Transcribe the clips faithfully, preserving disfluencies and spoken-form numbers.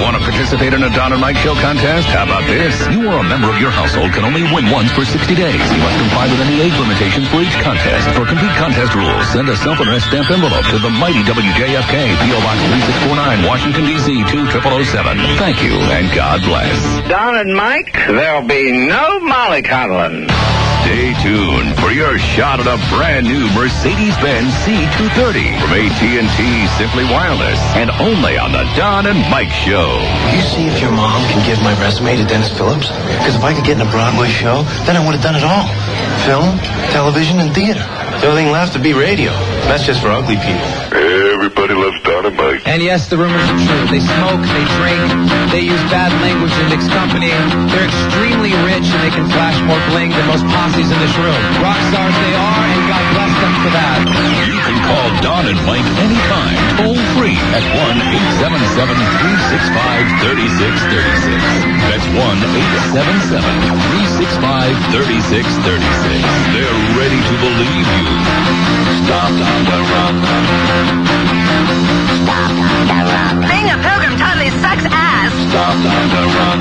Want to participate in a Don and Mike Show contest? How about this? You or a member of your household can only win once per sixty days. You must comply with any age limitations for each contest. For complete contest rules, send a self-addressed stamped envelope to the mighty W J F K, P O Box three six four nine, Washington, D C two zero zero zero seven. Thank you, and God bless. Don and Mike, there'll be no mollycoddling. Stay tuned for your shot at a brand new Mercedes-Benz C two thirty from A T and T Simply Wireless, and only on the Don and Mike Show. You see if your mom can give my resume to Dennis Phillips? Because if I could get in a Broadway show, then I would have done it all. Film, television, and theater. The only thing left to be radio. That's just for ugly people. Everybody loves Don and Mike. And yes, the rumors are true. They smoke, they drink, they use bad language and mixed company. They're extremely rich and they can flash more bling than most posses in this room. Rock stars they are, and God bless them for that. You can call Don and Mike anytime, toll free at one eight seven seven, three six five, three six three six. That's one eight seven seven, three six five, three six three six. They're ready to believe you. Stop on the run. Stop on the run. Being a pilgrim totally sucks ass. Stop on the run.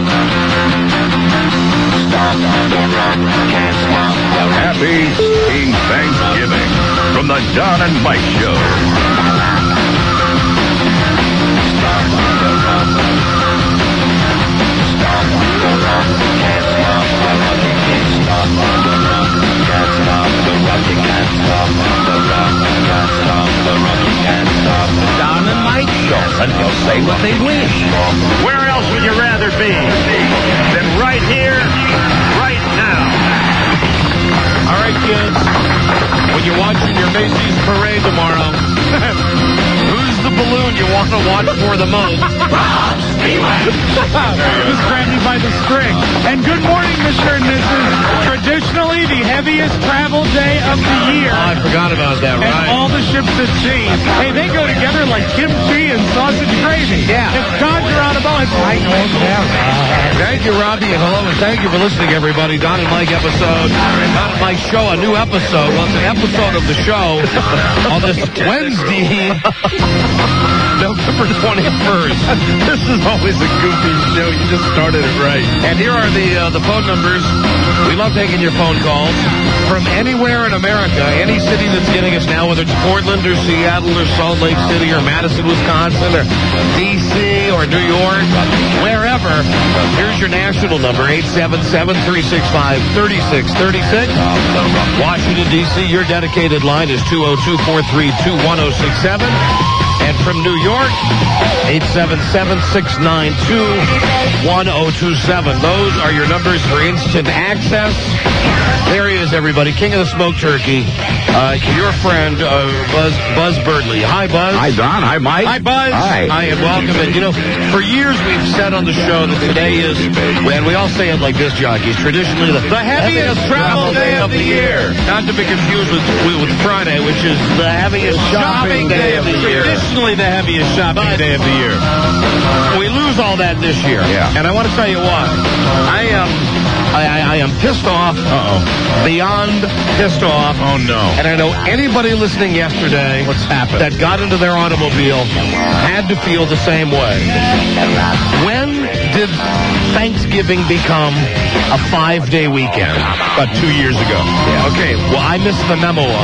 Stop on the run. Can't stop the run. Happy King Thanksgiving from the Don and Mike Show. Stop on the run. Stop on the run. Can't stop the run. Stop on the run. Can't stop the run. Can't stop the run. Can't stop the run. Can't stop the Don and Mike Show. And they'll say what they wish. Where else would you rather be than right here, right now? All right, kids. When you're watching your Macy's parade tomorrow, who's the balloon you want to watch for the most? Just grab me by the string. And good morning, Mister and Missus Traditionally, the heaviest travel day of the year. Oh, I forgot about that, right? And all the ships at sea, hey, they go together like kimchi and sausage gravy. Yeah. If God, you're out of bounds. I know it's down. Thank you, Robbie, and hello, and thank you for listening, everybody. Don and Mike episode. Don and Mike Show, a new episode. Well, it's an episode of the show on this Wednesday, November twenty-first. This is always a goofy show. You just started it right. And here are the uh, the phone numbers. We love taking your phone calls from anywhere in America, any city that's getting us now, whether it's Portland or Seattle or Salt Lake City or Madison, Wisconsin or D C or New York, wherever. Here's your national number, eight seven seven, three six five, three six three six. Washington, D C, your dedicated line is two oh two, four three two, one oh six seven. And from New York, eight seven seven, six nine two, one oh two seven. Those are your numbers for instant access. There he is, everybody. King of the Smoked Turkey. Uh, your friend, uh, Buzz Buzz Birdley. Hi, Buzz. Hi, Don. Hi, Mike. Hi, Buzz. Hi. Hi, and welcome. And, you know, for years we've said on the show that today is, and we all say it like this, jockeys, traditionally the, the heaviest, heaviest travel day of the year. Not to be confused with, with Friday, which is the heaviest shopping, shopping day, day of the year. Traditionally the heaviest shopping but day of the year. We lose all that this year. Yeah. And I want to tell you what. I am... I, I, I am pissed off. Uh-oh. Beyond pissed off. Oh, no. And I know anybody listening yesterday What's happened? that got into their automobile had to feel the same way. When did Thanksgiving become a five-day weekend? About two years ago. Yeah. Okay, well, I missed the memo on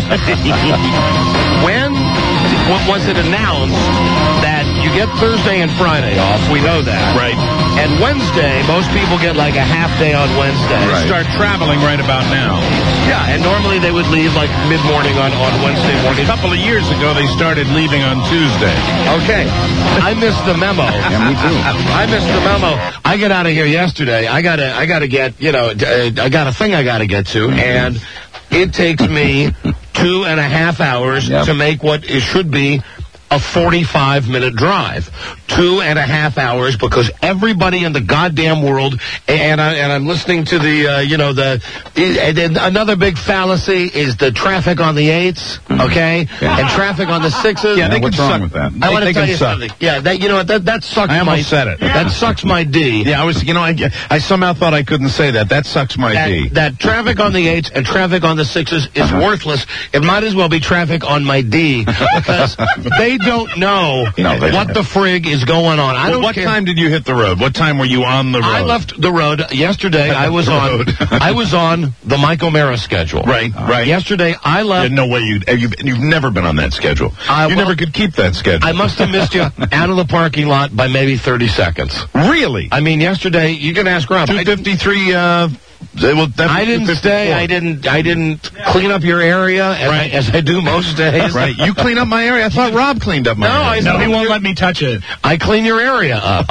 When was it announced that you get Thursday and Friday off? We know that. Right. And Wednesday, most people get like a half day on Wednesday. Right. Start traveling right about now. Yeah, and normally they would leave like mid-morning on, on Wednesday morning. A couple of years ago, they started leaving on Tuesday. Okay. I missed the memo. Yeah, me too. I missed the memo. I got out of here yesterday. I gotta, I gotta get, you know, I got a thing I gotta get to, and it takes me two and a half hours yep. to make what it should be a forty-five minute drive. Two and a half hours because everybody in the goddamn world, and, I, and I'm listening to the, uh, you know, the, and then another big fallacy is the traffic on the eights, okay? Yeah. And traffic on the sixes. Yeah, they what's can wrong suck. with that? I want to tell you suck. something. Yeah, that, you know what, that, that sucks I almost my, said it. That sucks my D. Yeah, I was, you know, I, I somehow thought I couldn't say that. That sucks my that, D. That traffic on the eights and traffic on the sixes is uh-huh. worthless. It might as well be traffic on my D because they they don't know No, they what don't. the frig is going on. I Well, don't what care. time did you hit the road? What time were you on the road? I left the road yesterday. I was on. road. I was on the Mike O'Mara schedule. Right, right. Yesterday, I left. No way you you've, you've never been on that schedule. I- you well, never could keep that schedule. I must have missed you out of the parking lot by maybe thirty seconds. Really? I mean, yesterday you can ask Rob. two fifty-three. Uh, well, I didn't stay. I didn't. I didn't clean up your area as, Right. I, as I do most days. Right. You clean up my area. I thought Rob cleaned up my No, I area. No, he won't let me touch it. I clean your area up.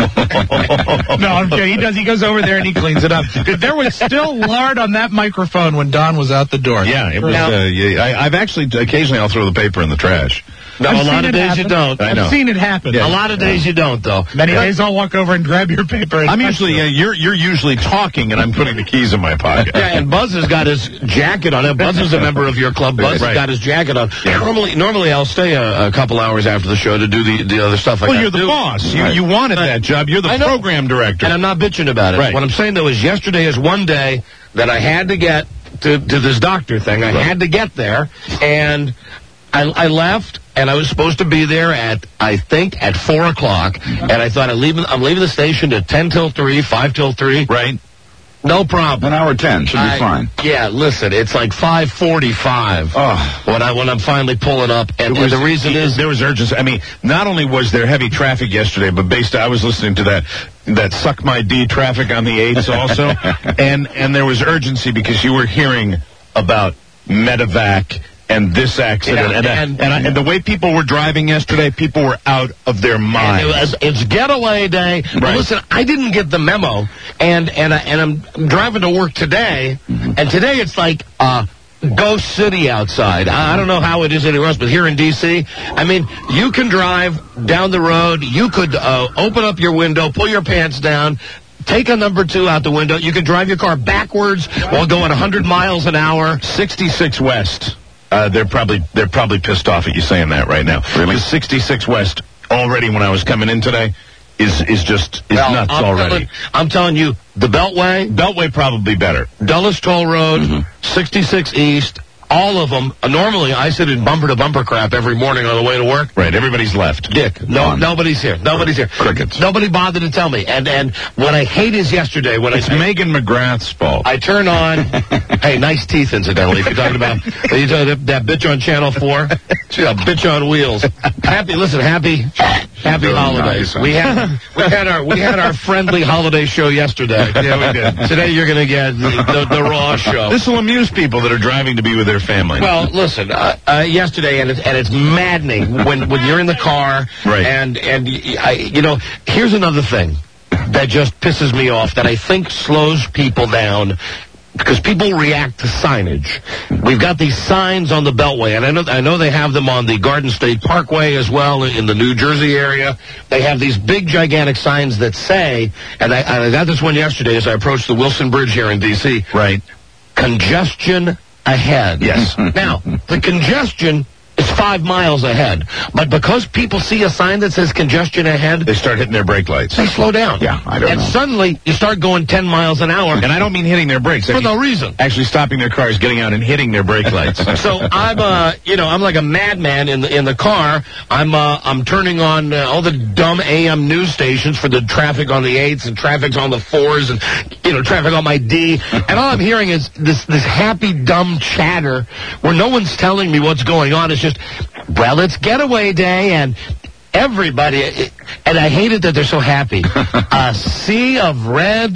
No, I'm kidding. He does. He goes over there and he cleans it up. There was still lard on that microphone when Don was out the door. Yeah, it was. Now- Uh, yeah, I, I've actually occasionally I'll throw the paper in the trash. No, I've a lot seen of it days happen. you don't. I know. I've seen it happen. A lot of days you don't, though. Many days I'll walk over and grab your paper. And I'm touch usually it. uh, you're you're usually talking and I'm putting the keys in my pocket. Yeah, and Buzz has got his jacket on. Buzz is a member of your club. Buzz Right. has got his jacket on. Normally, normally I'll stay a, a couple hours after the show to do the, the other stuff I Well, gotta you're the do. boss. You Right. you wanted that job. You're the I know. program director. And I'm not bitching about it. Right. What I'm saying, though, is yesterday is one day that I had to get to, to this doctor thing. I had to get there, and I, I left, and I was supposed to be there at, I think, at four o'clock, and I thought I'm leaving, I'm leaving the station at ten till three, five till three. Right. No problem. An hour ten should be I- fine. Yeah, listen, it's like five forty-five Oh. when, I, when I'm finally pulling up, and, and the reason is... there was urgency. I mean, not only was there heavy traffic yesterday, but based I was listening to that that suck my D traffic on the eights also, and and there was urgency because you were hearing about medevac and this accident, Yeah, and, and- and, I, and the way people were driving yesterday, people were out of their And minds. it was, it's getaway day. But Right. listen, I didn't get the memo, and and I, and I'm driving to work today, and today it's like uh, ghost city outside. I, I don't know how it is anywhere else, but here in D C, I mean, you can drive down the road. You could uh, open up your window, pull your pants down. Take a number two out the window. You can drive your car backwards while going one hundred miles an hour. sixty-six West. Uh, they're probably they're probably pissed off at you saying that right now. Really? sixty-six West already when I was coming in today is is just is Well, nuts I'm already. Telling, I'm telling you, the Beltway, Beltway probably better. Dulles Toll Road, Mm-hmm. sixty-six East, all of them. Uh, normally, I sit in bumper to bumper crap every morning on the way to work. Right, everybody's left. Dick, no, Gone. nobody's here. Nobody's here. Crickets. Nobody bothered to tell me. And and what I hate is yesterday when It's I Megan McGrath's fault. I turn on. Hey, nice teeth, incidentally. If you're talking about you talking about that bitch on Channel Four, she's a bitch on wheels. Happy, listen, happy, happy Really holidays. nice, huh? We had we had our we had our friendly holiday show yesterday. Yeah, we did. Today you're going to get the, the, the raw show. This will amuse people that are driving to be with their family. Well, listen, uh, uh, yesterday, and, it, and it's maddening when, when you're in the car, Right. and, and y- I, you know, here's another thing that just pisses me off that I think slows people down, because people react to signage. We've got these signs on the Beltway, and I know I know they have them on the Garden State Parkway as well in the New Jersey area. They have these big, gigantic signs that say, and I, and I got this one yesterday as I approached the Wilson Bridge here in D C, right. congestion ahead. Yes. Now, the congestion is five miles ahead. But because people see a sign that says congestion ahead, They start hitting their brake lights. they slow down. Yeah, I don't and know. suddenly, you start going ten miles an hour. And I don't mean hitting their brakes. I For mean no reason. Actually stopping their cars, getting out and hitting their brake lights. So I'm, uh, you know, I'm like a madman in the in the car. I'm, uh, I'm turning on uh, all the dumb A M news stations for the traffic on the eights and traffic's on the fours and, you know, traffic on my D. And all I'm hearing is this this happy dumb chatter where no one's telling me what's going on. It's just, well, it's getaway day and everybody, and I hate it that they're so happy. A sea of red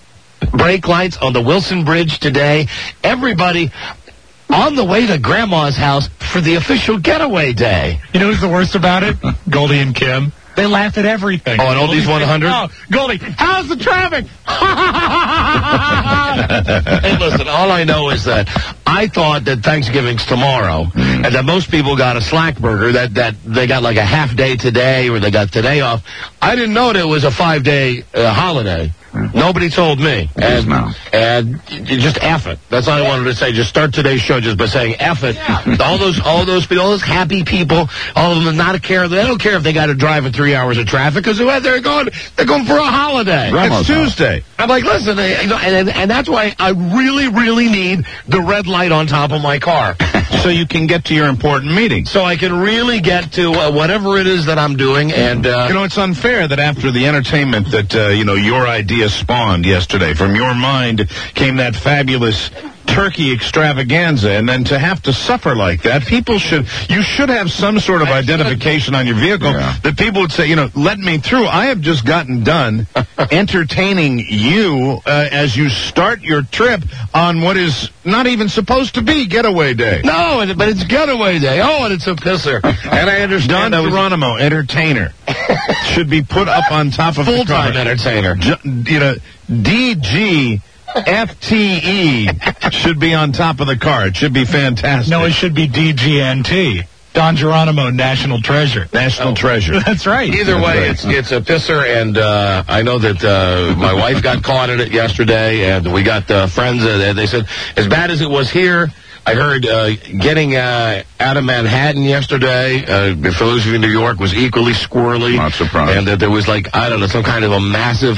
brake lights on the Wilson Bridge today. Everybody on the way to Grandma's house for the official getaway day. You know who's the worst about it? Goldie and Kim. They laugh at everything. Oh, and Oldies one hundred? Oh, Goldie, how's the traffic? Hey, listen, all I know is that I thought that Thanksgiving's tomorrow, and that most people got a slack burger, that, that they got like a half day today, or they got today off. I didn't know that it was a five-day uh, holiday. Nobody told me. And, now. and you just F it. That's all I wanted to say. Just start today's show just by saying F it. All those, all those people, all those happy people, all of them not a care. They don't care if they got to drive in three hours of traffic because they're going, they're going for a holiday. It's Tuesday. I'm like, listen, uh, you know, and, and and that's why I really, really need the red light on top of my car. so you can get to your important meeting. So I can really get to uh, whatever it is that I'm doing. And uh, you know, it's unfair that after the entertainment that, uh, you know, your idea spawned yesterday, from your mind came that fabulous turkey extravaganza, and then to have to suffer like that, people should, you should have some sort of identification on your vehicle yeah. that people would say, you know, let me through. I have just gotten done entertaining you uh, as you start your trip on what is not even supposed to be getaway day. No, but it's getaway day. Oh, and it's a pisser. And I understand Don Geronimo, entertainer, should be put up on top of full-time entertainer. You know, D G F T E should be on top of the car. It should be fantastic. No, it should be D G N T. Don Geronimo, National Treasure. National oh. Treasure. That's right. Either That's way, right. it's it's a pisser, and uh, I know that uh, my wife got caught in it yesterday, and we got uh, friends. Uh, they said, as bad as it was here, I heard uh, getting uh, out of Manhattan yesterday, uh, for those of you in New York, was equally squirrely. Not surprised. And that there was, like, I don't know, some kind of a massive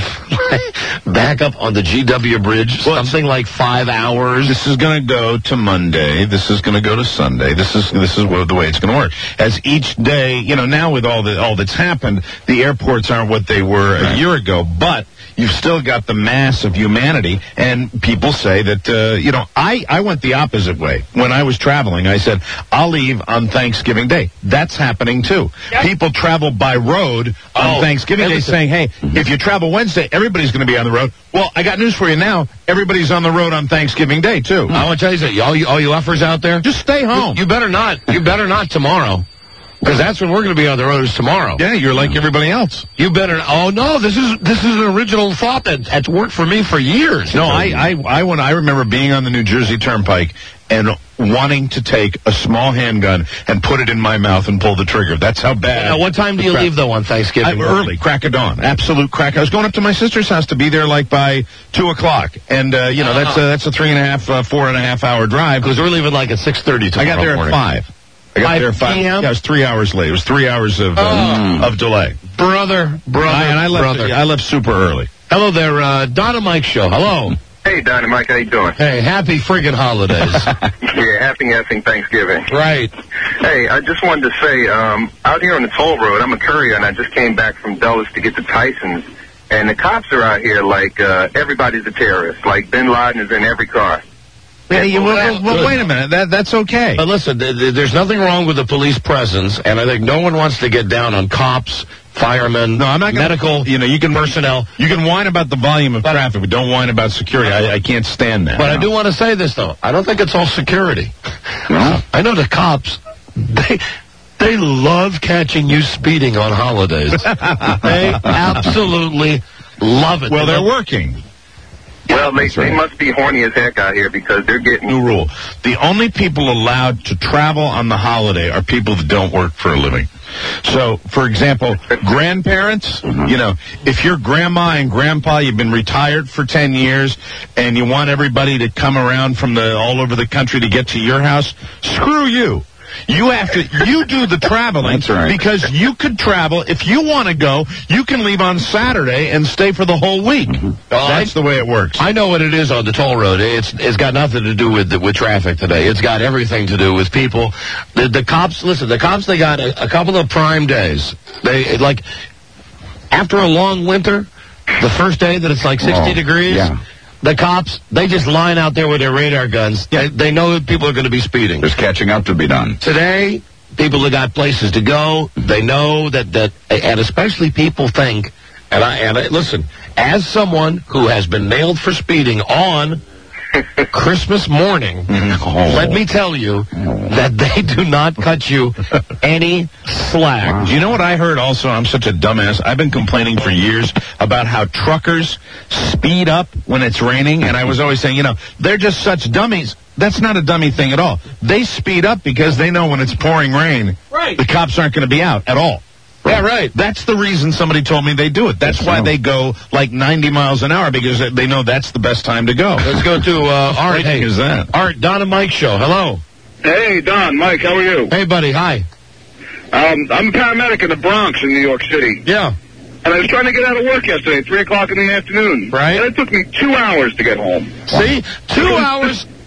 backup on the G W Bridge, well, something like five hours. This is going to go to Monday. This is going to go to Sunday. This is this is the way it's going to work. As each day, you know, now with all the all that's happened, the airports aren't what they were right. a year ago, but you've still got the mass of humanity, and people say that, uh, you know, I, I went the opposite way. When I was traveling, I said, I'll leave on Thanksgiving Day. That's happening, too. Yep. People travel by road on oh, Thanksgiving Day saying, hey, if you travel Wednesday, everybody's going to be on the road. Well, I got news for you now. Everybody's on the road on Thanksgiving Day, too. I want to tell you something. All you, all you uppers out there, just stay home. You, you better not. You better not tomorrow. Because that's when we're going to be on the road is tomorrow. Yeah, you're like everybody else. You better. Oh no, this is this is an original thought that that's worked for me for years. No, I I I when I remember being on the New Jersey Turnpike and wanting to take a small handgun and put it in my mouth and pull the trigger. That's how bad. Now, what time do you leave though on Thanksgiving? I, early, crack of dawn, absolute crack. I was going up to my sister's house to be there like by two o'clock, and uh, you know uh-huh. that's a, that's a three and a half, uh, four and a half hour drive. Because we're leaving like at six thirty tomorrow. I got there morning. at five. I got there at five. Yeah, I was three hours late. It was three hours of uh, oh. of delay. Brother, brother, I, and I left. brother. I left super early. Hello there, uh, Don and Mike Show. Hello. Hey, Don and Mike, how you doing? Hey, happy friggin' holidays. Yeah, happy effing Thanksgiving. Right. Hey, I just wanted to say, um, out here on the toll road, I'm a courier, and I just came back from Dulles to get to Tyson's, and the cops are out here like uh, everybody's a terrorist. Like Bin Laden is in every car. Yeah, you, well, well, wait a minute. That that's okay. But listen, th- th- there's nothing wrong with the police presence, and I think no one wants to get down on cops, firemen, no, I'm not gonna, medical, you know, you can personnel. You can whine about the volume of but, traffic, but don't whine about security. I, I can't stand that. But no. I do want to say this though. I don't think it's all security. No? I know the cops. They. They love catching you speeding on holidays. They absolutely love it. Well, they they're love- working. Well, they, they must be horny as heck out here because they're getting... New rule. The only people allowed to travel on the holiday are people that don't work for a living. So, for example, grandparents, you know, if your grandma and grandpa, you've been retired for ten years, and you want everybody to come around from the all over the country to get to your house, screw you. You have to, you do the traveling. That's right. Because you could travel. If you want to go, you can leave on Saturday and stay for the whole week. Mm-hmm. Well, That's I, the way it works. I know what it is on the toll road. It's It's got nothing to do with with traffic today. It's got everything to do with people. The, the cops, listen, the cops, they got a, a couple of prime days. They, like, after a long winter, the first day that it's like sixty oh, degrees, yeah. the cops, they just line out there with their radar guns. They, they know that people are going to be speeding. There's catching up to be done. Today, people have got places to go. They know that, that and especially people think, and I, and I, listen, as someone who has been nailed for speeding on Christmas morning, oh. let me tell you that they do not cut you any slack. Wow. You know what I heard also? I'm such a dumbass. I've been complaining for years about how truckers speed up when it's raining, and I was always saying, you know, they're just such dummies. That's not a dummy thing at all. They speed up because they know when it's pouring rain, right. the cops aren't going to be out at all. Yeah, right. That's the reason somebody told me they do it. That's why they go like ninety miles an hour, because they know that's the best time to go. Let's go to uh, Art. Hey, is that? Art, Don and Mike Show. Hello. Hey, Don, Mike, how are you? Hey, buddy. Hi. Um, I'm a paramedic in the Bronx in New York City. Yeah. And I was trying to get out of work yesterday, three o'clock in the afternoon. Right. And it took me two hours to get home. See? Two hours?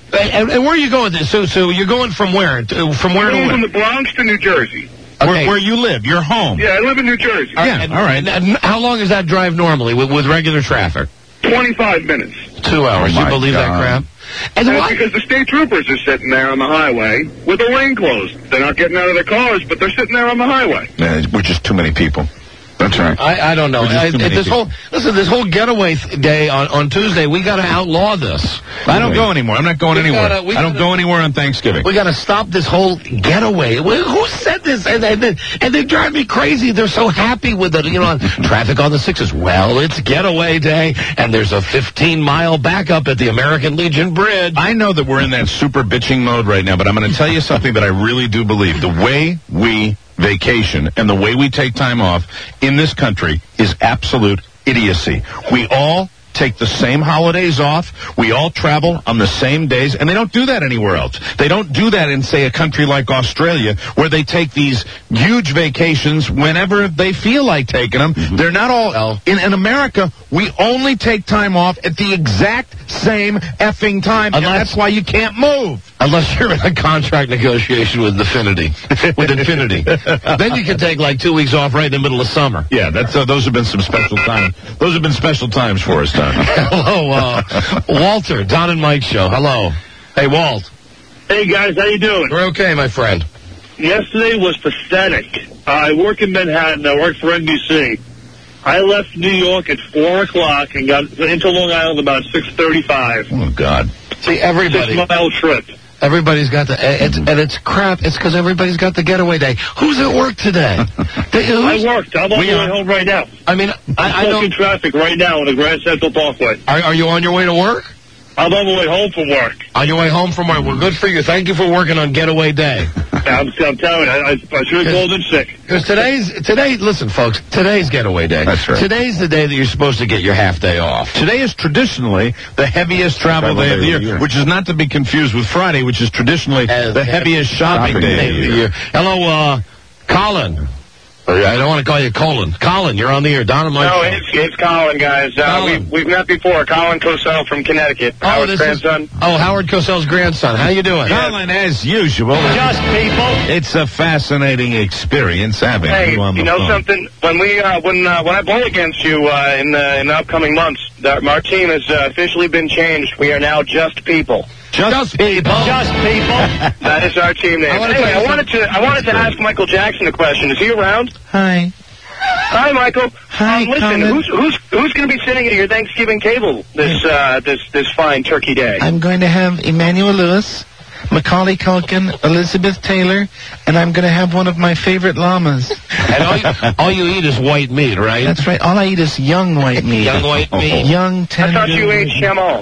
And, and where are you going? So, so you're going from where? To, from where I'm to going where? from the Bronx to New Jersey. Okay. Where, where you live, your home. Yeah, I live in New Jersey. All right, Yeah, all right. And, and how long is that drive normally with, with regular traffic? twenty-five minutes. Two hours. Oh, you my believe God. that crap? And That's why? because the state troopers are sitting there on the highway with the lane closed. They're not getting out of their cars, but they're sitting there on the highway. Yeah, we're just too many people. That's right. I, I don't know. We're just I, too many this people. whole listen, this whole getaway th- day on, on Tuesday, we got to outlaw this. I don't go anymore. I'm not going We anywhere. gotta- we I don't gotta- go anywhere on Thanksgiving. We got to stop this whole getaway. Well, who said this? And, and, and, and they drive me crazy. They're so happy with it. You know, traffic on the sixes. Well, it's getaway day, and there's a fifteen mile backup at the American Legion Bridge. I know that we're in that super bitching mode right now, but I'm going to tell you something that I really do believe. The way we vacation and the way we take time off in this country is absolute idiocy. We all take the same holidays off. We all travel on the same days, and they don't do that anywhere else. They don't do that in, say, a country like Australia, where they take these huge vacations whenever they feel like taking them. Mm-hmm. They're not all... In, in America, we only take time off at the exact same effing time, and that's why you can't move. Unless you're in a contract negotiation with Infinity. With Infinity. Then you can take like two weeks off right in the middle of summer. Yeah, that's uh, those have been some special times. Those have been special times for us, Don. Hello, uh, Walter, Don and Mike Show. Hello. Hey, Walt. Hey, guys, how you doing? We're okay, my friend. Yesterday was pathetic. Uh, I work in Manhattan. I work for N B C. I left New York at four o'clock and got into Long Island about six thirty-five. Oh, God. See, everybody... Six-mile trip. Everybody's got the... It's, and it's crap. It's because everybody's got the getaway day. Who's at work today? They, I worked. I'm on we my way are, home right now. I mean, I, I I'm know... in traffic right now on the Grand Central Parkway. Are, are you on your way to work? I'm on my way home from work. On your way home from work. Well, good for you. Thank you for working on getaway day. I'm, I'm telling you, I, I, I should have called in sick. Because today's, today, listen, folks, today's getaway day. That's right. Today's the day that you're supposed to get your half day off. Today is traditionally the heaviest travel, travel day, day of the year, year, which is not to be confused with Friday, which is traditionally As the heaviest shopping, shopping day, day of the year. year. Hello, uh, Colin. I don't want to call you Colin. Colin, you're on the air. Don and Mike. No, it's, it's Colin, guys. Uh, Colin. We've, we've met before. Colin Cosell from Connecticut. Oh, Howard's this grandson. Is, oh, Howard Cosell's grandson. How you doing? Colin, as usual. Just people. It's a fascinating experience having hey, you on the you know phone. something? When we uh, when uh, when I bowl against you uh, in the in the upcoming months, the, our team has uh, officially been changed. We are now just people. Just, just people. Just people. That is our team name. I anyway, I wanted to I wanted to ask Michael Jackson a question. Is he around? Hi. Hi, Michael. Hi, um, listen, Colin. who's who's who's going to be sitting at your Thanksgiving table this uh, this this fine Turkey Day? I'm going to have Emmanuel Lewis, Macaulay Culkin, Elizabeth Taylor, and I'm going to have one of my favorite llamas. And all you, all you eat is white meat, right? That's right. All I eat is young white meat. Young white meat. Young, tender. I thought you ate chamon.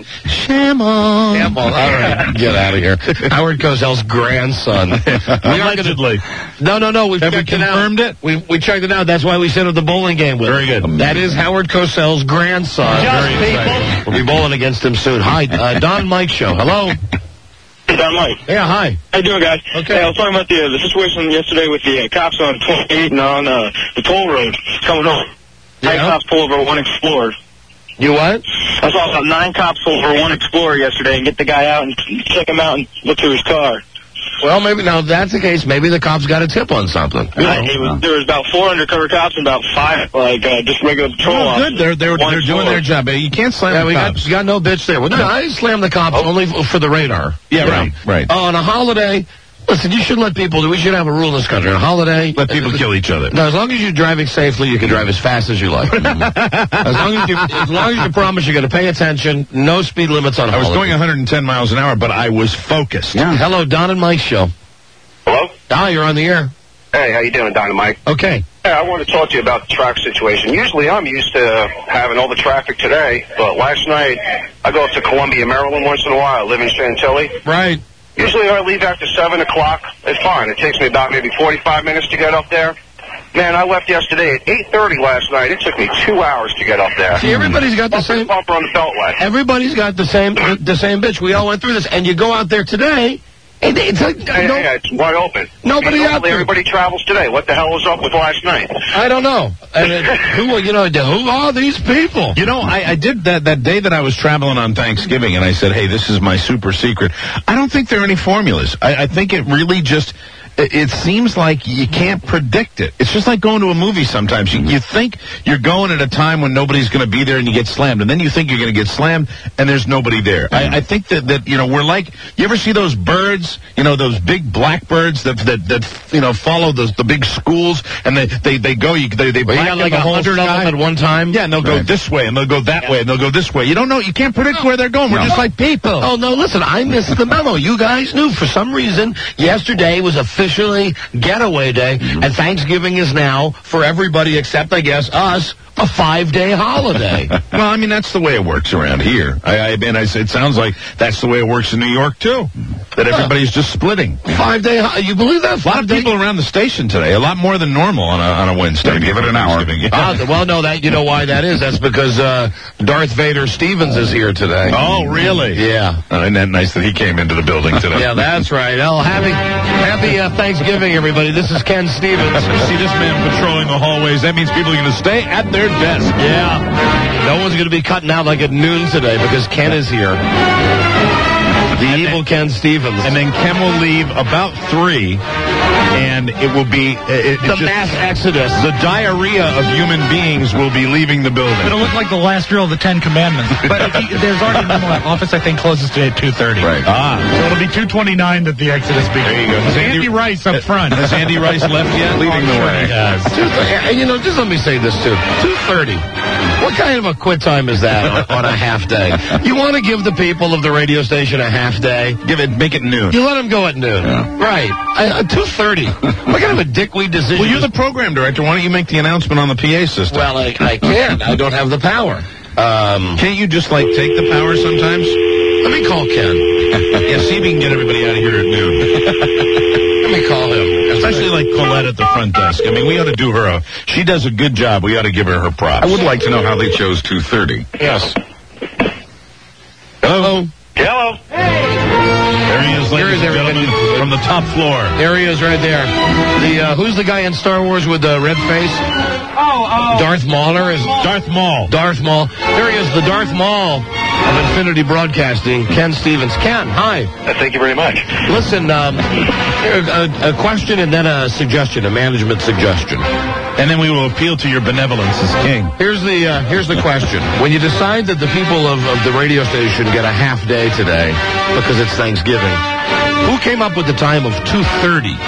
Chamon. Chamon. All right, get out of here. Howard Cosell's grandson. Allegedly. No, no, no. We've Have we checked it confirmed out. it? We we checked it out. That's why we sent him the bowling game with. Very good. That is Howard Cosell's grandson. Just Very people. exciting. We'll be bowling against him soon. Hi, uh, Don Mike Show. Hello. Hey, Don Mike. Yeah, hi. How you doing, guys? Okay. Hey, I was talking about the uh, the situation yesterday with the uh, cops on twenty-eight and on uh, the toll road coming home. Yeah. Nine cops pull over one Explorer. You what? I saw about nine cops pull over one Explorer yesterday and get the guy out and check him out and look through his car. Well, maybe now if that's the case, maybe the cops got a tip on something. You know? Uh, it was, there was about four undercover cops and about five like uh, just regular patrol Oh, officers. good. They're they're, One they're doing Explorer. their job. You can't slam Yeah, the we got, cops. we got no bitch there. Well, no, I slam the cops only f- for the radar. Yeah, You right, know? right. Oh, on a holiday, listen, you should let people, we should have a rule in this country. On a holiday. Let people kill each other. No, as long as you're driving safely, you can drive as fast as you like. as long as you, as long as you promise you're going to pay attention, no speed limits on I was holiday. going one hundred ten miles an hour, but I was focused. Yeah. Hello, Don and Mike Show. Hello? Ah, you're on the air. Hey, how you doing, Dynamite? Okay. Hey, I want to talk to you about the traffic situation. Usually I'm used to having all the traffic today, but last night I go up to Columbia, Maryland once in a while. I live in Chantilly. Right. Usually I leave after seven o'clock. It's fine. It takes me about maybe forty-five minutes to get up there. Man, I left yesterday at eight thirty last night. It took me two hours to get up there. See, everybody's got the Bumper to same... bumper on the beltway. Everybody's got the same the same bitch. We all went through this. And you go out there today, It, it's a, Yeah, no, yeah, it's wide open. Nobody I mean, out normally there. Everybody travels today. What the hell was up with last night? I don't know. And it, who, you know, who are these people? You know, I, I did that that day that I was traveling on Thanksgiving, and I said, hey, this is my super secret. I don't think there are any formulas. I, I think it really just... It seems like you can't predict it. It's just like going to a movie sometimes. You, you think you're going at a time when nobody's going to be there and you get slammed. And then you think you're going to get slammed and there's nobody there. I, I think that, that, you know, we're like, you ever see those birds, you know, those big blackbirds that, that, that you know, follow the, the big schools and they, they, they go, you, they, they well, you got like a hundred of them at one time? Yeah, and they'll right. go this way and they'll go that yeah. way and they'll go this way. You don't know, you can't predict where they're going. We're no. just like people. Oh, no, listen, I missed the memo. You guys knew. For some reason, yesterday was officially getaway day, mm-hmm. and Thanksgiving is now, for everybody except, I guess, us, a five-day holiday. Well, I mean, that's the way it works around here. I, I mean, I, it sounds like that's the way it works in New York, too, that everybody's just splitting. Five-day ho- You believe that? A lot of people around the station today, a lot more than normal on a, on a Wednesday. Give it an hour. Yeah. Uh, well, no, that you know why that is? That's because uh, Darth Vader Stevens is here today. Oh, really? Yeah. Uh, isn't that nice that he came into the building today? Yeah, that's right. Oh, happy, happy uh, Thanksgiving, everybody. This is Ken Stevens. See this man patrolling the hallways. That means people are going to stay at their desk. Yeah. No one's going to be cutting out like at noon today because Ken is here. The and evil then, Ken Stevens. And then Ken will leave about three, and it will be... It, the just, mass exodus. The diarrhea of human beings will be leaving the building. It'll look like the last drill of the Ten Commandments. But he, there's already a memo. Office, I think, closes today at two thirty. Right. Ah. So it'll be two twenty-nine that the exodus begins. There you go. There's Andy, Andy Rice up front. Has Andy Rice left yet? Leading the way. Yes. And, you know, just let me say this, too. two thirty. What kind of a quit time is that on, on a half day? You want to give the people of the radio station a half day? Give it, make it noon. You let them go at noon. Yeah. Right. Uh, two thirty. What kind of a dickweed decision? Well, you're the program director. Why don't you make the announcement on the P A system? Well, I, I can't. I don't have the power. Um, Can't you just, like, take the power sometimes? Let me call Ken. Yeah, see if we can get everybody out of here at noon. Let me call him. Especially like Colette at the front desk. I mean, we ought to do her a... She does a good job. We ought to give her her props. I would like to know how they chose two thirty. Yes. Hello? Hello. There he is, ladies and gentlemen, from the top floor. There he is right there. The uh, Who's the guy in Star Wars with the red face? Oh, oh. Darth Mauler is... Darth Maul. Darth Maul. There he is, the Darth Maul of Infinity Broadcasting, Ken Stevens. Ken, hi. Uh, thank you very much. Listen, um, a, a question and then a suggestion, a management suggestion. And then we will appeal to your benevolence as king. Here's the uh, here's the question. When you decide that the people of, of the radio station get a half day today because it's Thanksgiving, who came up with the time of two thirty?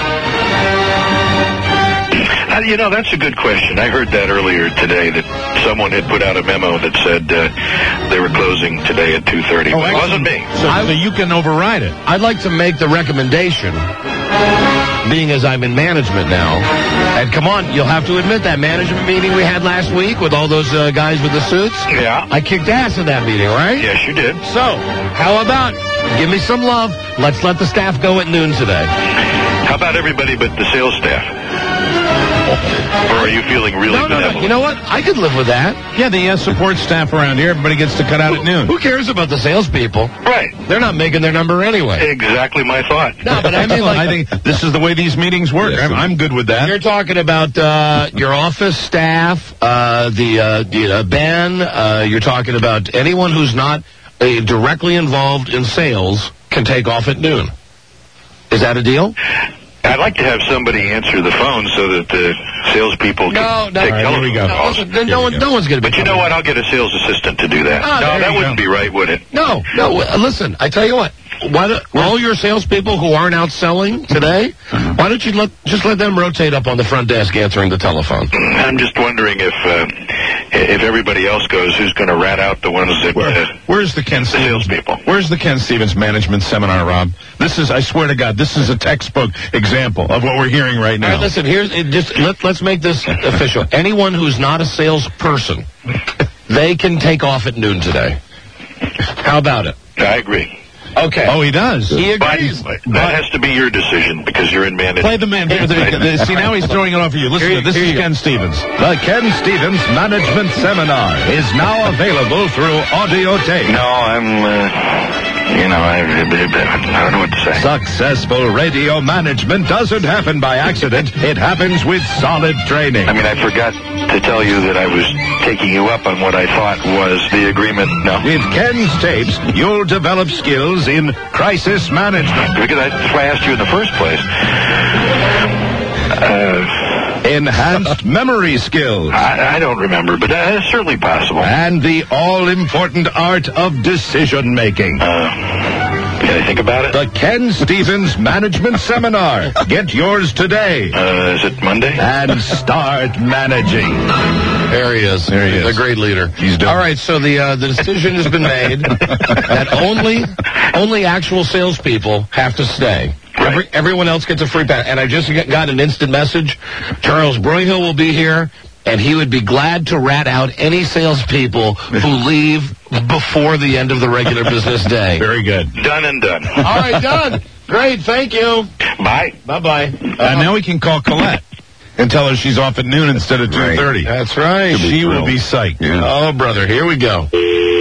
Uh, you know, that's a good question. I heard that earlier today, that someone had put out a memo that said uh, they were closing today at two thirty. Oh, it wasn't me. So, so you can override it. I'd like to make the recommendation, being as I'm in management now, and come on, you'll have to admit that management meeting we had last week with all those uh, guys with the suits? Yeah. I kicked ass in that meeting, right? Yes, you did. So, how about give me some love? Let's let the staff go at noon today. How about everybody but the sales staff? Or are you feeling really no, no, benevolent? No. You know what? I could live with that. Yeah, the uh, support staff around here, everybody gets to cut out who, at noon. Who cares about the salespeople? Right. They're not making their number anyway. Exactly my thought. No, but I mean, like, I think this is the way these meetings work. Yes, I'm, I'm good with that. You're talking about uh, your office staff, uh, the, uh, the uh, Ben. Uh, you're talking about anyone who's not uh, directly involved in sales can take off at noon. Is that a deal? I'd like to have somebody answer the phone so that the salespeople can no, take right, telephone no, calls. No, no, one, no one's going to be. But you know what? I'll get a sales assistant to do that. Oh, no, that wouldn't go. be right, would it? No, no. Listen, I tell you what. Why do, all your salespeople who aren't out selling today, why don't you let just let them rotate up on the front desk answering the telephone? I'm just wondering if uh, if everybody else goes, who's going to rat out the ones that Where, uh, where's the Ken Stevens salespeople? Where's the Ken Stevens management seminar, Rob? This is, I swear to God, this is a textbook example of what we're hearing right now. All right, listen, here's it just let, let's make this official. Anyone who's not a salesperson, they can take off at noon today. How about it? I agree. Okay. Oh, he does. He agrees. But that has to be your decision because you're in management. Play the man. See, now he's throwing it off of you. Listen Here, to this. This is Ken Stevens. The Ken Stevens Management Seminar is now available through audio tape. No, I'm uh, you know, I, I, I don't know what to say. Successful radio management doesn't happen by accident. It happens with solid training. I mean, I forgot to tell you that I was taking you up on what I thought was the agreement. No. With Ken's tapes, you'll develop skills in crisis management. Because I, that's why I asked you in the first place. Uh... Enhanced memory skills. I, I don't remember, but uh, it's certainly possible. And the all-important art of decision-making. Uh, can I think about it? The Ken Stevens Management Seminar. Get yours today. Uh, is it Monday? And start managing. There he is. There he is. A great leader. He's done. All right, so the uh, the decision has been made that only only actual salespeople have to stay. Right. Every, everyone else gets a free pass. And I just got an instant message. Charles Broyhill will be here, and he would be glad to rat out any salespeople who leave before the end of the regular business day. Very good. Done and done. All right, done. Great, thank you. Bye. Bye-bye. Uh, now we can call Colette and tell her she's off at noon instead of two thirty. That's right. She will be psyched. Yeah. Oh, brother, here we go.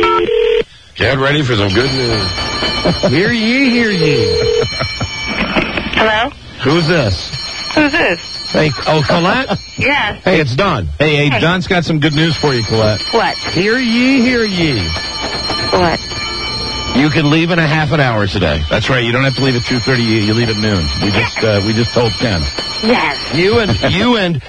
Get ready for some good news. Hear ye, hear ye. Hello? Who's this? Who's this? Hey, oh, Colette? Yes. Hey, it's Don. Hey, hey, Hey. Don's got some good news for you, Colette. What? Hear ye, hear ye. What? You can leave in a half an hour today. That's right. You don't have to leave at two thirty. You, you leave at noon. We just uh, we just told Ken. Yes. You and you and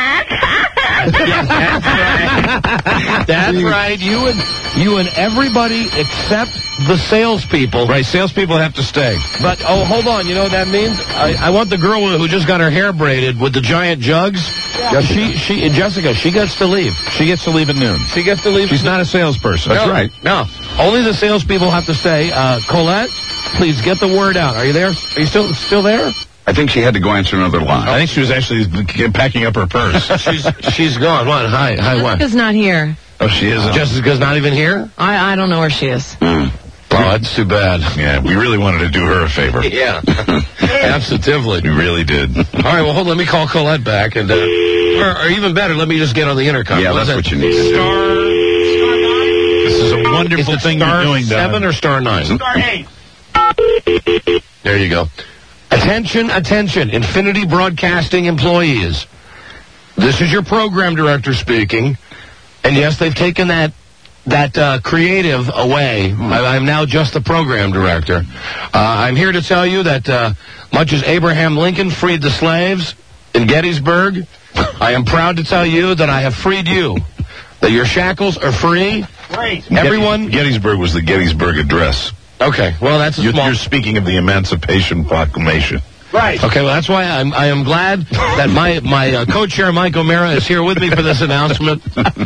Yes, that's right. That's right. You and you and everybody except the salespeople. Right, salespeople have to stay. But oh, hold on. You know what that means? I, I want the girl who just got her hair braided with the giant jugs. Yeah. She she Jessica. She gets to leave. She gets to leave at noon. She gets to leave. She's not a salesperson. No, No, only the salespeople have to stay. Uh, Colette, please get the word out. Are you there? Are you still still there? I think she had to go answer another line. I think she was actually packing up her purse. she's she's gone. What? Hi, hi. What? Jessica's not here. Oh, she isn't. Jessica's not even here. I I don't know where she is. Mm. Oh, that's too bad. Yeah, we really wanted to do her a favor. Yeah, absolutely. We really did. All right, well, hold. Let me call Colette back, and uh, or, or even better, let me just get on the intercom. Yeah, What's that's that? what you need to do. Star, star nine. This is a wonderful Is it thing star you're doing, Don. Seven or star nine? Star eight. There you go. Attention, attention, Infinity Broadcasting employees. This is your program director speaking. And yes, they've taken that that uh, creative away. I, I'm now just the program director. Uh, I'm here to tell you that uh, much as Abraham Lincoln freed the slaves in Gettysburg, I am proud to tell you that I have freed you. That your shackles are free. Great. Everyone. Gettysburg was the Gettysburg Address. Okay, well, that's a You're, small... you're speaking of the Emancipation Proclamation. Right. Okay, well, that's why I'm, I am glad that my, my uh, co-chair, Mike O'Mara, is here with me for this announcement.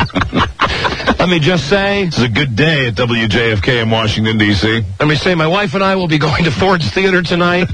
Let me just say... It's a good day at W J F K in Washington, D C Let me say, my wife and I will be going to Ford's Theater tonight.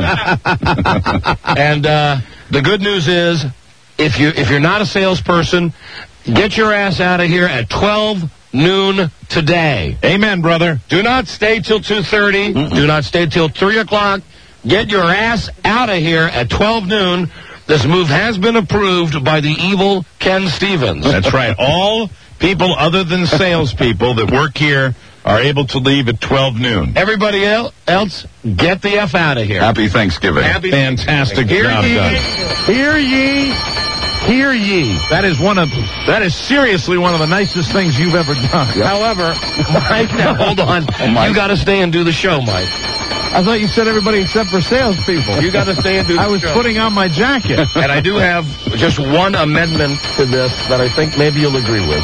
And uh, the good news is, if, you, if you're not a salesperson, get your ass out of here at twelve noon today. Amen, brother. Do not stay till two thirty. Mm-mm. Do not stay till three o'clock. Get your ass out of here at twelve noon. This move has been approved by the evil Ken Stevens. That's right. All people other than salespeople that work here are able to leave at twelve noon. Everybody el- else, get the F out of here. Happy Thanksgiving. Happy Fantastic Hear job ye, done. hear ye, hear ye. That is one of that is seriously one of the nicest things you've ever done. However, Mike, now hold on. You got to stay and do the show, Mike. I thought you said everybody except for salespeople. You got to stay and do the I was show. putting on my jacket. And I do have just one amendment to this that I think maybe you'll agree with.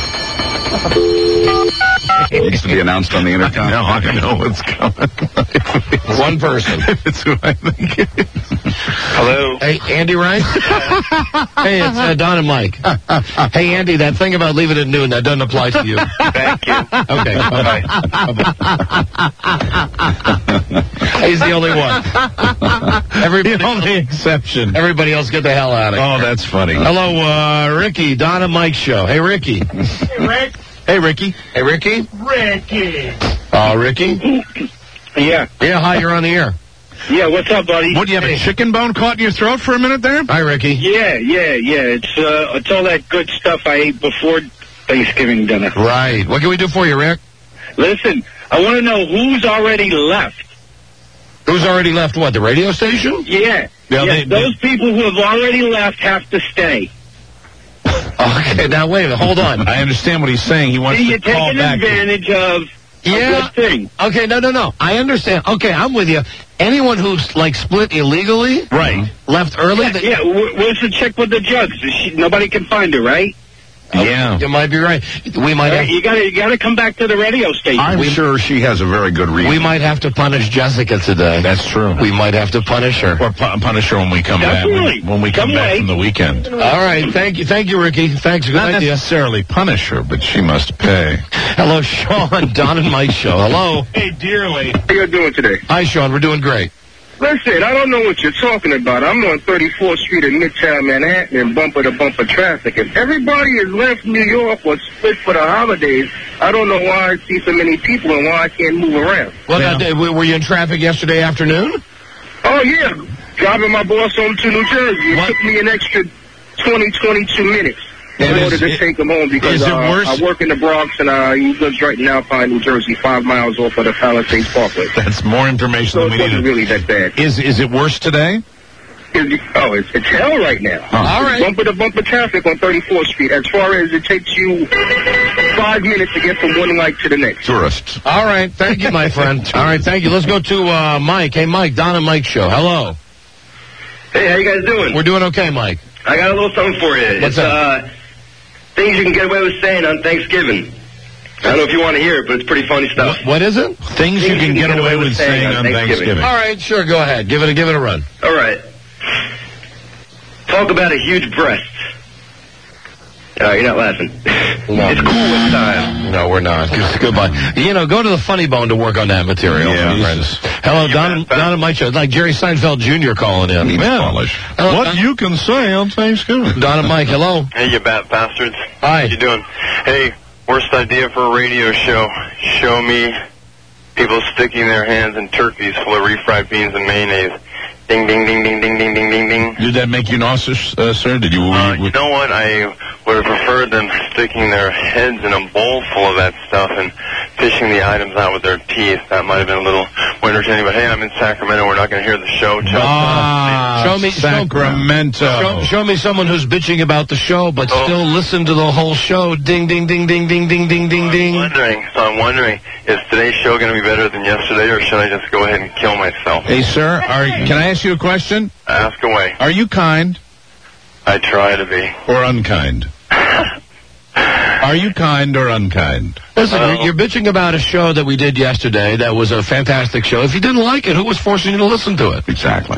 It needs to be announced on the intercom. No, I know what's coming. One person. It's who I think it is. Hello. Hey, Andy Rice? Hey, it's uh, Don and Mike. Hey, Andy, that thing about leaving at noon, that doesn't apply to you. Thank you. Okay, bye-bye. He's the only one. Everybody, The only exception. everybody else get the hell out of here. Oh, that's funny. Hello, uh, Ricky, Don and Mike show. Hey, Ricky. Hey, Rick. Hey, Ricky. Hey, Ricky. Ricky. Oh, Ricky? Yeah. Yeah, hi, you're on the air. Yeah, what's up, buddy? What, do you have a chicken bone caught in your throat for a minute there? Hi, Ricky. Yeah, yeah, yeah. It's uh, it's all that good stuff I ate before Thanksgiving dinner. Right. What can we do for you, Rick? Listen, I want to know who's already left. Who's already left what, the radio station? Yeah. Yeah, yeah they- those people who have already left have to stay. Okay, now wait a minute, hold on. I understand what he's saying. He wants See, to you're call taking back. advantage of Yeah. a good thing. Okay, no, no, no. I understand. Okay, I'm with you. Anyone who's, like, split illegally? Right. Left early? Yeah, they- yeah. wh- where's the chick with the jugs? Is she, nobody can find her, right? Yeah. You might be right. We might Right, have... you gotta, you gotta come back to the radio station. I'm We- sure she has a very good reason. We might have to punish Jessica today. That's true. We might have to punish her. Or pu- punish her when we come Definitely. back. When, when we come Some back way. from the weekend. All right, thank you, thank you, Ricky. Thanks, good Not idea. necessarily punish her, but she must pay. Hello, Sean, Don and Mike show. Hello. Hey, dearly. How you doing today? Hi, Sean. We're doing great. Listen, I don't know what you're talking about. I'm on thirty-fourth Street in Midtown Manhattan in bumper-to-bumper traffic. If everybody has left New York or split for the holidays, I don't know why I see so many people and why I can't move around. Well, Yeah. now, were were you in traffic yesterday afternoon? Oh, yeah. Driving my boss home to New Jersey. It What? took me an extra twenty, twenty-two minutes in And order is to it- take him home because is it uh, worse? I work in the Bronx and uh, he lives right in Alpine, New Jersey, five miles off of the Palisades Parkway. That's more information So than it we wasn't needed. really that bad. Is is it worse today? Is- Oh, it's, it's hell right now. All right. Bumper-to-bumper traffic on thirty-fourth Street. As far as it takes you five minutes to get from one light to the next. Tourists. All right, thank you, my friend. All right, thank you. Let's go to uh, Mike. Hey, Mike, Don and Mike show. Hello. Hey, how you guys doing? We're doing okay, Mike. I got a little something for you. What's it's uh, things you can get away with saying on Thanksgiving. I don't know if you want to hear it, but it's pretty funny stuff. What is it? Things you can get away with saying on Thanksgiving. All right, sure, go ahead. Give it a give it a run. All right. Talk about a huge breast. Uh, you're not laughing. No. It's cool with time. No, we're not. Just goodbye. You know, go to the Funny Bone to work on that material. Yeah. Jesus. Hello, Don, Don and Mike show. It's like Jerry Seinfeld Junior calling in. Yeah. Hello, What Don, you can say on Thanksgiving. Don and Mike, hello. Hey, you bat bastards. Hi. How you doing? Hey, worst idea for a radio show. Show me people sticking their hands in turkeys full of refried beans and mayonnaise. Ding, ding, ding, ding, ding, ding, ding, ding, ding. Did that make you nauseous, uh, sir? Did you? Uh, you know what? I would have preferred them sticking their heads in a bowl full of that stuff and fishing the items out with their teeth. That might have been a little more entertaining. But hey, I'm in Sacramento. We're not going to hear the show. till- Ah, Show me- Sacramento. Show, show me someone who's bitching about the show, but Oh. still listen to the whole show. Ding, ding, ding, ding, ding, ding, ding, ding, I'm ding. wondering. So I'm wondering, is today's show going to be better than yesterday, or should I just go ahead and kill myself? Hey, sir, are, can I ask you a question? Ask away. Are you kind I try to be. or unkind? Are you kind or unkind? Listen, Oh. you're, you're bitching about a show that we did yesterday that was a fantastic show. If you didn't like it, who was forcing you to listen to it? Exactly.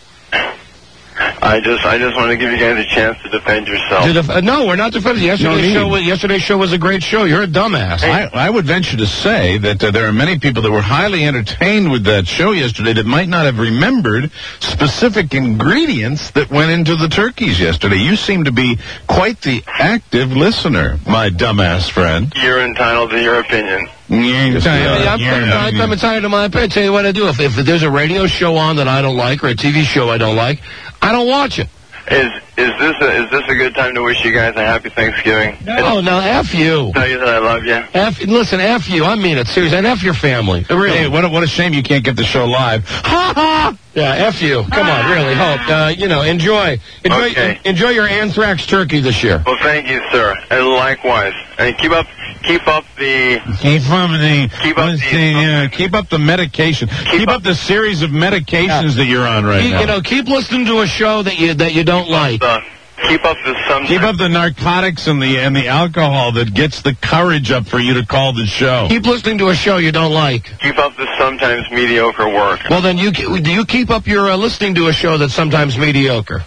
I just, I just want to give you guys a chance to defend yourself. To def- uh, no, we're not defending. Yesterday's need. show, was, yesterday's show was a great show. You're a dumbass. I, I would venture to say that uh, there are many people that were highly entertained with that show yesterday that might not have remembered specific ingredients that went into the turkeys yesterday. You seem to be quite the active listener, my dumbass friend. You're entitled to your opinion. I mean, I'm, Yeah. I'm, I'm entitled to my opinion. Tell you what I do. If, if there's a radio show on that I don't like or a T V show I don't like, I don't watch it. Is is this a, is this a good time to wish you guys a happy Thanksgiving? No, no, F you. Tell you that I love you. F, listen, F you. I mean it, seriously. And F your family. Really. Hey, what a, what a shame you can't get the show live. Ha ha! Yeah, F you. Come on, really. Hope. Uh, you know, enjoy. Enjoy, Okay. enjoy your anthrax turkey this year. Well, thank you, sir, and likewise. And keep up keep up the Keep up the Keep up what's the- the, uh, keep up the medication. Keep, up, up- the series of medications that you're on right You, now. you know, keep listening to a show that you that you don't like. the keep up the some Keep up the narcotics and the and the alcohol that gets the courage up for you to call the show. Keep listening to a show you don't like. keep up the sometimes mediocre work. Well, then you do you keep up your uh, listening to a show that's sometimes mediocre.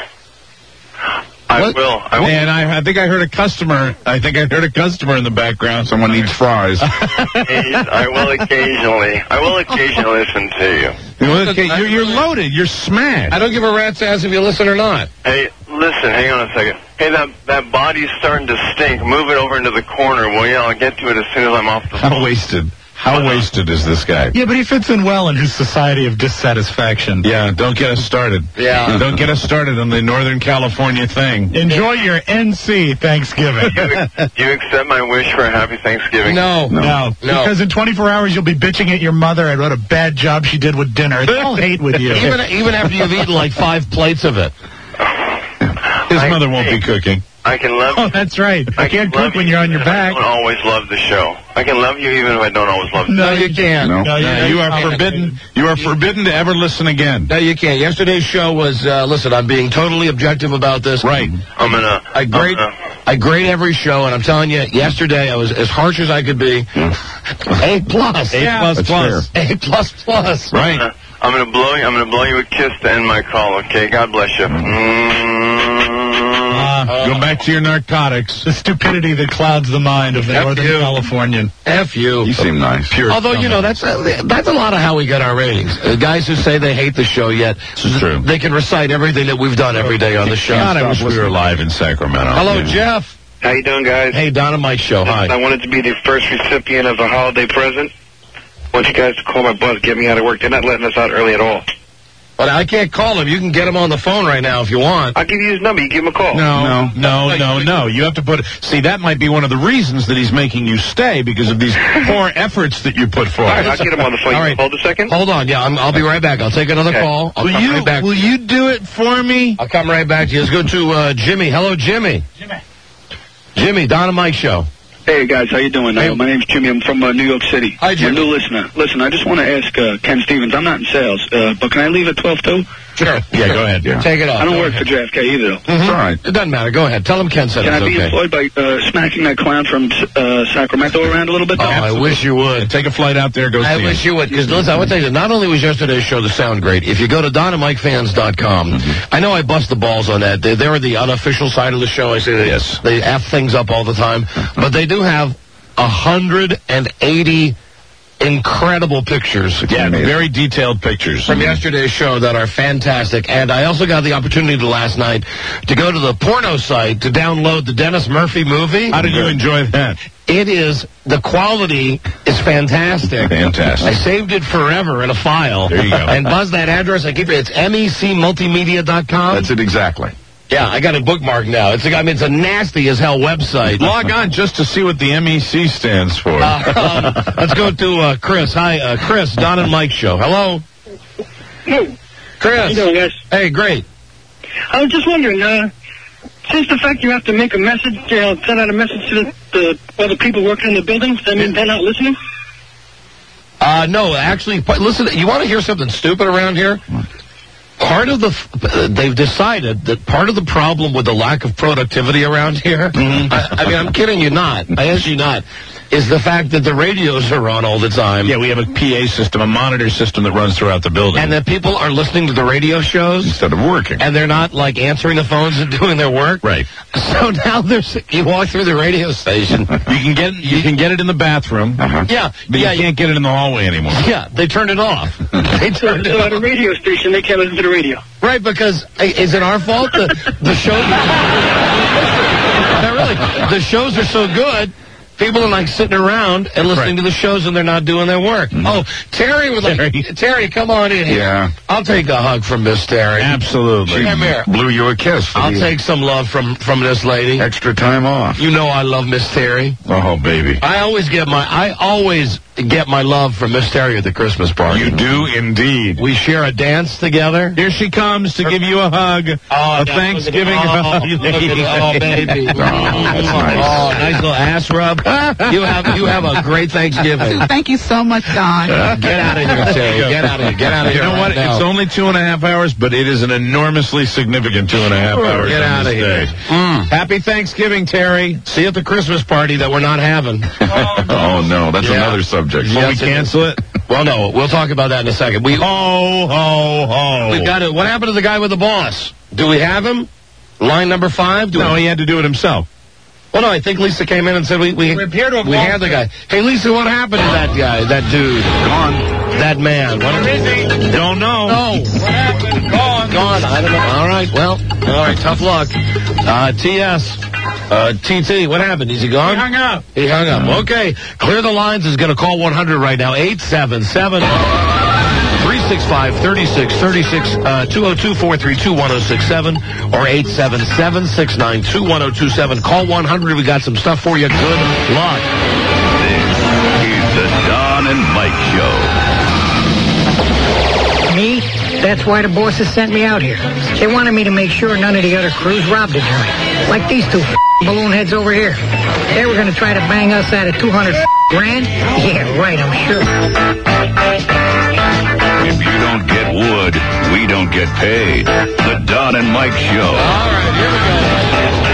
I What? will. I will. And I, I think I heard a customer. I think I heard a customer in the background. Someone needs fries. I will occasionally. I will occasionally listen to you. Okay, you're, you're loaded. You're smashed. I don't give a rat's ass if you listen or not. Hey, listen, hang on a second. Hey, that that body's starting to stink. Move it over into the corner, will you? I'll get to it as soon as I'm off the How phone. wasted. How wasted is this guy? Yeah, but he fits in well in his society of dissatisfaction. Yeah, don't get us started. Yeah. Don't get us started on the Northern California thing. Enjoy your N C Thanksgiving. You, you accept my wish for a happy Thanksgiving? No. No. No. Because in twenty-four hours you'll be bitching at your mother at what a bad job she did with dinner. They'll hate with you. Even, even after you've eaten like five plates of it. His I- mother won't be cooking. I can love Oh, that's right. I can't love cook when you you're on your even if back. I don't always love the show. I can love you even if I don't always love the No, you can't. No, No, you- No, you are forbidden. You are forbidden to ever listen again. No, you can't. Yesterday's show was, uh, listen, I'm being totally objective about this. Right. I'm gonna. I grade, I'm gonna, I grade every show, and I'm telling you, yesterday I was as harsh as I could be. A plus. A plus That's plus. A plus plus. Right. uh, I'm gonna blow you. I'm gonna blow you a kiss to end my call. Okay. God bless you. Uh, go back to your narcotics. The stupidity that clouds the mind of the F Northern you. Californian. F you. You seem nice. Pure Although, you know, that's uh, that's a lot of how we get our ratings. Uh, guys who say they hate the show, yet is true. they can recite everything that we've done every day on the show. God, I wish we were live in Sacramento. Hello, Yeah. Jeff. How you doing, guys? Hey, Don and Mike show. Hi. I wanted to be the first recipient of a holiday present. I want you guys to call my boss, get me out of work. They're not letting us out early at all. But I can't call him. You can get him on the phone right now if you want. I'll give you his number. You give him a call. No, no, no, no. You have to put. See, that might be one of the reasons that he's making you stay because of these poor efforts that you put forth. All right, I'll get him on the phone. All right. Hold a second. Hold on. Yeah, I'm, I'll be right back. I'll take another Okay. call. I'll Will come you? right back. Will you do it for me? I'll come right back to you. Let's go to uh, Jimmy. Hello, Jimmy. Jimmy. Jimmy, Don and Mike show. Hey, guys, how you doing? Hey. Uh, my name's Jimmy. I'm from uh, New York City. Hi, Jimmy. I'm a new listener. Listen, I just want to ask uh, Ken Stevens. I'm not in sales, uh, but can I leave at twelve two? Sure. Yeah, go ahead. Yeah. Take it off. I don't Go work ahead. for J F K either, though. Mhm. It's all right. It doesn't matter. Go ahead. Tell him Ken said Can I it's be okay. employed by uh, smacking that clown from uh, Sacramento around a little bit? Oh, though? I wish you would. Take a flight out there. Go I see wish him. you would, because listen, I would tell you, not only was yesterday's show the sound great, if you go to don and mike fans dot com, I know I bust the balls on that. They, they're the unofficial side of the show. I say they, Yes. they F things up all the time, but they do have one hundred eighty incredible pictures. Yeah, very detailed pictures. From yesterday's show that are fantastic. And I also got the opportunity to last night to go to the porno site to download the Dennis Murphy movie. How did you enjoy that? It is, the quality is fantastic. Fantastic. I saved it forever in a file. There you go. And buzz that address. I keep it. It's mec multimedia dot com. That's it exactly. Yeah, I got it bookmarked now. It's a, I mean, it's a nasty as hell website. Log on just to see what the M E C stands for. Uh, um, let's go to uh, Chris. Hi, uh, Chris, Don and Mike show. Hello. Hey. Chris. How you doing, guys? Hey, great. I was just wondering, uh, since the fact you have to make a message, you know, send out a message to the, the all the people working in the buildings, I mean, they're not listening? Uh, no, actually, p- listen, you want to hear something stupid around here? Part of the, f- uh, they've decided that part of the problem with the lack of productivity around here, I, I mean, I'm kidding you not, I ask you not, is the fact that the radios are on all the time. Yeah, we have a P A system, a monitor system that runs throughout the building. And that people are listening to the radio shows. Instead of working. And they're not, like, answering the phones and doing their work. Right. So now there's, you walk through the radio station. You can get you can get it in the bathroom. Uh-huh. Yeah. But yeah, you can't get it in the hallway anymore. Yeah, they turned it off. They turned it So off. at a radio station, they can't listen to the radio. Right, because hey, is it our fault? The, the shows. Not really. The shows are so good. People are like sitting around and listening Right. to the shows, and they're not doing their work. Mm-hmm. Oh, Terry was like, Terry. Terry, come on in here. Yeah. I'll take a hug from Miss Terry. Absolutely. Come here. Blew you a kiss. for I'll the take some love from from this lady. extra time off. You know I love Miss Terry. Oh, baby. I always get my I always get my love from Miss Terry at the Christmas party. You do indeed. We share a dance together. Here she comes to give you a hug. Oh, a now Thanksgiving look at- hug. oh, look at it. Oh, baby. that's nice. Oh, nice little ass rub. You have you have a great Thanksgiving. Thank you so much, Don. Get out of here, Terry. Get out of here. Get out of You here. know right what? now. It's only two and a half hours, but it is an enormously significant two and a half hours. Get on out this of here. day. Mm. Happy Thanksgiving, Terry. See you at the Christmas party that we're not having. Oh, no, that's Yeah. another subject. Will Yes, we it is. cancel it? Well, no, we'll talk about that in a second. We Ho, ho, ho. We've got it. What happened to the guy with the boss? Do we have him? Line number five? Do No, we... he had to do it himself. Well, no, I think Lisa came in and said we we, We're here to we had the guy. Hey, Lisa, what happened to that guy, that dude? Gone. that man? What Where is he? Don't know. No. What happened? Gone. Gone. I don't know. All right. Well, all right. Tough luck. Uh, T S. Uh, T T, what happened? Is he gone? He hung up. He hung up. Okay. Clear the lines is going to call one hundred right now. eight seven seven, three six five, three six three six, uh, two oh two, four three two, one oh six seven, or eight seven seven, six nine two, one oh two seven. Call one hundred. We got some stuff for you. Good luck. This is the Don and Mike Show. Me? That's why the bosses sent me out here. They wanted me to make sure none of the other crews robbed the joint. Like these two balloon heads over here. They were going to try to bang us out of two hundred grand? Yeah, right, I'm sure. If you don't get wood, we don't get paid. The Don and Mike Show. All right, here we go.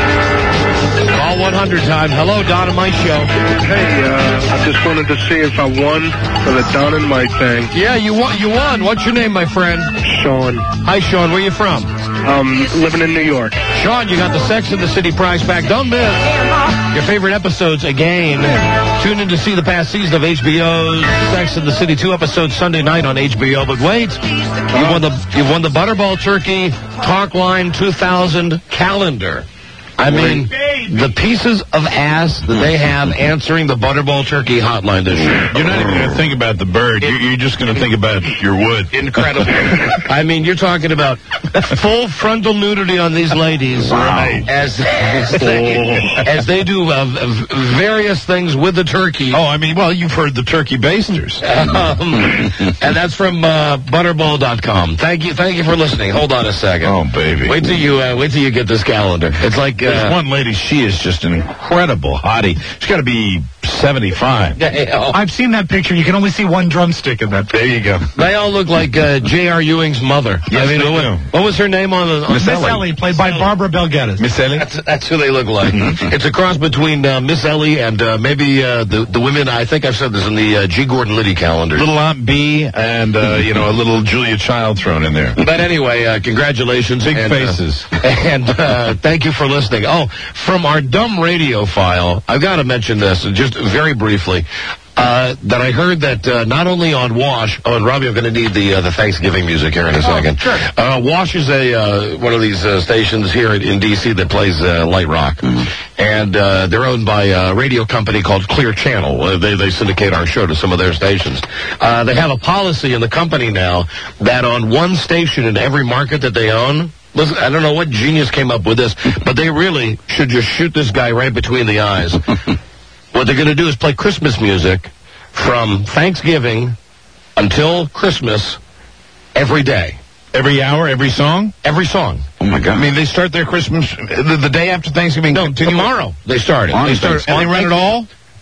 Call one hundred time. Hello, Don and Mike Show. Hey, uh, I just wanted to see if I won for the Don and Mike thing. Yeah, you won. You won. What's your name, my friend? Sean. Hi, Sean. Where you from? Um, living in New York. Sean, you got the Sex and the City prize back. Don't miss your favorite episodes again. Tune in to see the past season of H B O's Sex and the City. Two episodes Sunday night on H B O. But wait, you won the you won the Butterball Turkey Talk Line two thousand calendar. I mean, the pieces of ass that they have answering the Butterball Turkey hotline this year. You're not even going to think about the bird. You're, you're just going to think about your wood. Incredible. I mean, you're talking about full frontal nudity on these ladies. Wow. As, as, they, as they do uh, various things with the turkey. Oh, I mean, well, you've heard the turkey basters. Um, and that's from uh, butterball dot com. Thank you thank you for listening. Hold on a second. Oh, baby. Wait till you, uh, wait till you get this calendar. It's like... Uh, There's one lady, she is just an incredible hottie. She's got to be seventy-five. I've seen that picture. You can only see one drumstick in that. There you go. They all look like uh, J R. Ewing's mother. Yes, I mean, they what, do. what was her name on the on Miss Ellie? Ellie, played by Barbara Bel Geddes. Miss Ellie? That's, that's who they look like. It's a cross between uh, Miss Ellie and uh, maybe uh, the the women. I think I've said this in the uh, G. Gordon Liddy calendar. Little Aunt B and, uh, you know, a little Julia Child thrown in there. But anyway, uh, congratulations. Big and, faces. Uh, and uh, thank you for listening. Oh, from our dumb radio file, I've got to mention this, just very briefly. Uh, that I heard that uh, not only on Wash, oh, and Robbie, I'm going to need the uh, the Thanksgiving music here in a second. Oh, sure. Uh, Wash is a uh, one of these uh, stations here in D C that plays uh, light rock, mm-hmm. and uh, they're owned by a radio company called Clear Channel. Uh, they they syndicate our show to some of their stations. Uh, they have a policy in the company now that on one station in every market that they own. Listen, I don't know what genius came up with this, but they really should just shoot this guy right between the eyes. What they're going to do is play Christmas music from Thanksgiving until Christmas every day. Every hour, every song? Every song. Oh, my God. I mean, they start their Christmas the, the day after Thanksgiving? No, continue tomorrow they start it. On They start, and they run it all?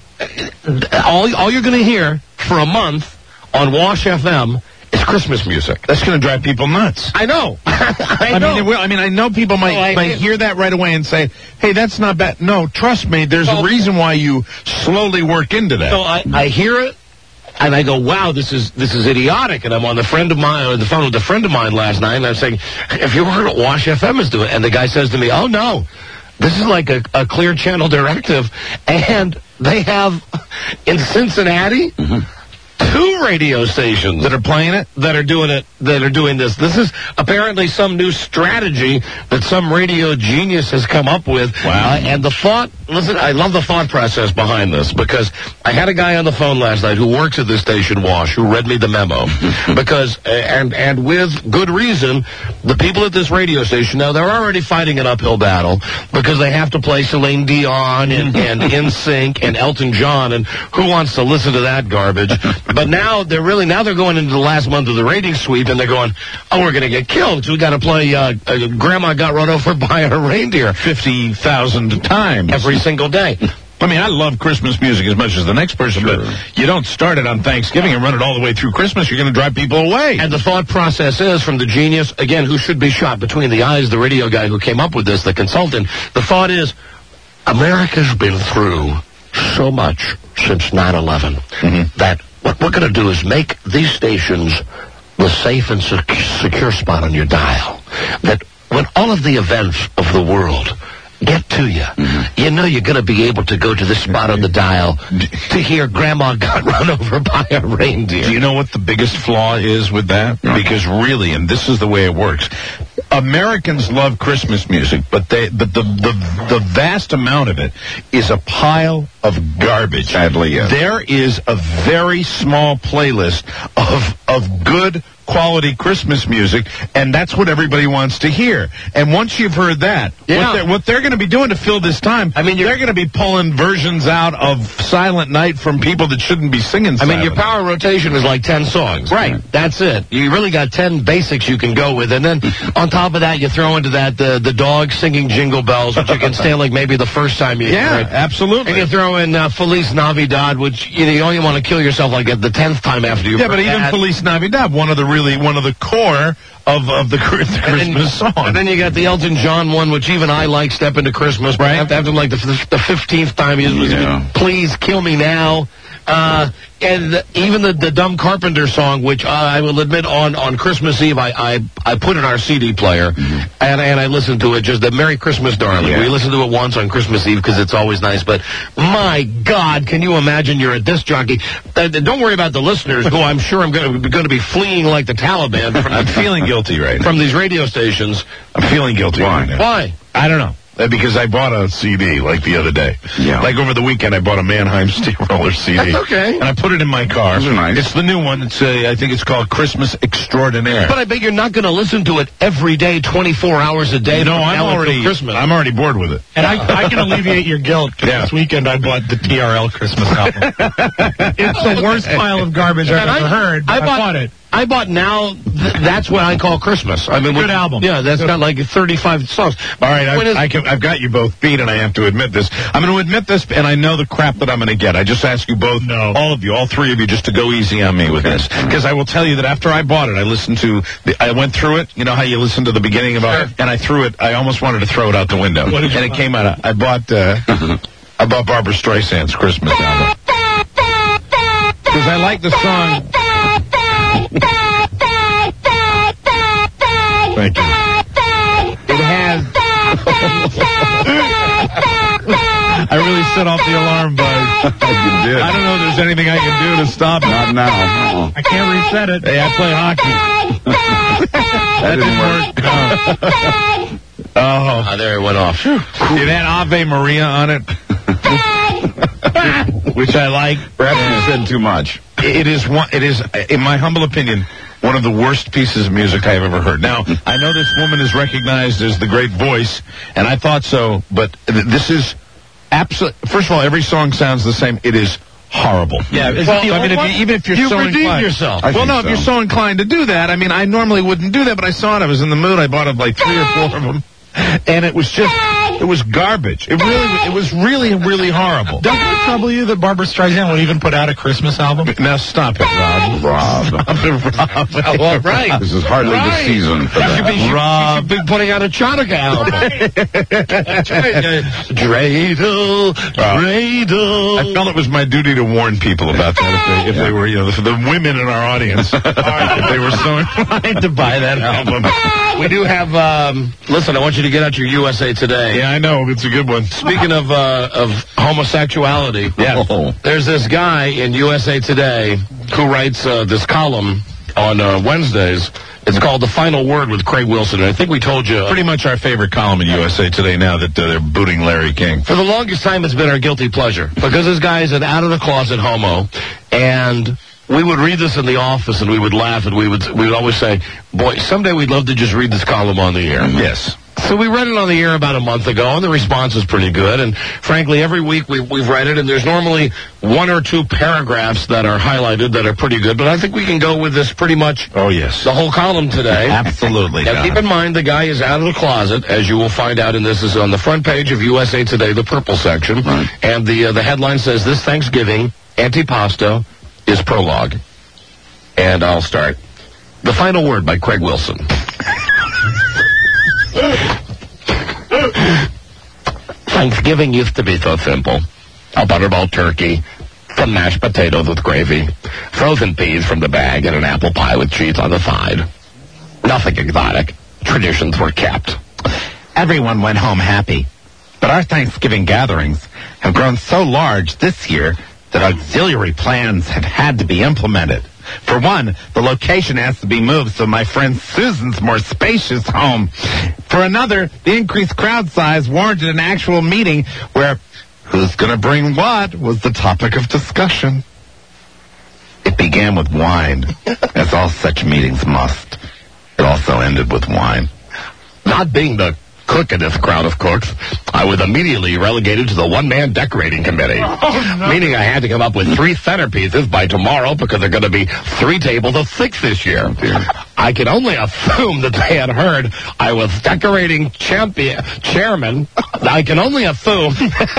all? All you're going to hear for a month on Wash F M is Christmas music. That's going to drive people nuts. I know. I, I know. mean, it will. I mean, I know people might, No, I- might hear that right away and say, hey, that's not bad. No, trust me, there's Well- a reason why you slowly work into that. So I, I hear it, and I go, wow, this is this is idiotic. And I'm on the friend of mine, on the phone with a friend of mine last night, and I'm saying, have you heard what Wash F M is doing? And the guy says to me, oh, no. This is like a, a Clear Channel directive. And they have, in Cincinnati, two radio stations that are playing it, that are doing it, that are doing this. This is apparently some new strategy that some radio genius has come up with. Wow. Uh, and the thought, listen, I love the thought process behind this, because I had a guy on the phone last night who works at this station, Wash, who read me the memo. because, uh, and, and with good reason, the people at this radio station, now they're already fighting an uphill battle, because they have to play Celine Dion and, and N Sync and Elton John, and who wants to listen to that garbage? But now they're really, now they're going into the last month of the ratings sweep, and they're going, oh, we're going to get killed, because we got to play uh, uh, Grandma Got Run Over by a Reindeer fifty thousand times every single day. I mean, I love Christmas music as much as the next person, Sure. but you don't start it on Thanksgiving and run it all the way through Christmas. You're going to drive people away. And the thought process is, from the genius, again, who should be shot between the eyes, the radio guy who came up with this, the consultant, the thought is, America's been through so much since nine eleven mm-hmm. that what we're going to do is make these stations the safe and sec- secure spot on your dial. That when all of the events of the world get to you. Mm-hmm. You know you're going to be able to go to the spot on the dial to hear Grandma got run over by a reindeer. Do you know what the biggest flaw is with that? No. Because really, and this is the way it works, Americans love Christmas music, but they but the, the, the vast amount of it is a pile of garbage. Sadly, yes. There is a very small playlist of of good quality Christmas music, and that's what everybody wants to hear. And once you've heard that, yeah. what they're, what they're going to be doing to fill this time, I mean, they're going to be pulling versions out of Silent Night from people that shouldn't be singing Silent I mean, your power rotation is like ten songs. Right. That's it. You really got ten basics you can go with, and then on top of that, you throw into that the, the dog singing Jingle Bells, which you can stand like maybe the first time you yeah, hear it. absolutely. And you throw in uh, Feliz Navidad, which you, know, you only want to kill yourself like at the tenth time after you Yeah, but even that. Feliz Navidad, one of the really, one of the core of, of the, the Christmas then, song. And then you got the Elton John one, which even I like, Step Into Christmas, but right. after, after like the, the fifteenth time, he was, yeah. Please Kill Me Now. Uh, and the, even the, the Dumb Carpenter song, which uh, I will admit on, on Christmas Eve, I, I, I put in our C D player, mm-hmm. and, and I listened to it, just the Merry Christmas, Darling. Yeah. We listened to it once on Christmas Eve because it's always nice, but my God, can you imagine you're a disc jockey? Uh, don't worry about the listeners, who I'm sure I'm going to be fleeing like the Taliban. From, I'm feeling guilty right now. From these radio stations. I'm feeling guilty Why? right now. Why? I don't know. Uh, because I bought a C D, like, the other day. Yeah. Like, over the weekend, I bought a Mannheim Steamroller C D. That's okay. And I put it in my car. Those are nice. It's the new one. It's uh, I think it's called Christmas Extraordinaire. But I bet you're not going to listen to it every day, twenty-four hours a day. No, I'm already, Christmas. I'm already bored with it. And I, I can alleviate your guilt. Yeah. This weekend, I bought the T R L Christmas album. It's the worst pile of garbage I've And ever I, heard, but I I bought, bought it. I bought now, th- that's what I call Christmas. I mean, Good with, album. Yeah, that's Good. got like thirty-five songs. All right, I, is, I can, I've got you both beat, and I have to admit this. I'm going to admit this, and I know the crap that I'm going to get. I just ask you both, no. all of you, all three of you, just to go easy on me with this. Because I will tell you that after I bought it, I listened to, the, I went through it. You know how you listen to the beginning of it? And I threw it, I almost wanted to throw it out the window. What did you and buy? it came out, of, I bought, uh, I bought Barbara Streisand's Christmas album. Because I like the song. Thank you. It has. I really set off the alarm buzz. You did. I don't know if there's anything I can do to stop it. Not now. Uh-uh. I can't reset it. Hey, I play hockey. That didn't work. No. Oh. Ah, there it went off. It had Ave Maria on it, which I like. Perhaps you said too much. It is one. It is, in my humble opinion, one of the worst pieces of music I've ever heard. Now, I know this woman is recognized as the great voice, and I thought so, but th- this is absolutely. First of all, every song sounds the same. It is horrible. Yeah, well, I mean, if you, even if you're you so redeemed inclined, yourself. well, no, so. If you're so inclined to do that, I mean, I normally wouldn't do that, but I saw it. I was in the mood. I bought like three or four of them, and it was just. It was garbage. It really, it was really, really horrible. Doesn't it trouble you that Barbara Streisand will even put out a Christmas album? Now stop it, Rob. Rob. Stop it, Rob. Oh, well, right. This is hardly right. the season for that. You should be, Rob. you should be putting out a Chanukah album. That's right. Dreidel, Dreidel. I felt it was my duty to warn people about that if they, if yeah. they were, you know, the, the women in our audience, if they were so inclined to buy that album. We do have, um, listen, I want you to get out your U S A Today. Yeah, I know. It's a good one. Speaking of uh, of homosexuality, yeah. Oh. There's this guy in U S A Today who writes uh, this column on uh, Wednesdays. It's called The Final Word with Craig Wilson. And I think we told you. Uh, Pretty much our favorite column in U S A Today now that uh, they're booting Larry King. For the longest time, it's been our guilty pleasure. Because this guy is an out-of-the-closet homo. And we would read this in the office and we would laugh and we would, we would always say, boy, someday we'd love to just read this column on the air. Yes. So we read it on the air about a month ago, and the response was pretty good. And frankly, every week we, we've read it, and there's normally one or two paragraphs that are highlighted that are pretty good. But I think we can go with this pretty much. Oh, yes. The whole column today. Absolutely. Now, keep in mind, the guy is out of the closet, as you will find out in this. Is on the front page of U S A Today, the purple section. Right. And the, uh, the headline says, "This Thanksgiving, antipasto is prologue." And I'll start. The Final Word by Craig Wilson. Thanksgiving used to be so simple. A butterball turkey, some mashed potatoes with gravy, frozen peas from the bag, and an apple pie with cheese on the side. Nothing exotic. Traditions were kept. Everyone went home happy. But our Thanksgiving gatherings have grown so large this year that auxiliary plans have had to be implemented. For one, the location has to be moved so my friend Susan's more spacious home. For another, the increased crowd size warranted an actual meeting where who's going to bring what was the topic of discussion. It began with wine, as all such meetings must. It also ended with wine. Not being the cookingest crowd of cooks, I was immediately relegated to the one-man decorating committee. Oh, no. Meaning I had to come up with three centerpieces by tomorrow because there are going to be three tables of six this year. I can only assume that they had heard I was decorating champion chairman. I can only assume.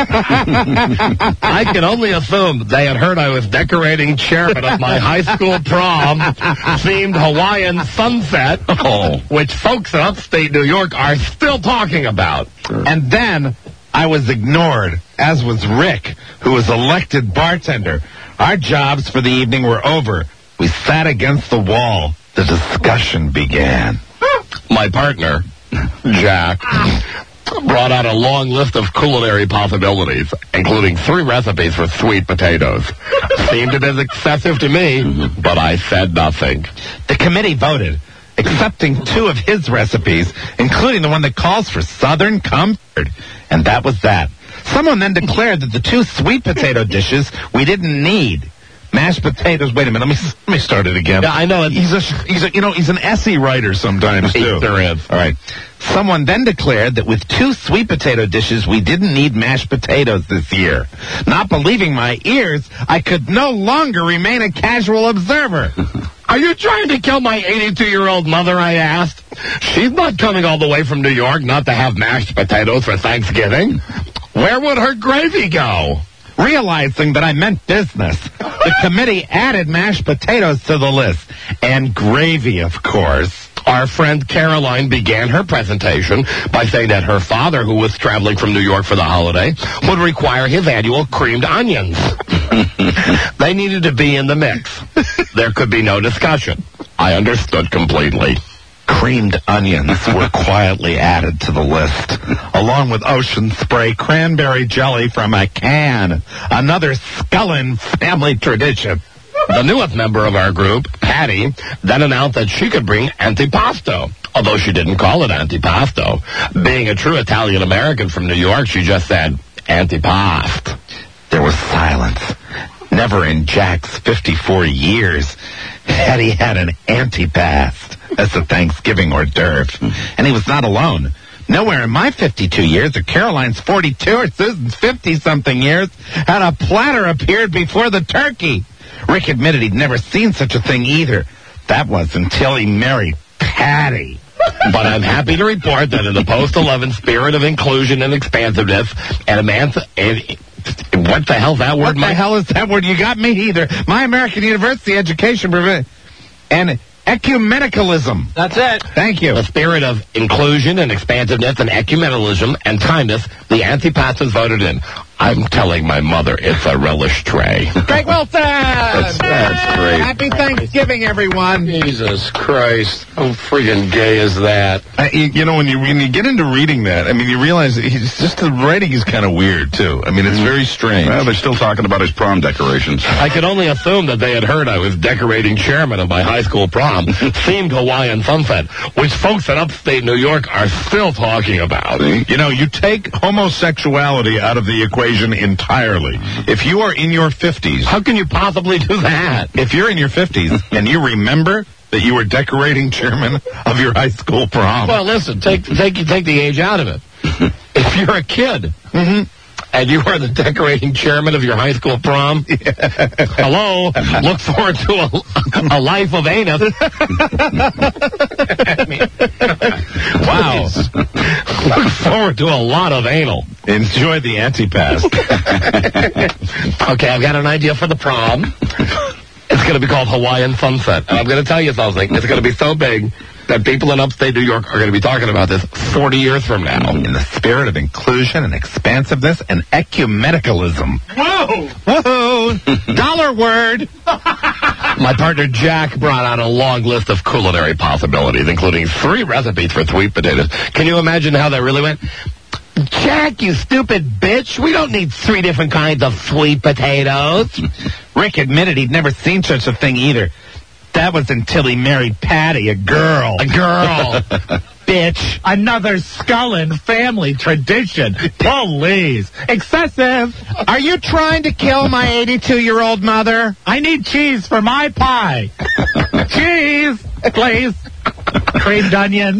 I can only assume they had heard I was decorating chairman of my high school prom themed Hawaiian sunset, oh. which folks in upstate New York are still talking about. And then I was ignored, as was Rick, who was elected bartender. Our jobs for the evening were over. We sat against the wall. The discussion began. My partner, Jack, brought out a long list of culinary possibilities, including three recipes for sweet potatoes. Seemed a bit excessive to me, but I said nothing. The committee voted, accepting two of his recipes, including the one that calls for Southern comfort. And that was that. Someone then declared that the two sweet potato dishes we didn't need. Mashed potatoes. Wait a minute. Let me let me start it again. Yeah, I know it. He's a he's a you know he's an essay writer sometimes too. There is. All right. Someone then declared that with two sweet potato dishes we didn't need mashed potatoes this year. Not believing my ears, I could no longer remain a casual observer. Are you trying to kill my eighty-two-year-old mother, I asked? She's not coming all the way from New York not to have mashed potatoes for Thanksgiving. Where would her gravy go? Realizing that I meant business, the committee added mashed potatoes to the list. And gravy, of course. Our friend Caroline began her presentation by saying that her father, who was traveling from New York for the holiday, would require his annual creamed onions. They needed to be in the mix. There could be no discussion. I understood completely. Creamed onions were quietly added to the list, along with ocean spray cranberry jelly from a can, another Scullin family tradition. The newest member of our group, Patty, then announced that she could bring antipasto, although she didn't call it antipasto. Being a true Italian-American from New York, she just said, antipast. There was silence. Never in Jack's fifty-four years had he had an antipast as a Thanksgiving hors d'oeuvre. And he was not alone. Nowhere in my fifty-two years, or Caroline's forty-two, or Susan's fifty-something years, had a platter appeared before the turkey. Rick admitted he'd never seen such a thing either. That was until he married Patty. But I'm happy to report that in the post eleven spirit of inclusion and expansiveness, and emanci- and what the hell's that word? What the Mike? hell is that word? You got me either. My American University education prevent and ecumenicalism. That's it. Thank you. The spirit of inclusion and expansiveness and ecumenicalism and kindness, the antipastas voted in. I'm telling my mother it's a relish tray. Greg Wilson! That's, that's great. Happy Thanksgiving, everyone. Jesus Christ. How friggin' gay is that? I, you, you know, when you when you get into reading that, I mean, you realize that he's, just the writing is kind of weird, too. I mean, it's very strange. Well, they're still talking about his prom decorations. I could only assume that they had heard I was decorating chairman of my high school prom, themed Hawaiian sunset, which folks in upstate New York are still talking about. You know, you take homosexuality out of the equation entirely. If you are in your fifties... How can you possibly do that? If you're in your fifties and you remember that you were decorating chairman of your high school prom... Well, listen, take take take the age out of it. If you're a kid... Mm-hmm. And you are the decorating chairman of your high school prom? Yeah. Hello? Look forward to a, a life of anus. Wow. Look forward to a lot of anal. Enjoy the antipast. Okay, I've got an idea for the prom. It's going to be called Hawaiian Sunset. And I'm going to tell you something. It's going to be so big that people in upstate New York are going to be talking about this forty years from now. In the spirit of inclusion and expansiveness and ecumenicalism. Whoa! Whoa! Dollar word! My partner Jack brought out a long list of culinary possibilities, including three recipes for sweet potatoes. Can you imagine how that really went? Jack, you stupid bitch. We don't need three different kinds of sweet potatoes. Rick admitted he'd never seen such a thing either. That was until he married Patty, a girl. A girl. Bitch. Another Scullin family tradition. Please. Excessive. Are you trying to kill my eighty-two-year-old mother? I need cheese for my pie. Cheese, please. Creamed onion.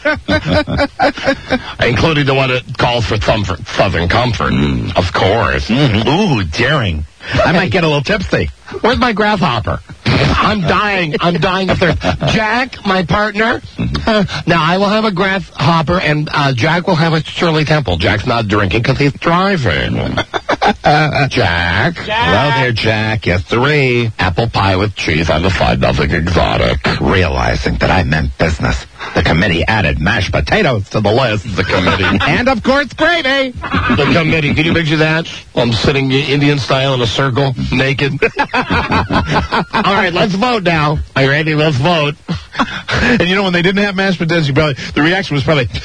Including the one that calls for comfort, Southern Comfort. Mm. Of course. Mm-hmm. Ooh, daring. I might get a little tipsy. Where's my grasshopper? I'm dying. I'm dying of thirst. Jack, my partner. Uh, now, I will have a grasshopper, and uh, Jack will have a Shirley Temple. Jack's not drinking because he's driving. Jack. Jack. Hello there, Jack. Yes, sirree. Apple pie with cheese on the side, nothing exotic. Realizing that I meant business, the committee added mashed potatoes to the list. The committee. And, of course, gravy. The committee. Can you picture that? I'm sitting Indian style in a circle, naked. All right, let's vote now. Are you ready? Let's vote. And you know, when they didn't have mashed potatoes, you probably, the reaction was probably,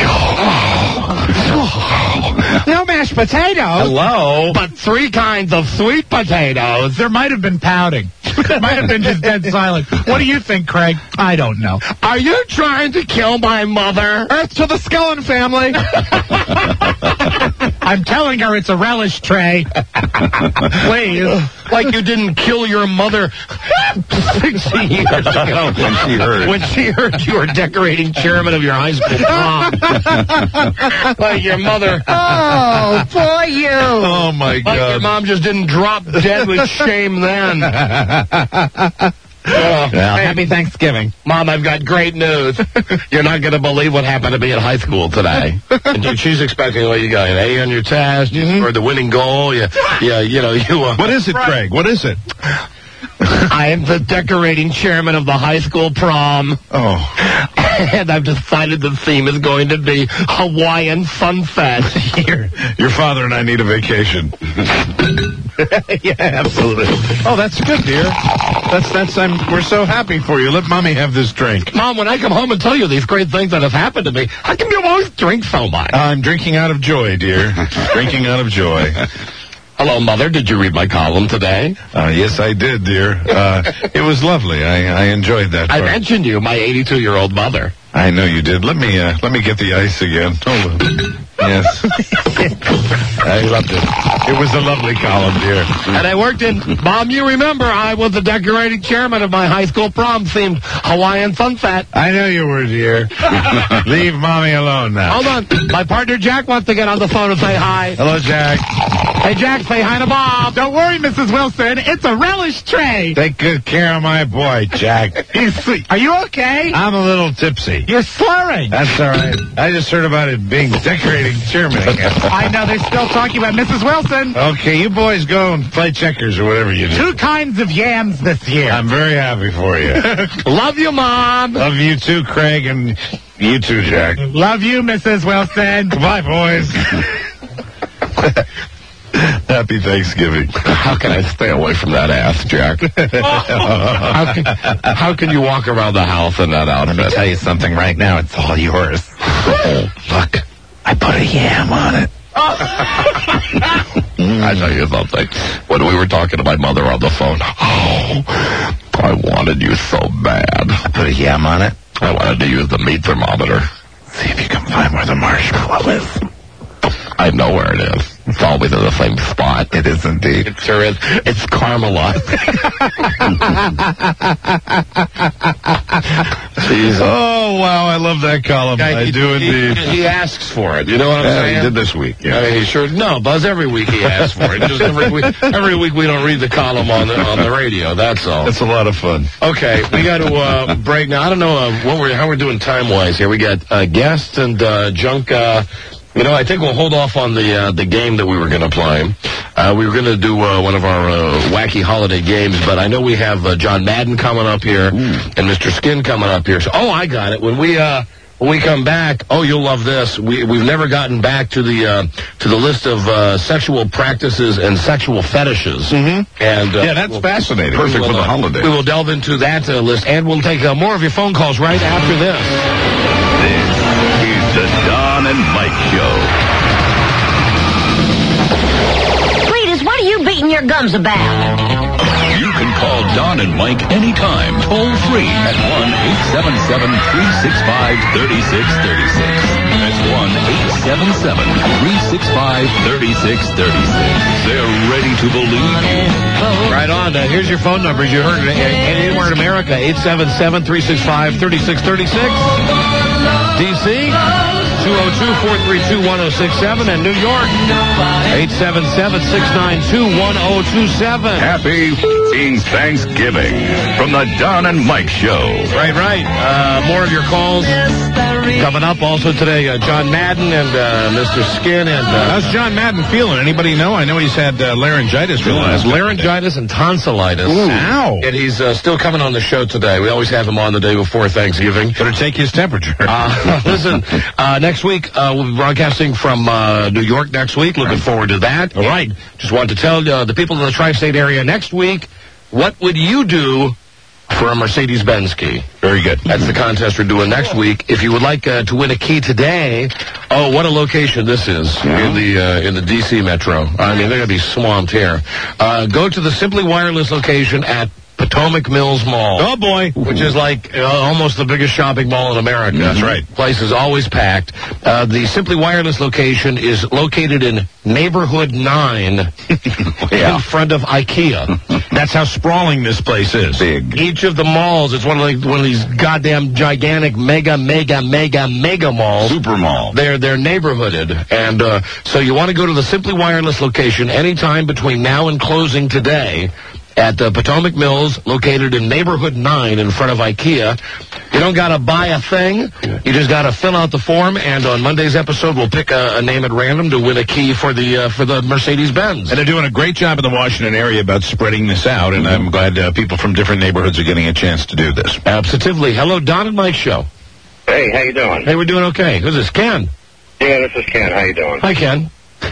no mashed potatoes. Hello? But three kinds of sweet potatoes. There might have been pouting. It might have been just dead silent. What do you think, Craig? I don't know. Are you trying to kill my mother? Earth to the Scullin family. I'm telling her it's a relish tray. Please. Like you didn't kill your mother sixty years ago. When she heard. When she heard you were decorating chairman of your high school prom. Like your mother. Oh, for you. Oh, my Like God. your mom just didn't drop dead with shame then. Well, happy Thanksgiving. Mom, I've got great news. You're not going to believe what happened to me in high school today. And she's expecting, well, you got an A on your test, you scored the winning goal, you, you, you know, you... Uh, What is it, Craig? What is it? I am the decorating chairman of the high school prom. Oh. And I've decided the theme is going to be Hawaiian sunset. Your, your father and I need a vacation. Yeah, absolutely. Oh, that's good, dear. That's, that's, I'm, we're so happy for you. Let Mommy have this drink. Mom, when I come home and tell you these great things that have happened to me, how come you always drink so much? I'm drinking out of joy, dear. Drinking out of joy. Hello, Mother. Did you read my column today? Uh, yes, I did, dear. Uh, it was lovely. I, I enjoyed that I part. mentioned you, my eighty-two-year-old mother. I know you did. Let me, uh, let me get the ice again. Hold on. Yes. I loved it. It was a lovely column, dear. And I worked in, Mom, you remember, I was the decorating chairman of my high school prom themed Hawaiian sunset. I know you were, dear. Leave Mommy alone now. Hold on. My partner Jack wants to get on the phone and say hi. Hello, Jack. Hey, Jack, say hi to Bob. Don't worry, Missus Wilson. It's a relish tray. Take good care of my boy, Jack. He's sweet. Are you okay? I'm a little tipsy. You're slurring. That's all right. I just heard about it being decorating chairman again. I know they're still talking about Missus Wilson. Okay, you boys go and play checkers or whatever you do. Two kinds of yams this year. I'm very happy for you. Love you, Mom. Love you too, Craig, and you too, Jack. Love you, Missus Wilson. Goodbye, boys. Happy Thanksgiving. How can I stay away from that ass, Jack? how, can, how can you walk around the house in that outfit? Let me tell you something right now. It's all yours. Look, I put a yam on it. I tell you something. When we were talking to my mother on the phone, oh, I wanted you so bad. I put a yam on it. I wanted to use the meat thermometer. See if you can find where the marshmallow is. I know where it is. It's always in the same spot. It is indeed. It sure is. It's caramelized. Oh, wow, I love that column. Yeah, I he, do indeed. He, he asks for it. You know what I'm Yeah, saying? he did this week. Yeah. I mean, he sure no, Buzz. Every week he asks for it. Just every week, every week we don't read the column on the on the radio. That's all. That's a lot of fun. Okay, we got to uh, break now. I don't know uh, what we're how we're doing time wise here. We got uh, guests and uh, junk. Uh, You know, I think we'll hold off on the uh, the game that we were going to play. Uh, we were going to do uh, one of our uh, wacky holiday games, but I know we have uh, John Madden coming up here mm. and Mister Skin coming up here. So, oh, I got it. When we uh, when we come back, oh, you'll love this. We we've never gotten back to the uh, to the list of uh, sexual practices and sexual fetishes. Mm-hmm. And uh, yeah, that's we'll, fascinating. Perfect will, for the uh, holidays. We will delve into that uh, list, and we'll take uh, more of your phone calls right after this. This is the Don and Mike Show. Cletus, what are you beating your gums about? You can call Don and Mike anytime, toll free at one eight seven seven, three six five, three six three six. That's one eight seven seven, three six five, three six three six. They're ready to believe you. Right on. Uh, here's your phone numbers. You heard it anywhere in America. eight seven seven, three six five, three six three six. D C, two oh two, four three two, one oh six seven. And New York, eight seven seven, six nine two, one oh two seven. Happy f***ing Thanksgiving from the Don and Mike Show. Right, right. Uh, more of your calls coming up. Also today, uh, John Madden and uh, Mister Skin. And uh, how's John Madden feeling? Anybody know? I know he's had uh, laryngitis for the last laryngitis and tonsillitis. Ooh. Ow. And he's uh, still coming on the show today. We always have him on the day before Thanksgiving. Better take his temperature. Uh, listen, uh, next week, uh, we'll be broadcasting from uh, New York next week. Looking forward to that. All right. Just wanted to tell uh, the people in the tri-state area next week, what would you do for a Mercedes-Benz key? Very good. That's the contest we're doing next week. If you would like uh, to win a key today, oh, what a location this is yeah. in the uh, in the D C metro. I mean, they're going to be swamped here. Uh, go to the Simply Wireless location at Potomac Mills Mall. Oh, boy. Which is like uh, almost the biggest shopping mall in America. Mm-hmm. That's right. Place is always packed. Uh, the Simply Wireless location is located in Neighborhood nine yeah. in front of IKEA. That's how sprawling this place is. Big. Each of the malls, it's one of, like, one of these goddamn gigantic mega, mega, mega, mega malls. Super mall. They're, they're neighborhooded. And uh, so you want to go to the Simply Wireless location anytime between now and closing today at the Potomac Mills, located in Neighborhood nine in front of IKEA. You don't got to buy a thing. You just got to fill out the form, and on Monday's episode, we'll pick a, a name at random to win a key for the uh, for the Mercedes-Benz. And they're doing a great job in the Washington area about spreading this out, and I'm glad uh, people from different neighborhoods are getting a chance to do this. Absolutely. Hello, Don and Mike Show. Hey, how you doing? Hey, we're doing okay. Who's this, Ken? Yeah, this is Ken. How you doing? Hi, Ken.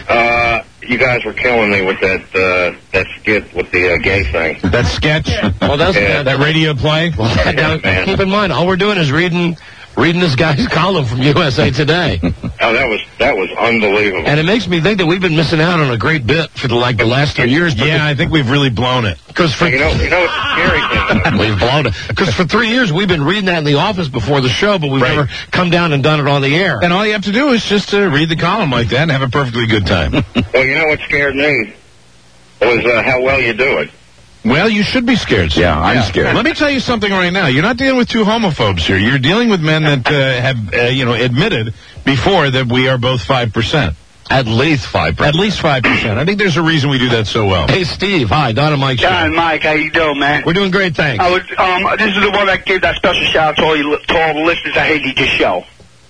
Uh, you guys were killing me with that uh, that skit with the uh, gay thing. That sketch? Well, that's yeah. that, that radio play? Well, that, yeah, now, man. keep in mind, all we're doing is reading reading this guy's column from U S A Today. Oh, that was that was unbelievable. And it makes me think that we've been missing out on a great bit for the, like the last three years. Yeah, I think we've really blown it. Because for you know, you know, it's scary thing. We've blown it. Because for three years we've been reading that in the office before the show, but we've right. never come down and done it on the air. And all you have to do is just uh, read the column like that and have a perfectly good time. Well, you know what scared me was uh, how well you do it. Well, you should be scared, sir. Yeah, I'm yeah. scared. Let me tell you something right now. You're not dealing with two homophobes here. You're dealing with men that uh, have, uh, you know, admitted before that we are both five percent. At least five percent. At least five percent. I think there's a reason we do that so well. Hey, Steve. Hi, Don and Mike. Don and Mike, how you doing, man? We're doing great, thanks. I would, um, this is the one that gave that special shout out to all, you, to all the listeners that hated your show.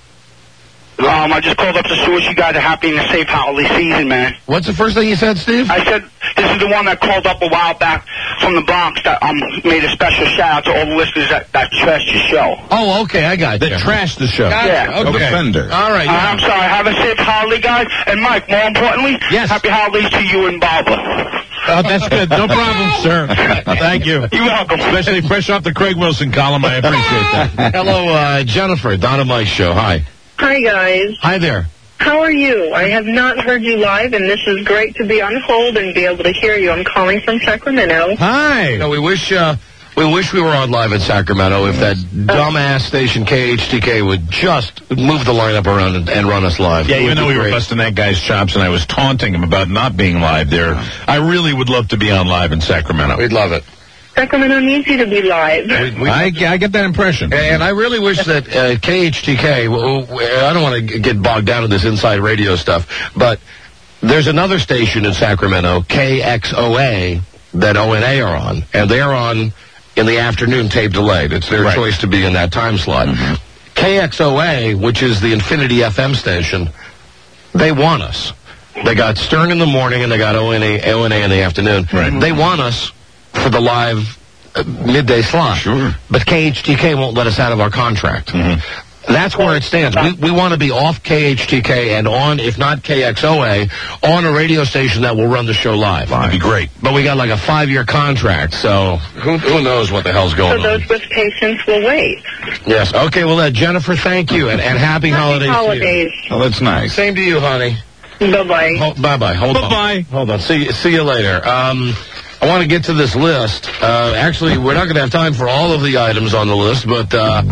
Um, I just called up to see wish you guys a happy and a safe holiday season, man. What's the first thing you said, Steve? I said this is the one that called up a while back from the Bronx that um made a special shout out to all the listeners that, that trashed your show. Oh, okay, I got that you. That trashed the show. Gotcha. Yeah. Okay. Defender. All right. Uh, Yeah. I'm sorry. Have a safe holiday, guys. And Mike, more importantly, yes. happy holidays to you and Barbara. Oh, that's good. No problem, sir. Thank you. You're welcome. Especially fresh off the Craig Wilson column. I appreciate that. Hello, uh, Jennifer. Don and Mike Show. Hi. Hi, guys. Hi there. How are you? I have not heard you live, and this is great to be on hold and be able to hear you. I'm calling from Sacramento. Hi. No, we wish uh, we wish we were on live in Sacramento. If that dumbass station K H T K would just move the lineup around and, and run us live. Yeah, even though we were busting that guy's chops and I was taunting him about not being live there, I really would love to be on live in Sacramento. We'd love it. Sacramento needs you to be live. We, we, I, I get that impression. And I really wish that uh, K H T K, well, I don't want to get bogged down in this inside radio stuff, but there's another station in Sacramento, K X O A, that O N A are on, and they're on in the afternoon tape delayed. It's their right. choice to be in that time slot. Mm-hmm. K X O A, which is the Infinity F M station, they want us. They got Stern in the morning and they got O N A, O N A in the afternoon. Right. They want us for the live uh, midday slot. Sure. But K H T K won't let us out of our contract. Mm-hmm. That's where it stands. We we want to be off K H T K and on, if not K X O A, on a radio station that will run the show live. That'd be great. But we got like a five-year contract, so who who knows what the hell's going So on. those with patience will wait. Yes. Okay, well, uh, Jennifer, thank you, and, and happy, Happy holidays, holidays. to you. Oh, that's nice. Same to you, honey. Bye-bye. Oh, bye-bye. Hold on. Bye-bye. Hold on. See, see you later. Um, I want to get to this list. Uh, actually, we're not going to have time for all of the items on the list, but uh,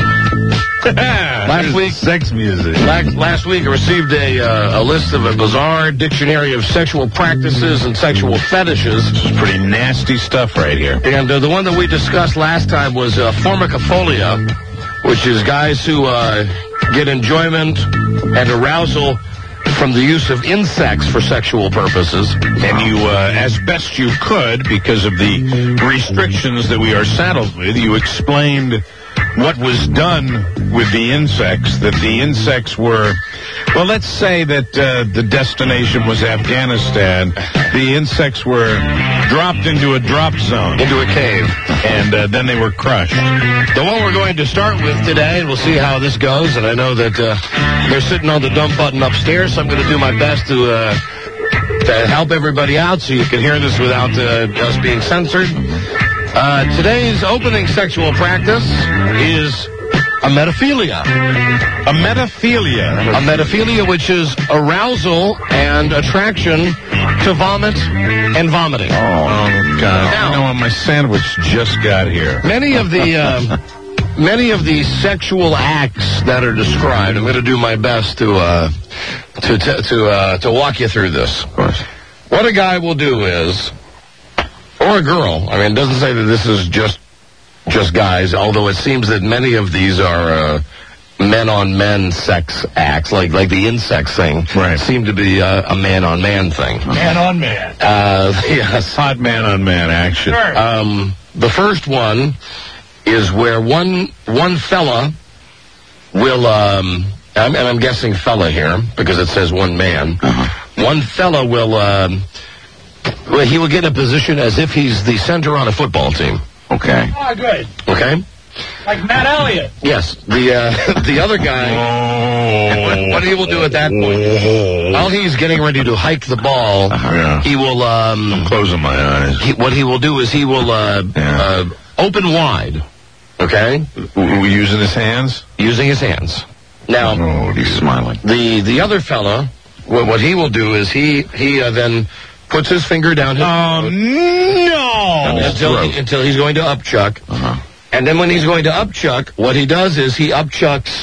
last week, sex music. Last, last week, I received a uh, a list of a bizarre dictionary of sexual practices and sexual fetishes. This is pretty nasty stuff right here. And uh, the one that we discussed last time was uh, formicofolia, which is guys who uh, get enjoyment and arousal from the use of insects for sexual purposes. And you, uh, as best you could, because of the restrictions that we are saddled with, you explained what was done with the insects, that the insects were, well, let's say that uh, the destination was Afghanistan. The insects were dropped into a drop zone. Into a cave. And uh, then they were crushed. The one we're going to start with today, and we'll see how this goes, and I know that uh, they're sitting on the dump button upstairs, so I'm going to do my best to, uh, to help everybody out so you can hear this without uh, us being censored. Uh, today's opening sexual practice is a metaphilia. A metaphilia. A metaphilia, which is arousal and attraction to vomit and vomiting. Oh, God. Now, you know what? My sandwich just got here. Many of the... Um, Many of the sexual acts that are described, I'm going to do my best to uh, to to to, uh, to walk you through this. Of course. What a guy will do is, or a girl. I mean, it doesn't say that this is just just guys, although it seems that many of these are uh, men-on-men sex acts, like like the insect thing. Right. Seem to be uh, a man-on-man thing. Man on man. Uh, yes. Hot man-on-man action. Sure. Um, the first one is where one one fella will, um, I'm, and I'm guessing fella here because it says one man. Uh-huh. One fella will, um, well, he will get a position as if he's the center on a football team. Okay. Oh, good. Okay. Like Matt Elliott. Yes. The uh, the other guy. What, what he will do at that point? While he's getting ready to hike the ball, Uh, yeah. he will. Um, I'm closing my eyes. he, what he will do is he will uh, Yeah. uh, open wide. Okay. W- using his hands? Using his hands. Now, Oh, he's smiling. the the other fella, what, what he will do is he he uh, then puts his finger down his Oh, no! until he, until he's going to upchuck, Uh-huh. and then when he's going to upchuck, what he does is he upchucks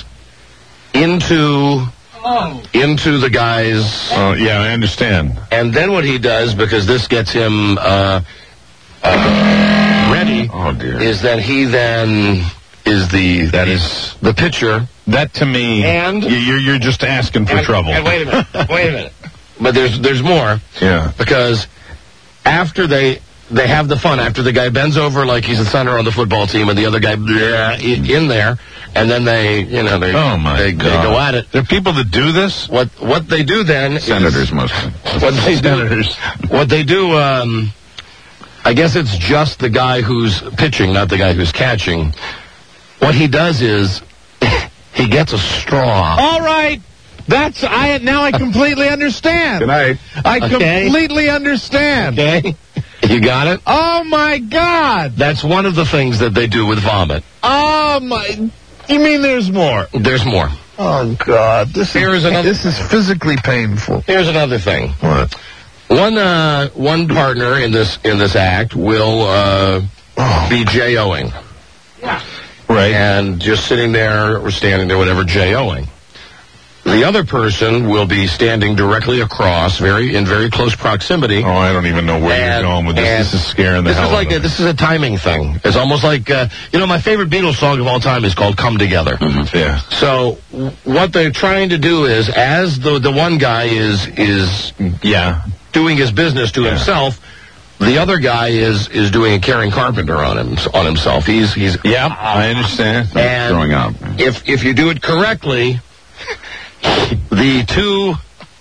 into Oh. into the guy's, Oh, yeah, I understand. and then what he does, because this gets him uh, uh, ready, Oh, dear. is that he then is the That the, is- the pitcher. That, to me, And- you- you're, you're just asking for And- trouble. And wait a minute, wait a minute. But there's there's more. Yeah. Because after they they have the fun, after the guy bends over like he's the center on the football team, and the other guy bleh, in there, and then they you know they Oh, my they, God. they go at it. There are people that do this? What what they do then? Senators, is, mostly. What they Senators. do? What they do? Um, I guess it's just the guy who's pitching, not the guy who's catching. What he does is he gets a straw. Oh. All right. That's I now I completely understand. Good night. I Okay. completely understand. Okay, you got it. Oh my God. That's one of the things that they do with vomit. Oh my. You mean there's more? There's more. Oh God. This Here is another. This is physically painful. Here's another thing. What? One uh, one partner in this in this act will uh, be J-O-ing. Right. And just sitting there or standing there, whatever, J-O-ing. The other person will be standing directly across, very in very close proximity. Oh, I don't even know where And- you're going with this. and This is scaring the This hell is like out a, of me. this is a timing thing. It's almost like uh, you know my favorite Beatles song of all time is called "Come Together." Mm-hmm. Yeah. So w- what they're trying to do is, as the the one guy is is Yeah. doing his business to himself, the other guy is is doing a Karen Carpenter on him on himself. He's he's Yeah, I understand. and Throwing up. if if you do it correctly, the two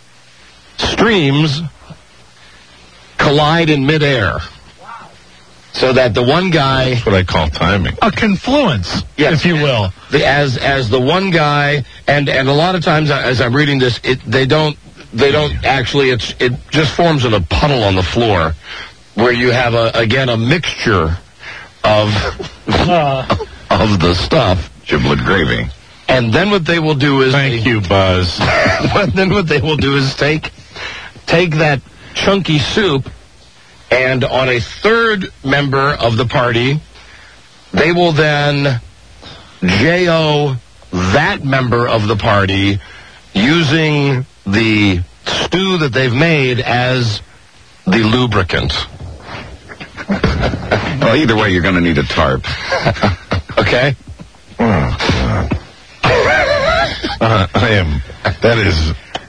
streams collide in midair. So that the one guy... That's what I call timing. A confluence, yes, if you will. The, as as the one guy, and, and a lot of times as I'm reading this, it they don't they don't actually, it's it just forms in a puddle on the floor where you have, a again, a mixture of, uh. of the stuff. Giblet gravy. And then what they will do is... Thank they, you, Buzz. Then what they will do is take take that chunky soup, and on a third member of the party, they will then J O that member of the party using the stew that they've made as the lubricant. Well, either way, you're going to need a tarp. Okay? Oh, uh, I am. That is.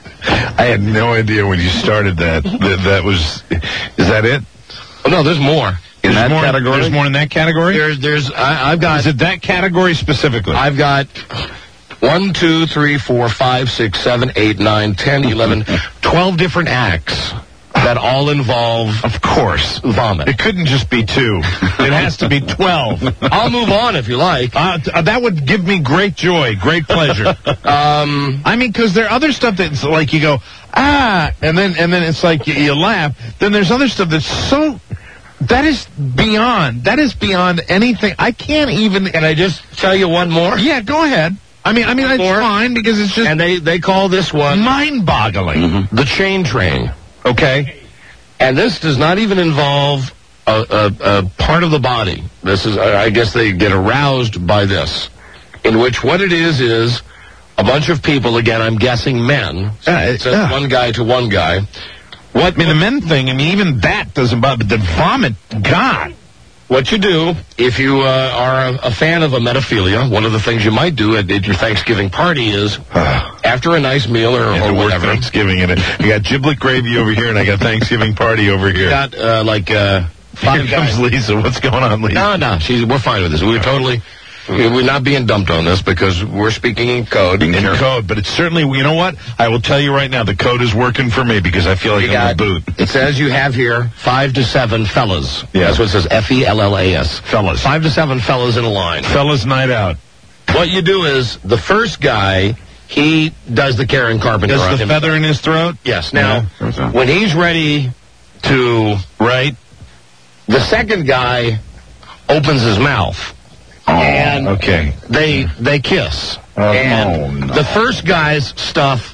I had no idea when you started that. That, that was. Is that it? Oh, no, there's more. In there's that more, category? There's more in that category? There's, there's, I, I've got... Is it that category specifically? I've got one, two, three, four, five, six, seven, eight, nine, ten, eleven, twelve different acts that all involve, of course, vomit. It couldn't just be two. It has to be twelve. I'll move on if you like. Uh, uh, that would give me great joy, great pleasure. um, I mean, because there are other stuff that's like you go, ah, and then and then it's like you, you laugh. Then there's other stuff that's so... That is beyond. That is beyond anything. I can't even... Can I just tell you one more? Yeah, go ahead. I mean, I mean, it's fine because it's just... And they, they call this one... mind-boggling. Mm-hmm. The chain train. Okay. And this does not even involve a, a, a part of the body. This is, I guess they get aroused by this. In which what it is is a bunch of people, again, I'm guessing men. So uh, it says uh. one guy to one guy. What, I mean, the men thing, I mean, even that doesn't bother, but the vomit, God. What you do, if you uh, are a, a fan of a metaphilia, one of the things you might do at, at your Thanksgiving party is, after a nice meal or, yeah, or whatever. Thanksgiving in it. You got giblet gravy over here, and I got Thanksgiving party over here. You got, uh, like, uh, five here comes guys. Lisa. What's going on, Lisa? No, no, she's, we're fine with this. We're totally... We're not being dumped on this because we're speaking in code. In code, but it's certainly, you know what? I will tell you right now, the code is working for me because I feel like you I'm a got, boot. It says you have here five to seven fellas. Yeah. That's what it says, F E L L A S. Fellas. Five to seven fellas in a line. Fellas night out. What you do is, the first guy, he does the Karen Carpenter Does on the him. feather in his throat? Yes. Now, Yeah. when he's ready to... Right. The second guy opens his mouth. Oh, and okay. they they kiss. Oh, and no, no. the first guy's stuff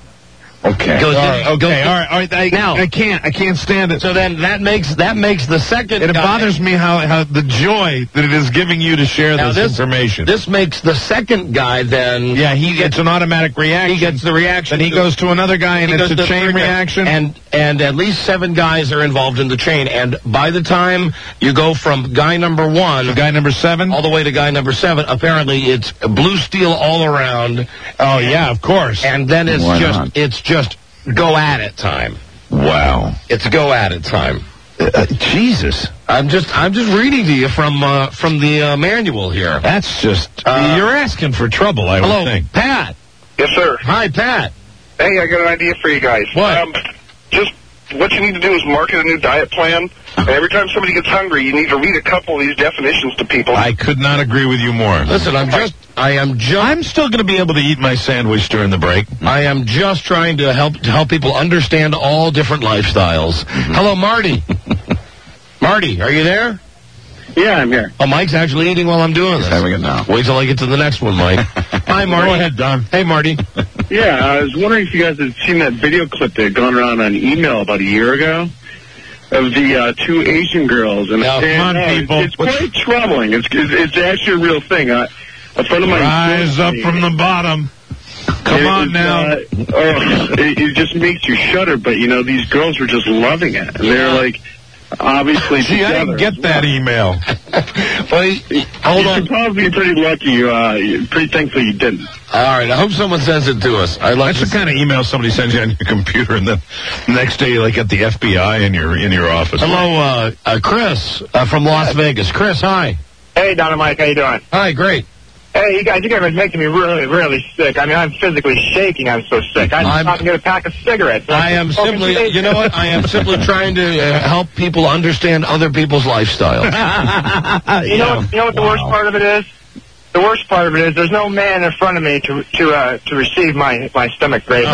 Okay. goes all in- right, okay. goes- all right. All right. I, Now- I can't. I can't stand it. So then that makes that makes the second It guy, bothers me how, how the joy that it is giving you to share Now this, this- information. This makes the second guy then... yeah, he gets an automatic reaction. He gets the reaction. Then he to- goes to another guy, and he it's goes a to the chain third guy. reaction. And and at least seven guys are involved in the chain. And by the time you go from guy number one... guy number seven? all the way to guy number seven, apparently it's blue steel all around. Oh, yeah, of course. And then it's Why just not? it's just go at it time. Wow. It's go at it time. Uh, Jesus. I'm just I'm just reading to you from uh, from the uh, manual here. That's just... Uh, you're asking for trouble, I Hello, would think. Pat. Yes, sir. Hi, Pat. Hey, I got an idea for you guys. What? Um, just what you need to do is market a new diet plan. And every time somebody gets hungry, you need to read a couple of these definitions to people. I could not agree with you more. Listen, I'm just I am just I'm still going to be able to eat my sandwich during the break. I am just trying to help to help people understand all different lifestyles. Hello, Marty. Marty, are you there? Yeah, I'm here. Oh, Mike's actually eating while I'm doing this. having it now. Wait till I get to the next one, Mike. Hi, Marty. Go ahead, Don. Hey, Marty. Yeah, I was wondering if you guys had seen that video clip that had gone around on email about a year ago of the uh, two Asian girls. And Now, and, come on, uh, people. It's, it's quite troubling. It's, it's it's actually a real thing. I, a friend of mine... Rise up from the bottom. Come It on was, now. Uh, oh, it, it just makes you shudder, but, you know, these girls were just loving it. And they're, like, obviously Gee, I didn't together. get that email. Wait, hold you on. should probably be pretty lucky. Uh, you're pretty thankful you didn't. All right, I hope someone sends it to us. I like That's the kind of email somebody sends you on your computer, and then the next day you like get the F B I in your in your office. Hello, uh, uh, Chris uh, from Las Vegas. Chris, hi. Hey, Don and Mike, how you doing? Hi, great. Hey, you guys, you guys are making me really, really sick. I mean, I'm physically shaking. I'm so sick. I'm, I'm- not going to get a pack of cigarettes. I am simply, you know what? I am simply trying to uh, help people understand other people's lifestyles. You know, what, you know what the worst part of it is? The worst part of it is there's no man in front of me to to uh, to receive my my stomach gravy.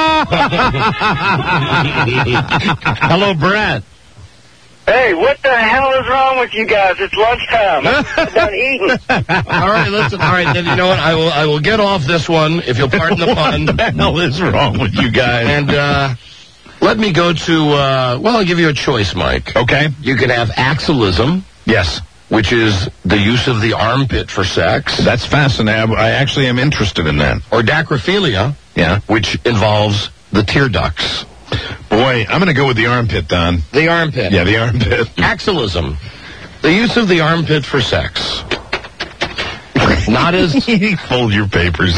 Hello, Brett. Hey, what the hell is wrong with you guys? It's lunchtime. I'm done eating. All right, listen. All right, then you know what? I will. I will get off this one, if you'll pardon the pun. What the hell is wrong with you guys? And uh, let me go to. Uh, well, I'll give you a choice, Mike. Okay. You can have axillism. Yes. Which is the use of the armpit for sex. That's fascinating. I actually am interested in that. Or dacrophilia. Yeah. Which involves the tear ducts. Boy, I'm going to go with the armpit, Don. The armpit. Yeah, the armpit. Axillism. The use of the armpit for sex. Not as... Fold your papers.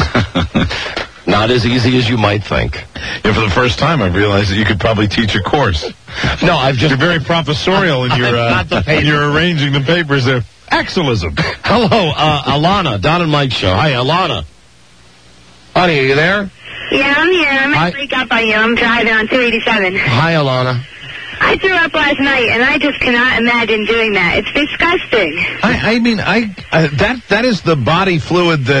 Not as easy as you might think. Yeah, for the first time, I realized that you could probably teach a course. No, I've just... You're very professorial in your, uh, Not the when you're arranging the papers there. Axillism. Hello, uh, Alana, Don and Mike show. Hi, Alana. Honey, are you there? Yeah, I'm here. I'm Hi. going to freak out on you. I'm driving on two eighty-seven. Hi, Alana. I threw up last night, and I just cannot imagine doing that. It's disgusting. I, I mean, I uh, that that is the body fluid that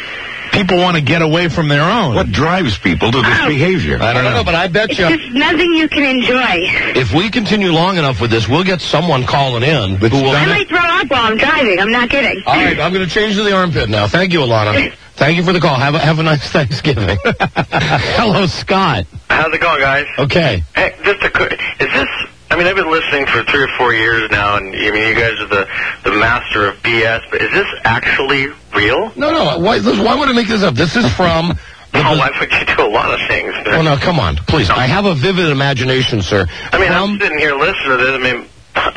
people want to get away from their own. What drives people to this Oh. behavior? I don't know, but I bet It's you... just nothing you can enjoy. If we continue long enough with this, we'll get someone calling in who will... I might throw up while I'm driving. I'm not kidding. All right, I'm going to change to the armpit now. Thank you, Alana. Thank you for the call. Have a, have a nice Thanksgiving. Hello, Scott. How's it going, guys? Okay. Hey, just a quick, is this, I mean, I've been listening for three or four years now, and I mean, you guys are the, the master of B S, but is this actually real? No, no. Why, why would I make this up? This is from... The, Oh, I put you do a lot of things. But, oh, no, come on. Please. I have a vivid imagination, sir. I mean, From- I'm sitting here listening to this. I mean,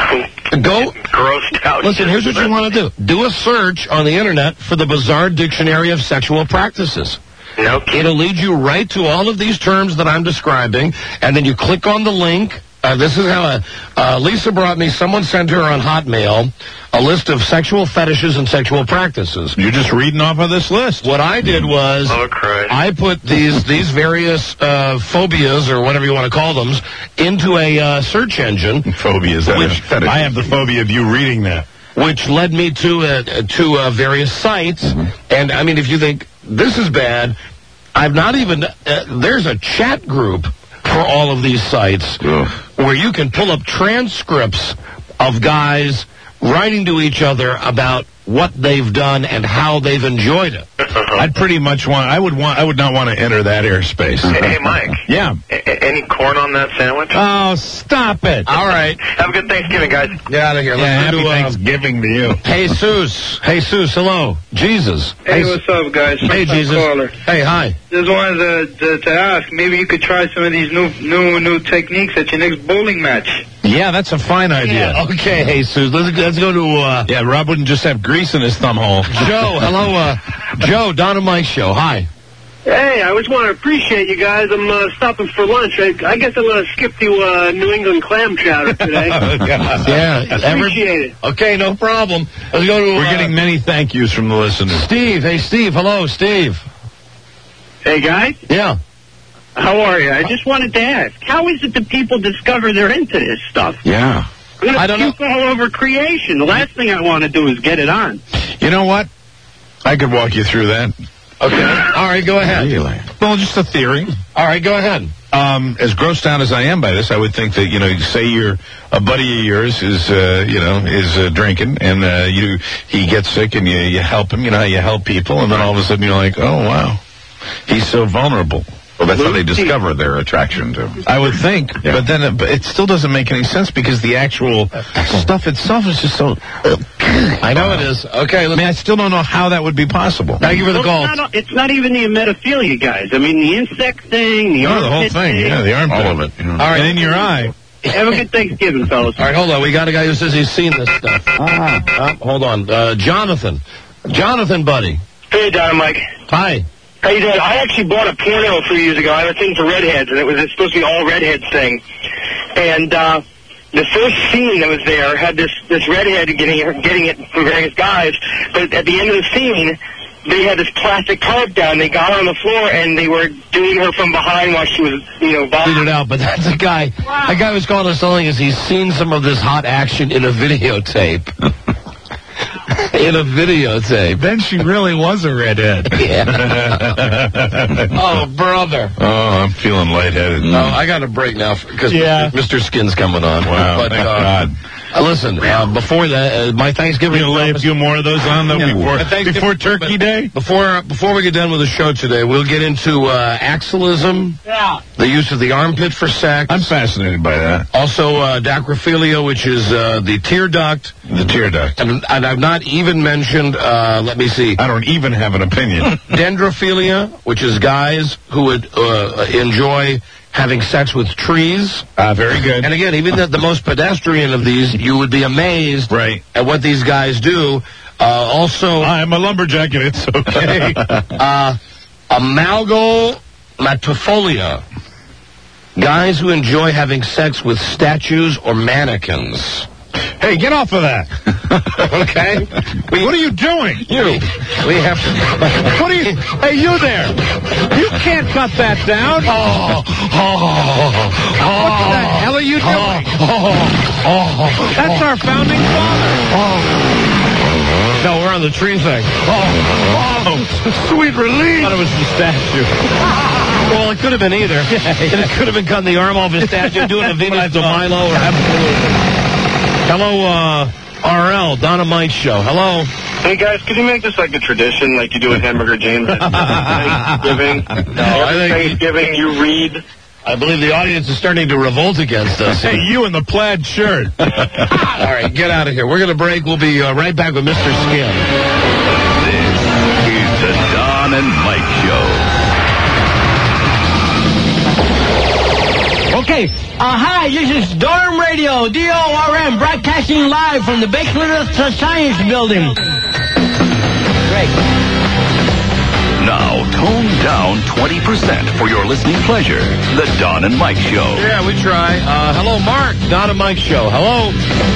I'm Go. grossed out. Listen, here's what you want to do. Do a search on the internet for the Bizarre Dictionary of Sexual Practices. No kidding. It'll lead you right to all of these terms that I'm describing, and then you click on the link. Uh, this is how uh, uh, Lisa brought me, someone sent her on Hotmail, a list of sexual fetishes and sexual practices. You're just reading off of this list. What I did was Oh, Christ. I put these these various uh, phobias, or whatever you want to call them, into a uh, search engine. Phobias. That Which- is- I have the phobia of you reading that. Which led me to uh, to uh, various sites. Mm-hmm. And, I mean, if you think this is bad, I've not even... Uh, there's a chat group for all of these sites Ugh. where you can pull up transcripts of guys writing to each other about what they've done and how they've enjoyed it. I'd pretty much want. I would want. I would not want to enter that airspace. Hey, Mike. Yeah. A- a- any corn on that sandwich? Oh, stop it! All right. Have a good Thanksgiving, guys. Get out of here. Yeah, Let's happy do, uh, Thanksgiving to you. Jesus. Jesus, hello. Jesus. Hey, what's up, guys? Hey, First time Jesus. caller. Hey, hi. Just wanted to, to, to ask, maybe you could try some of these new new new techniques at your next bowling match. Yeah, that's a fine idea. Yeah, okay, Jesus. Let's, let's go to uh, Yeah, Rob wouldn't just have grease in his thumb hole. Joe. Hello, uh, Joe, Don and Mike show. Hi. Hey, I just want to appreciate you guys. I'm uh, stopping for lunch. I, I guess I'm going to skip to uh, New England clam chowder today. Oh, God. Yeah. ever- Appreciate it. Okay, no problem. Let's go to... We're uh, getting many thank yous from the listeners. Steve. Hey, Steve. Hello, Steve. Hey, guys. Yeah. How are you? I just wanted to ask, how is it that people discover they're into this stuff? Yeah. I'm going I to don't know. puke all over creation. The last thing I want to do is get it on. You know what? I could walk you through that. Okay. All right, go ahead. Really? Well, just a theory. All right, go ahead. Um, as grossed out as I am by this, I would think that, you know, say you're a buddy of yours is, uh, you know, is uh, drinking, and uh, you he gets sick, and you you help him. You know how you help people, and then all of a sudden you're like, oh wow, he's so vulnerable. Well, that's how they discover their attraction to him. I would think, Yeah. but then it, but it still doesn't make any sense because the actual stuff itself is just so. I know it is. Okay, I let mean, I still don't know how that would be possible. Thank you for the Well, call. It's not, it's not even the emetaphilia, guys. I mean, the insect thing, the No, the whole armpit thing, yeah, the armpit. All of it. You know. All right. And in your eye. Have a good Thanksgiving, fellas. All right, hold on. We got a guy who says he's seen this stuff. Ah, ah, hold on. Uh, Jonathan. Jonathan, buddy. Hey, Don and Mike. Hi. How you doing? I actually bought a porno a few years ago. I have a thing for redheads, and it was it's supposed to be all redheads thing. And uh, the first scene that was there had this this redhead getting getting it from various guys. But at the end of the scene, they had this plastic tarp down. They got her on the floor, and they were doing her from behind while she was, you know, Figured it out, but that's a guy. A guy who's calling us telling us he's seen some of this hot action in a videotape. In a videotape. Then she really was a redhead. Yeah. Oh, brother. Oh, I'm feeling lightheaded. Oh, I got a break now because Yeah. Mister Skin's coming on. Wow, But, thank uh, God. Uh, listen, uh, before that, uh, my Thanksgiving. You gonna lay a few more of those on though Yeah. before Uh, Thanksgiving- before Turkey Day? Before before we get done with the show today, we'll get into uh, axillism, Yeah. the use of the armpit for sex. I'm fascinated by that. Also, uh, dacrophilia, which is uh, the tear duct. The tear duct. And, and I've not even mentioned. Uh, let me see. I don't even have an opinion. Dendrophilia, which is guys who would uh, enjoy having sex with trees. Ah, very good. And again, even the, the most pedestrian of these, you would be amazed right. at what these guys do. Uh, also, I'm a lumberjack and it's okay. uh, amalgamatophobia. Guys who enjoy having sex with statues or mannequins. Hey, get off of that. Okay? We, what are you doing? You. We have to... What are you... Hey, you there. You can't cut that down. Oh, oh, what the hell are you doing? Oh, oh, That's our founding father. No, we're on the tree thing. Oh, sweet relief. I thought it was the statue. Well, it could have been either. It could have been cutting the arm off his statue, doing a Venus de Milo. Or absolutely. Hello, uh, R L, Donna Mike Show. Hello. Hey, guys, could you make this like a tradition, like you do with Hamburger James? Thanksgiving. No, I think... Thanksgiving, you read. I believe the audience is starting to revolt against us. Hey, you in the plaid shirt. All right, get out of here. We're going to break. We'll be uh, right back with Mister Skin. This is the Don and Mike Show. Okay, uh, hi, this is Dorm Radio, D O R M, broadcasting live from the Bakeland Science Building. Great. Now, tone down twenty percent for your listening pleasure. The Don and Mike Show. Yeah, we try. Uh, hello, Mark. Don and Mike Show. Hello.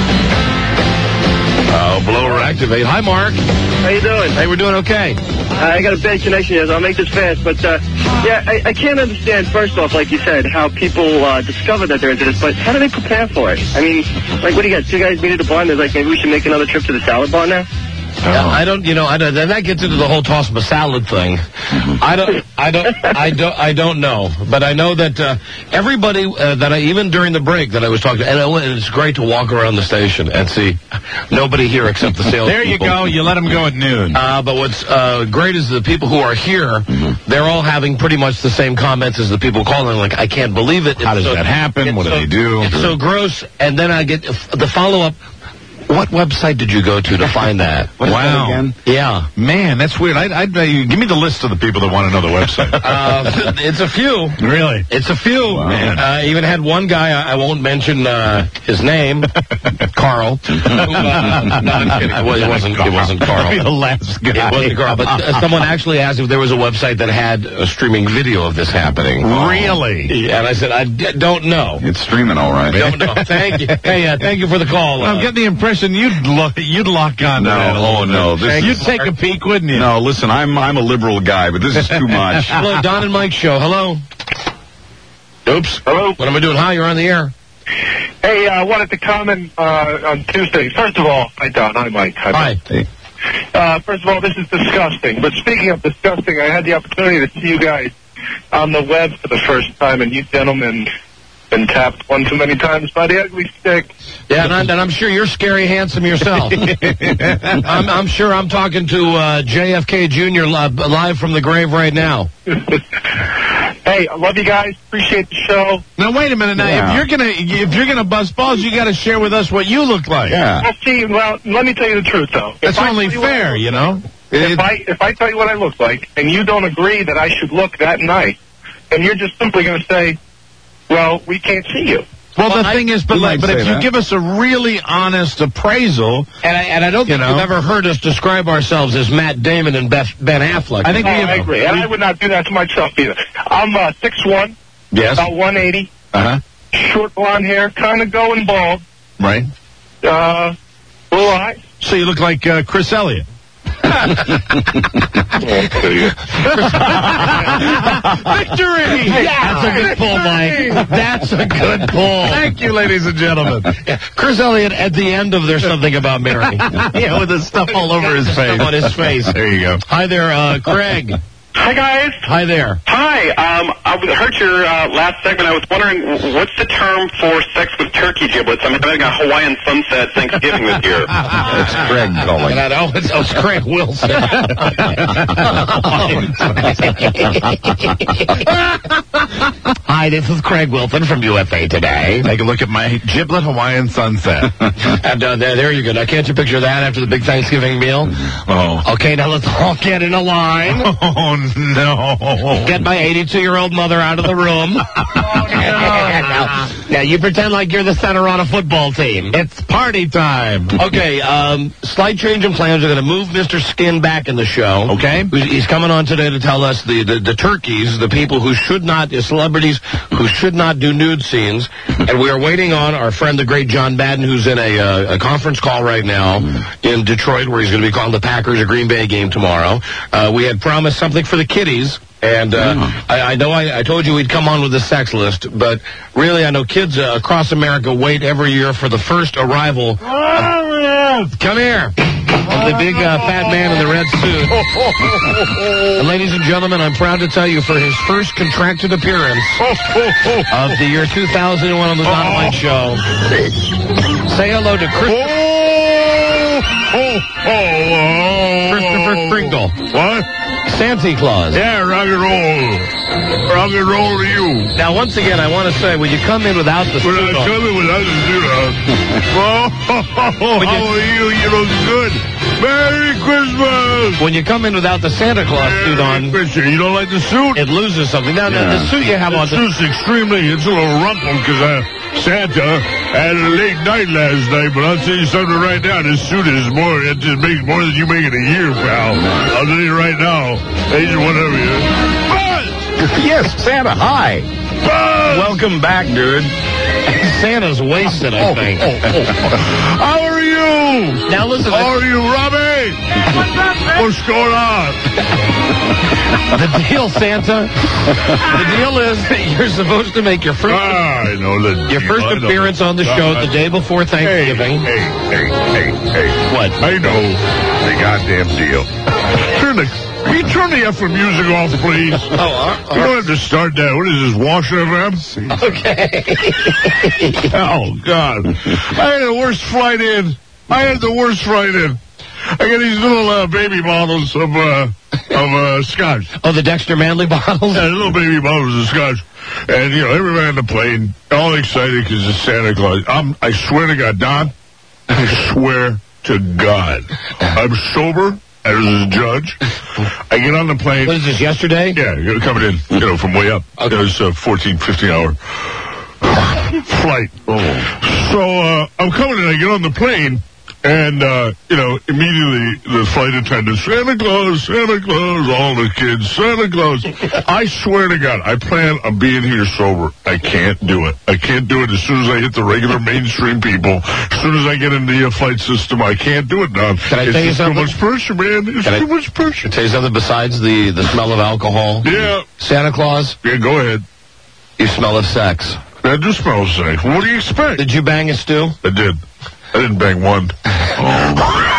Uh, blower activate. Hi, Mark. How you doing? Hey, we're doing okay. I got a bad connection here, so I'll make this fast. But, uh, yeah, I, I can't understand, first off, like you said, how people uh, discover that they're into this, but how do they prepare for it? I mean, like, what do you got? Two guys meet at the bar, and they're like, maybe we should make another trip to the salad bar now? Oh. I don't, you know, I don't, that gets into the whole toss of a salad thing. I don't, I don't, I don't, I don't know. But I know that uh, everybody uh, that I, even during the break that I was talking to, and it's great to walk around the station and see nobody here except the sales. There you go. You let them go at noon. Uh, but what's uh, great is the people who are here, mm-hmm. they're all having pretty much the same comments as the people calling. Like, I can't believe it. How it's does so, that happen? What do so, they do? It's so gross. And then I get the follow-up. What website did you go to to find that? Wow. That again? Yeah. Man, that's weird. I'd, I'd, uh, give me the list of the people that want to know the website. uh, it's a few. Really? It's a few. Wow. Man. I uh, even had one guy, I, I won't mention uh, his name, Carl. uh, no, I'm kidding. Well, it wasn't, it wasn't Carl. The last guy. It wasn't Carl, but uh, someone actually asked if there was a website that had a streaming video of this happening. Really? Yeah, and I said, I d- don't know. It's streaming all right. Don't know. Thank you. Hey, uh, thank you for the call. I'm Uh, getting the impression you'd look, you'd lock on to No, that. a oh, little no, bit. this You'd is- take a peek, wouldn't you? No, listen, I'm I'm a liberal guy, but this is too much. Hello, Don and Mike Show. Hello. Oops. Hello. What am I doing? Hi, you're on the air. Hey, I uh, wanted to comment uh, on two things. First of all, hi, Don. Hi, Mike. Hi, Hi. Mike. Uh, first of all, this is disgusting. But speaking of disgusting, I had the opportunity to see you guys on the web for the first time, and you gentlemen been tapped one too many times by the ugly stick. Yeah, and, I, and I'm sure you're scary handsome yourself. I'm, I'm sure I'm talking to uh, J F K Junior live, live from the grave right now. Hey, I love you guys. Appreciate the show. Now wait a minute. Now, Yeah. if you're gonna if you're gonna bust balls, you got to share with us what you look like. Yeah. Well, see, well, let me tell you the truth, though. That's If I only tell you what I fair, look you know. If It- I if I tell you what I look like, and you don't agree that I should look that nice, then you're just simply going to say, "Well, we can't see you." well, Well, the I- thing is, but you like, might but if say you that. give us a really honest appraisal, And I, and I don't You think know. you've ever heard us describe ourselves as Matt Damon and Beth, Ben Affleck. I think Oh, we I agree. And I would not do that to myself either. I'm uh, six one, yes, about one eighty, uh huh, short blonde hair, kind of going bald, right. uh, blue eyes. So you look like uh, Chris Elliott. Victory! Yeah, that's a good pull, Mike. That's a good pull. Thank you, ladies and gentlemen. Yeah. Chris Elliott at the end of There's Something About Mary. Yeah, with the stuff all over his face. On his face. There you go. Hi there, uh, Craig. Hi, guys. Hi there. Hi. Um, I heard your uh, last segment. I was wondering, what's the term for sex with turkey giblets? I'm having a Hawaiian sunset Thanksgiving this year. It's Craig calling. Oh, it's, oh, it's Craig Wilson. Hi, this is Craig Wilson from U S A Today. Take a look at my giblet Hawaiian sunset. And uh, there, there you go. Now, can't you picture that after the big Thanksgiving meal? Oh. Okay, now let's all get in a line. Oh, no. Get my eighty-two-year-old mother out of the room. Oh, no. now, now, you pretend like you're the center on a football team. It's party time. Okay, um, slight change in plans. We're going to move Mister Skin back in the show. Okay. He's coming on today to tell us the, the, the turkeys, the people who should not, the celebrities who should not do nude scenes. And we are waiting on our friend, the great John Madden, who's in a, uh, a conference call right now in Detroit, where he's going to be calling the Packers a Green Bay game tomorrow. Uh, we had promised something for the kiddies. And uh, yeah. I, I know I, I told you we'd come on with a sex list, but really I know kids uh, across America wait every year for the first arrival. Of, come here. Of the big uh, fat man in the red suit. And ladies and gentlemen, I'm proud to tell you for his first contracted appearance of the year two thousand one on the Dynamite Show, say hello to Christopher, Christopher Kringle. What? Santa Claus. Yeah, rock and roll. Rock and roll to you. Now, once again, I want to say, when you come in without the suit on... When I come in without the suit on... Oh, how are you? You look good. Merry Christmas. When you come in without the Santa Claus Merry suit on... Christmas. You don't like the suit? It loses something. Now, yeah. the, the suit you have the on... The suit's extremely... It's a little rumpled because uh, Santa had a late night last night, but I'll tell you something right now. This suit is more... It just makes more than you make in a year, pal. I'll tell you right now. Agent whatever you Buzz! Yes, Santa, hi. Buzz! Welcome back, dude. Santa's wasted, I think. Oh, oh, oh, oh. How are you? Now listen. How are you, Robbie? What's going on? The deal, Santa. The deal is that you're supposed to make your first ah, I know the your deal. first appearance on the show the day before Thanksgiving. Hey, hey, hey, hey, hey. What? I know the goddamn deal. Turn the Can you turn the F M music off, please? Oh, uh, uh, you don't have to start that. What is this, Wash F M? Okay. Oh, God. I had the worst flight in. I had the worst flight in. I got these little uh, baby bottles of uh, of uh, scotch. Oh, the Dexter Manley bottles? Yeah, little baby bottles of scotch. And, you know, everybody on the plane, all excited because it's Santa Claus. I'm, I swear to God, Don, I swear to God, I'm sober as a judge. I get on the plane. What is this, yesterday? Yeah, you're coming in, you know, from way up. Okay. It was a fourteen, fifteen hour flight. Oh. So uh, I'm coming in, I get on the plane, and, uh, you know, immediately the flight attendants, Santa Claus, Santa Claus, all the kids, Santa Claus. I swear to God, I plan on being here sober. I can't do it. I can't do it as soon as I hit the regular mainstream people. As soon as I get into the uh, flight system, I can't do it, Don. Can I it's tell you something? too much pressure, man. It's Can too I, much pressure. Tell you something besides the, the smell of alcohol? Yeah. Santa Claus? Yeah, go ahead. You smell of sex. I do smell of sex. What do you expect? Did you bang a stew? I did. I didn't bang one. Oh,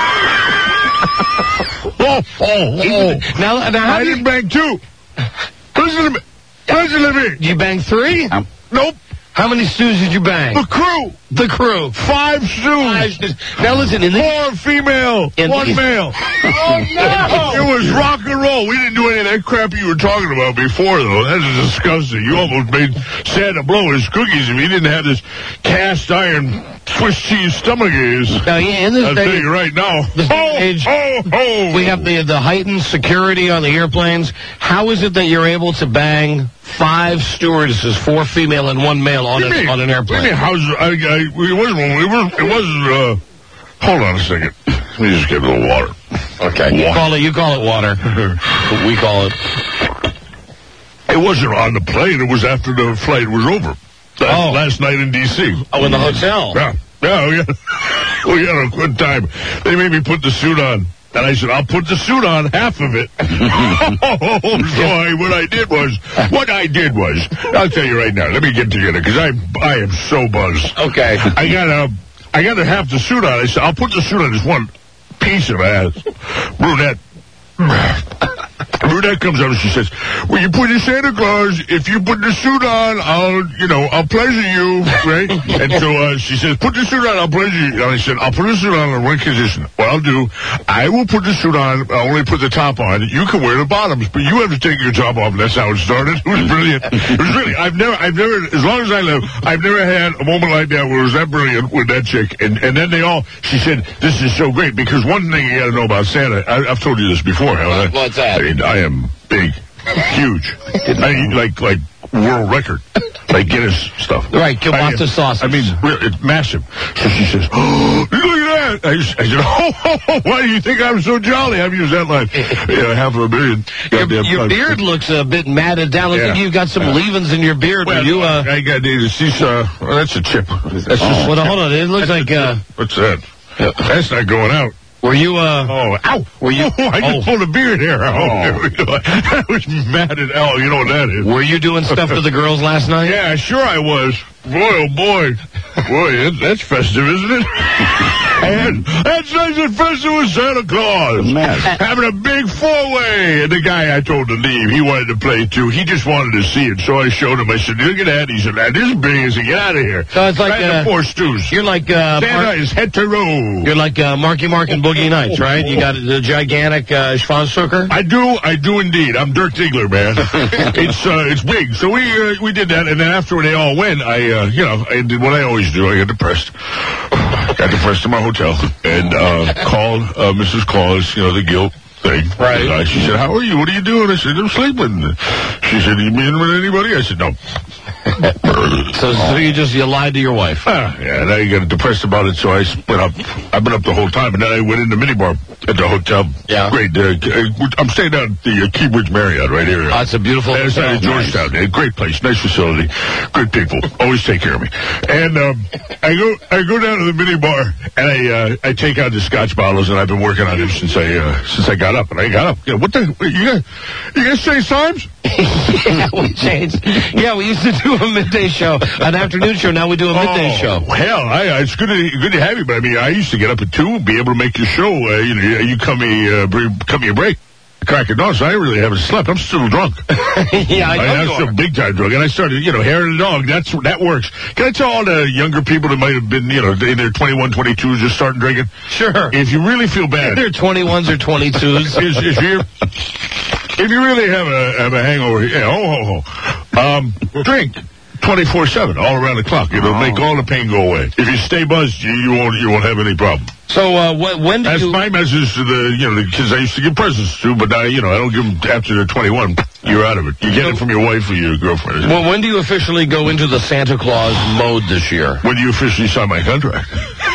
oh, oh. Now, now I didn't bang two. Listen to me. Listen to me. You banged three? Um, nope. How many stews did you bang? The crew. The crew. Five stews. Five stews. Now listen, in four female, in one these... male. Oh no! It was rock and roll. We didn't do any of that crap you were talking about before, though. That is disgusting. You almost made Santa blow his cookies if he didn't have this cast iron Swiss cheese stomach is. Now, yeah, in this I'll day, tell you right now. This oh, age, oh, oh. We have the the heightened security on the airplanes. How is it that you're able to bang five stewardesses, four female and one male on, a, mean, on an airplane? What do you mean, how's, I, I, it wasn't, we were, it wasn't, uh, hold on a second. Let me just get a little water. Okay. You call it, you call it water. We call it. It wasn't on the plane. It was after the flight was over. Last, oh. last night in D C Oh, in the hotel. Yeah. Yeah, we had, we had a good time. They made me put the suit on. And I said, I'll put the suit on, half of it. Oh, so I, what I did was, what I did was, I'll tell you right now, let me get together, because I, I am so buzzed. Okay. I got a, I got to have the suit on. I said, I'll put the suit on this one piece of ass. Brunette. Brunette comes up and she says, "Well, you put in Santa Claus. If you put the suit on, I'll, you know, I'll pleasure you, right?" And so uh, she says, "Put the suit on, I'll pleasure you." And I said, "I'll put the suit on on one condition. What I'll do, I will put the suit on. I'll only put the top on. You can wear the bottoms, but you have to take your top off." And that's how it started. It was brilliant. It was really. I've never, I've never, as long as I live, I've never had a moment like that where it was that brilliant with that chick. And and then they all, she said, "This is so great," because one thing you got to know about Santa. I, I've told you this before, haven't I? What's that? I mean, I am big, huge. I mean, like like world record, like Guinness stuff. Right, kielbasa I, sausage. I mean, really, it's massive. So she says, "Oh, look at that!" I, just, I said, "Oh, oh, oh, why do you think I'm so jolly?" I've used that line. Yeah, half of a billion. Your, your beard looks a bit matted down. Looks Yeah. like you've got some Yeah. leavings in your beard. Well, Were you, uh, I got these. These, uh, well, that's a chip. That's just, oh, well, hold on. It looks like, uh, what's that? That's not going out. Were you, uh... Oh, ow! Were you... Oh, I just oh. pulled a beard hair. Oh, oh. That was mad at hell. You know what that is. Were you doing stuff to the girls last night? Yeah, sure I was. Boy, oh boy. Boy, that's festive, isn't it? And that's nice and festive with Santa Claus. Having a big four-way. And the guy I told to leave, he wanted to play too. He just wanted to see it. So I showed him. I said, "Look at that." He said, "That is big as he get out of here." So it's like, right uh, the four stews. You're like, uh... Santa Mark, is hetero. you're like, uh, Marky Mark and Boogie Nights, right? You got the gigantic, uh, Schwanzucker? I do, I do indeed. I'm Dirk Diggler, man. it's, uh, it's big. So we, uh, we did that, and then after when they all went, I, uh, you know, I did what I always do. I got depressed. Got depressed in my hotel, and, uh, called, uh, Missus Claus, you know, the guilt thing. Right. And, uh, she said, "How are you? What are you doing?" I said, "I'm sleeping." She said, "You been with anybody?" I said, "No." So, so you just, you lied to your wife? Ah, yeah, and I got depressed about it, so I split up. I've been up the whole time, and then I went in the minibar at the hotel. Yeah. Great. Uh, I'm staying down at the uh, Keybridge Marriott right here. Oh, it's a beautiful It's hotel. in Georgetown. Nice. Great place, nice facility, good people. Always take care of me. And um, I go, I go down to the minibar, and I, uh, I take out the Scotch bottles, and I've been working on them since I, uh, since I got up. And I got up. Yeah, what the? You guys, you guys change times? Yeah, we changed. Yeah, we used to do a midday show, an afternoon show. Now we do a midday oh, show. Hell, I, it's good to good to have you, but I mean, I used to get up at two, be able to make your show. Uh, you know, you cut me, uh, cut me a break. Crack of dawn, so I really haven't slept. I'm still drunk. Yeah, I know I'm you still are. big time drunk, and I started, you know, hair and the dog. That's that works. Can I tell all the younger people that might have been, you know, in their twenty-one, twenty-twos, just starting drinking? Sure. If you really feel bad, They're twenty-ones or twenty-twos. if, if you if you really have a have a hangover, yeah, ho ho ho, um, drink. twenty-four seven, all around the clock. It'll oh. make all the pain go away. If you stay buzzed, you, you won't you won't have any problem. So uh, when, when do That's you... my message to the you know the kids I used to give presents to, but I you know I don't give them after they're twenty-one. You're out of it. You get it from your wife or your girlfriend. Well, when do you officially go into the Santa Claus mode this year? When do you officially sign my contract?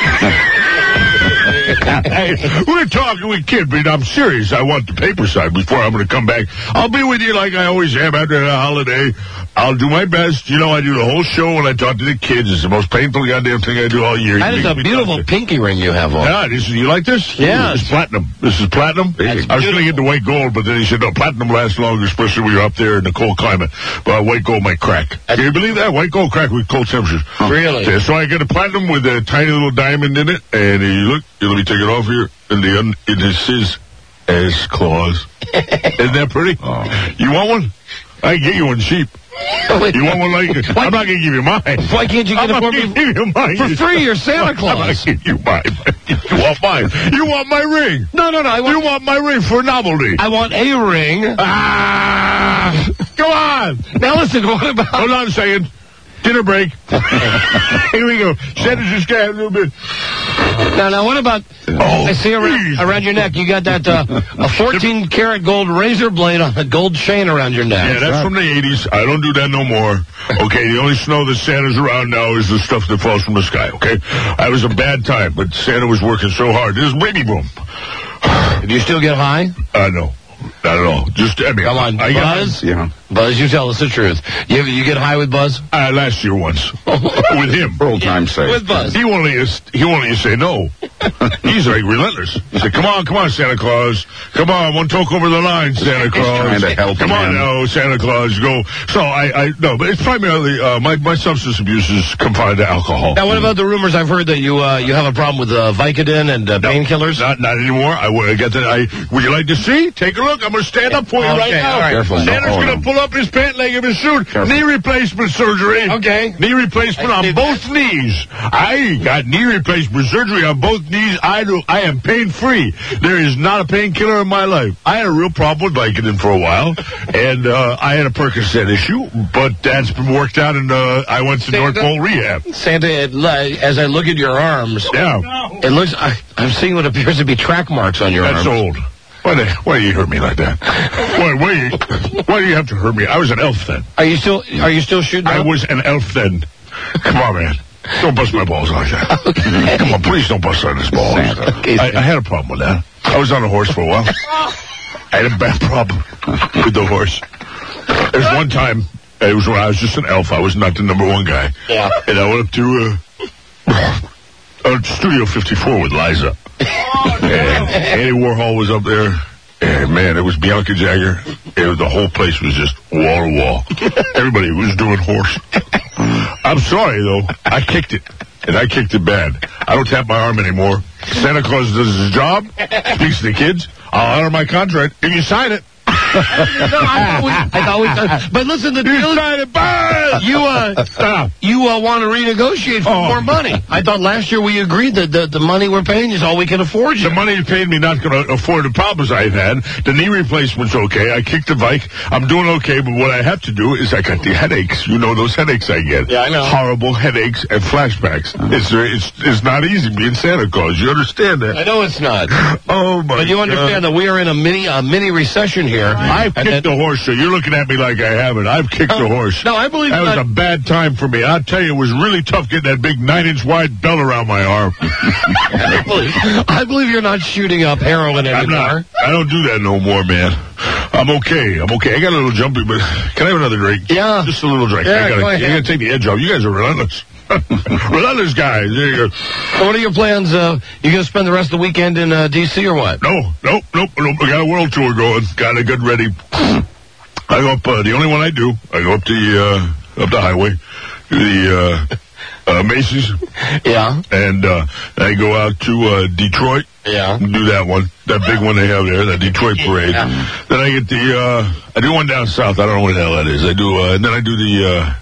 Hey, we're talking, we kid, but I'm serious. I want the paper side before I'm going to come back. I'll be with you like I always am after the holiday. I'll do my best. You know, I do the whole show when I talk to the kids. It's the most painful goddamn thing I do all year. That is a beautiful pinky ring you have on. Yeah, this is, you like this? Yeah. It's platinum. This is platinum. That's I was going to get the white gold, but then he said, no, platinum lasts longer, especially when you're up there in the cold climate. But white gold might crack. Can you believe that? White gold crack with cold temperatures. Really? Yeah, so I got a platinum with a tiny little diamond in it, and you look, let me take it off here, and the un, it is as claws. Isn't that pretty? Oh. You want one? I can get you one cheap. You want one like it? I'm not going to give you mine. Why can't you get I'm it for not me give you mine. for free? You're Santa Claus. I'm not giving you mine. You want mine. You want my ring. No, no, no. I want, you want my ring for novelty. I want a ring. Ah! Go on. Now listen, what about... Hold on a second. Dinner break. Here we go. Santa's just got a little bit. Now, now, what about... Oh, I see around, around your neck, you got that uh, a fourteen karat gold razor blade on a gold chain around your neck. Yeah, that's right. From the eighties. I don't do that no more. Okay, the only snow that Santa's around now is the stuff that falls from the sky, okay? I was a bad time, but Santa was working so hard. This is baby boom. Do you still get high? Uh, no. not at all. Just, I mean, Come on, I, I Buzz? Yeah. Buzz, you tell us the truth. You you get high with Buzz? Uh, last year once. With him. For old time's sake. With Buzz. He won't let you, he won't let you say no. He's like relentless. He said, come on, come on, Santa Claus. Come on, one talk over the line, Santa Claus. trying to help Come him on in. now, Santa Claus, go. So I, I, no, but it's primarily, uh, my, my substance abuse is confined to alcohol. Now, what about the rumors I've heard that you uh, you have a problem with uh, Vicodin and uh, No, painkillers? Not, not anymore. I would get that. I would you like to see? Take a look. I'm going to stand up for you Okay, right now. all right. Careful, no, Santa's hold going on. to pull up his pant leg of his suit. Careful. Knee replacement surgery. Okay. Knee replacement I on see both knees. I got knee replacement surgery on both knees. I do. I am pain free. There is not a painkiller in my life. I had a real problem with Vicodin for a while, and uh, I had a Percocet issue, but that's been worked out, and uh, I went to North Pole Rehab. Santa, it, li- as I look at your arms, Yeah. it looks. I, I'm seeing what appears to be track marks on your That's arms. old. Why, the, why do you hurt me like that? Why, why, you, why do you have to hurt me? I was an elf then. Are you still? Are you still shooting? I up? was an elf then. Come on, man. Don't bust my balls like that. Okay. Come on, please don't bust on his balls. Okay. I, I had a problem with that. I was on a horse for a while. I had a bad problem with the horse. There's one time, it was when I was just an elf. I was not the number one guy. Yeah. And I went up to uh, uh, Studio fifty-four with Liza. And Andy Warhol was up there. And man, it was Bianca Jagger. It was, the whole place was just wall to wall. Everybody was doing horse. I'm sorry, though. I kicked it. And I kicked it bad. I don't tap my arm anymore. Santa Claus does his job, speaks to the kids. I'll honor my contract if you sign it. no, I thought we, I thought we, uh, but listen, the deal is, you uh, Stop. you uh, want to renegotiate for Oh. more money. I thought last year we agreed that the, the money we're paying is all we can afford. You. The money you paid me not going to afford the problems I've had. The knee replacement's okay. I kicked the bike. I'm doing okay, but what I have to do is I got the headaches. You know those headaches I get. Yeah, I know. Horrible headaches and flashbacks. It's, it's it's not easy being Santa Claus. You understand that? I know it's not. Oh, my But you understand God. that we are in a mini a mini recession here. I've And kicked that- the horse, so you're looking at me like I haven't. I've kicked the horse. No, I believe that was that- a bad time for me. I'll tell you, it was really tough getting that big nine-inch wide belt around my arm. I, believe, I believe you're not shooting up heroin I'm anymore. not. I don't do that no more, man. I'm okay. I'm okay. I got a little jumpy, but can I have another drink? Yeah. Just a little drink. Yeah, I gotta, go I ahead. gotta take the edge off. You guys are relentless. Relentless guys. There you go. So what are your plans? Uh, you going to spend the rest of the weekend in uh, D C or what? No, nope, nope, nope. I got a world tour going. Got it good ready. I go up, uh, the only one I do, I go up the, uh, up the highway, to the, uh, uh, Macy's. Yeah. And, uh, I go out to, uh, Detroit. Yeah. Do that one. That big one they have there, that Detroit parade. Yeah. Then I get the, uh, I do one down south. I don't know what the hell that is. I do, uh, and then I do the, uh,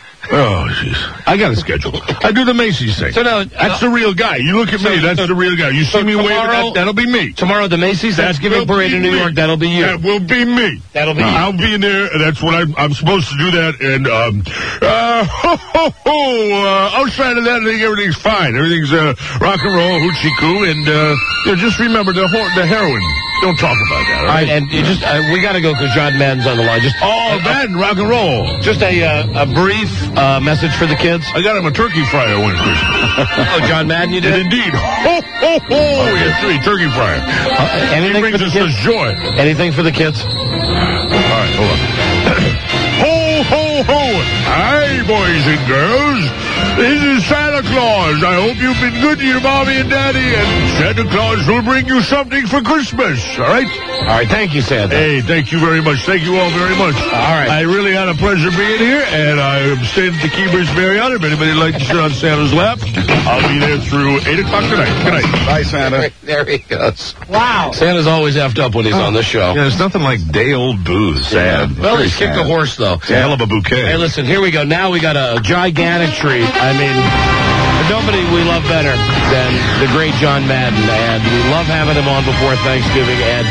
oh, jeez. I got a schedule. I do the Macy's thing. So now, That's the real guy. You look at So- me, that's so- the real guy. You see so me waving, tomorrow- that, that'll be me. Tomorrow the Macy's That Thanksgiving will parade be in New me. York. That'll be you. That will be me. That'll be you. I'll be in there. That's what I'm, I'm supposed to do that. And, um, uh, ho, ho, ho, uh, outside of that, I think everything's fine. Everything's, uh, rock and roll, hoochie coo. And, uh, you know, just remember the, ho- the heroin. Don't talk about that, all All right? right, and you just uh, we got to go because John Madden's on the line. Just Oh, Madden, rock and roll. just a uh, a brief uh, message for the kids. I got him a turkey fryer one Christmas. Oh, John Madden, you And did. indeed, ho, ho, ho, yes, three, turkey fryer. Uh, He anything brings for the us kids? the joy. Anything for the kids? All right, hold on. Ho, ho, ho. Hi, boys and girls. This is Santa Claus. I hope you've been good to your mommy and daddy, and Santa Claus will bring you something for Christmas, all right? All right, thank you, Santa. Hey, thank you very much. Thank you all very much. All right. I really had a pleasure being here, and I am staying at the Keybridge Marriott. If anybody would like to sit on Santa's lap, I'll be there through eight o'clock tonight. Good night. Bye, Santa. There he goes. Wow. Santa's always effed up when he's on the show. Yeah, there's nothing like day-old booze. Sad. Well, Very he's kicked a sad. horse, though. It's a hell of a bouquet. Hey, listen, here we go. Now we got a gigantic treat. I mean, nobody we love better than the great John Madden, and we love having him on before Thanksgiving, and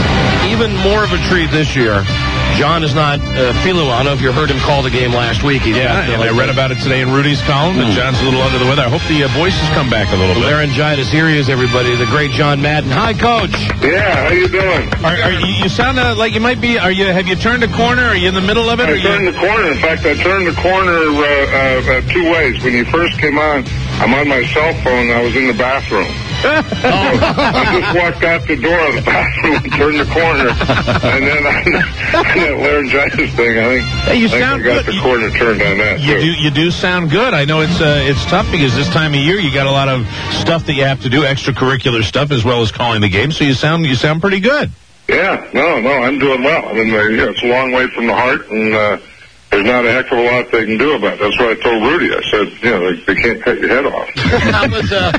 even more of a treat this year. John is not uh, feeling well. I don't know if you heard him call the game last week. He's Yeah, not and feeling I read good. about it today in Rudy's column, that John's a little under the weather. I hope the uh, voices come back a little bit. Laryngitis. Here he is, everybody. The great John Madden. Hi, Coach. Yeah, how you doing? Are, are you, you sound uh, like you might be. Are you? Have you turned a corner? Are you in the middle of it? I Or turned you? the corner. In fact, I turned the corner uh, uh, uh, two ways. When you first came on, I'm on my cell phone. I was in the bathroom. I just walked out the door of the bathroom and turned the corner, and then I, that laryngitis thing, I think, Hey, you I, think sound I got good. the corner turned on that, You too. do you do sound good. I know it's uh, it's tough because this time of year you got a lot of stuff that you have to do, extracurricular stuff, as well as calling the game. So you sound you sound pretty good. Yeah, no, no, I'm doing well. I mean, uh, you know, it's a long way from the heart, and uh, there's not a heck of a lot they can do about it. That's what I told Rudy. I said, you know, they, they can't cut your head off. How was, uh...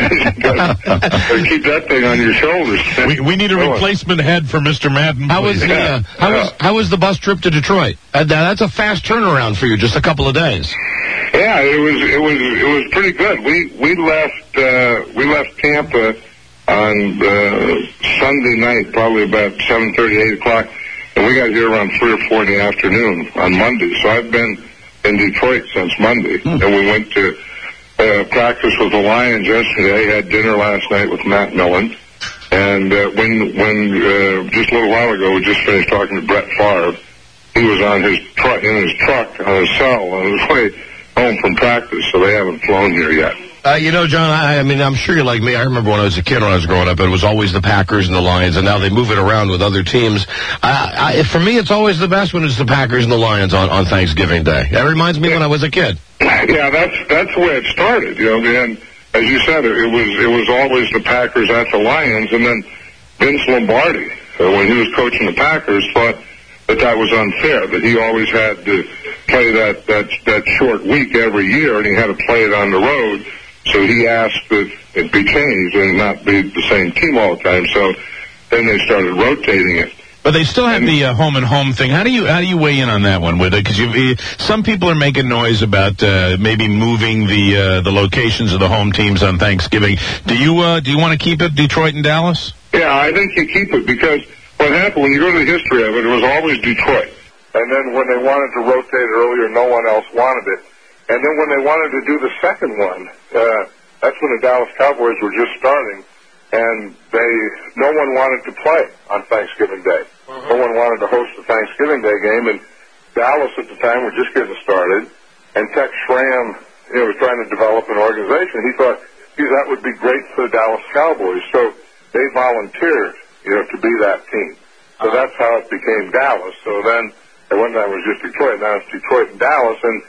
Gotta keep that thing on your shoulders. We, we need a replacement head for Mister Madden. How was, the, uh, how, was, how was the bus trip to Detroit? Uh, that's a fast turnaround for you, just a couple of days. Yeah, it was it was it was pretty good. We we left uh, we left Tampa on uh, Sunday night, probably about seven thirty, eight o'clock, and we got here around three or four in the afternoon on Monday. So I've been in Detroit since Monday, Hmm. and we went to uh, practice with the Lions yesterday. Had dinner last night with Matt Millen, and uh, when when uh, just a little while ago we just finished talking to Brett Favre. He was on his truck in his truck on his cell on his way home from practice, so they haven't flown here yet. Uh, you know, John, I, I mean, I'm sure you're like me. I remember when I was a kid, when I was growing up, it was always the Packers and the Lions, and now they move it around with other teams. I, I, for me, it's always the best when it's the Packers and the Lions on, on Thanksgiving Day. That reminds me when I was a kid. Yeah, that's that's the way it started. You know, and as you said, it, it was it was always the Packers at the Lions, and then Vince Lombardi, uh, when he was coaching the Packers, thought that that was unfair, that he always had to play that that that short week every year, and he had to play it on the road. So he asked that it be changed and not be the same team all the time. So then they started rotating it. But they still have the uh, home and home thing. How do you how do you weigh in on that one with it? Because you, some people are making noise about uh, maybe moving the uh, the locations of the home teams on Thanksgiving. Do you uh, do you want to keep it Detroit and Dallas? Yeah, I think you keep it because what happened when you go to the history of it, it was always Detroit. And then when they wanted to rotate it earlier, no one else wanted it. And then when they wanted to do the second one, uh, that's when the Dallas Cowboys were just starting, and they no one wanted to play on Thanksgiving Day. No one wanted to host the Thanksgiving Day game, and Dallas at the time were just getting started, and Tex Schramm, you know, was trying to develop an organization. He thought, gee, that would be great for the Dallas Cowboys. So they volunteered, you know, to be that team. So that's how it became Dallas. So then at one time it was just Detroit, now it's Detroit and Dallas, and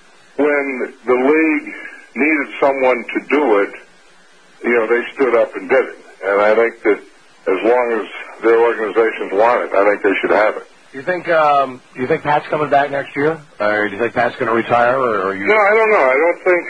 when the league needed someone to do it, you know, they stood up and did it. And I think that as long as their organizations want it, I think they should have it. Do you think um, do you think Pat's coming back next year, or do you think Pat's going to retire, or are you? No, I don't know. I don't think.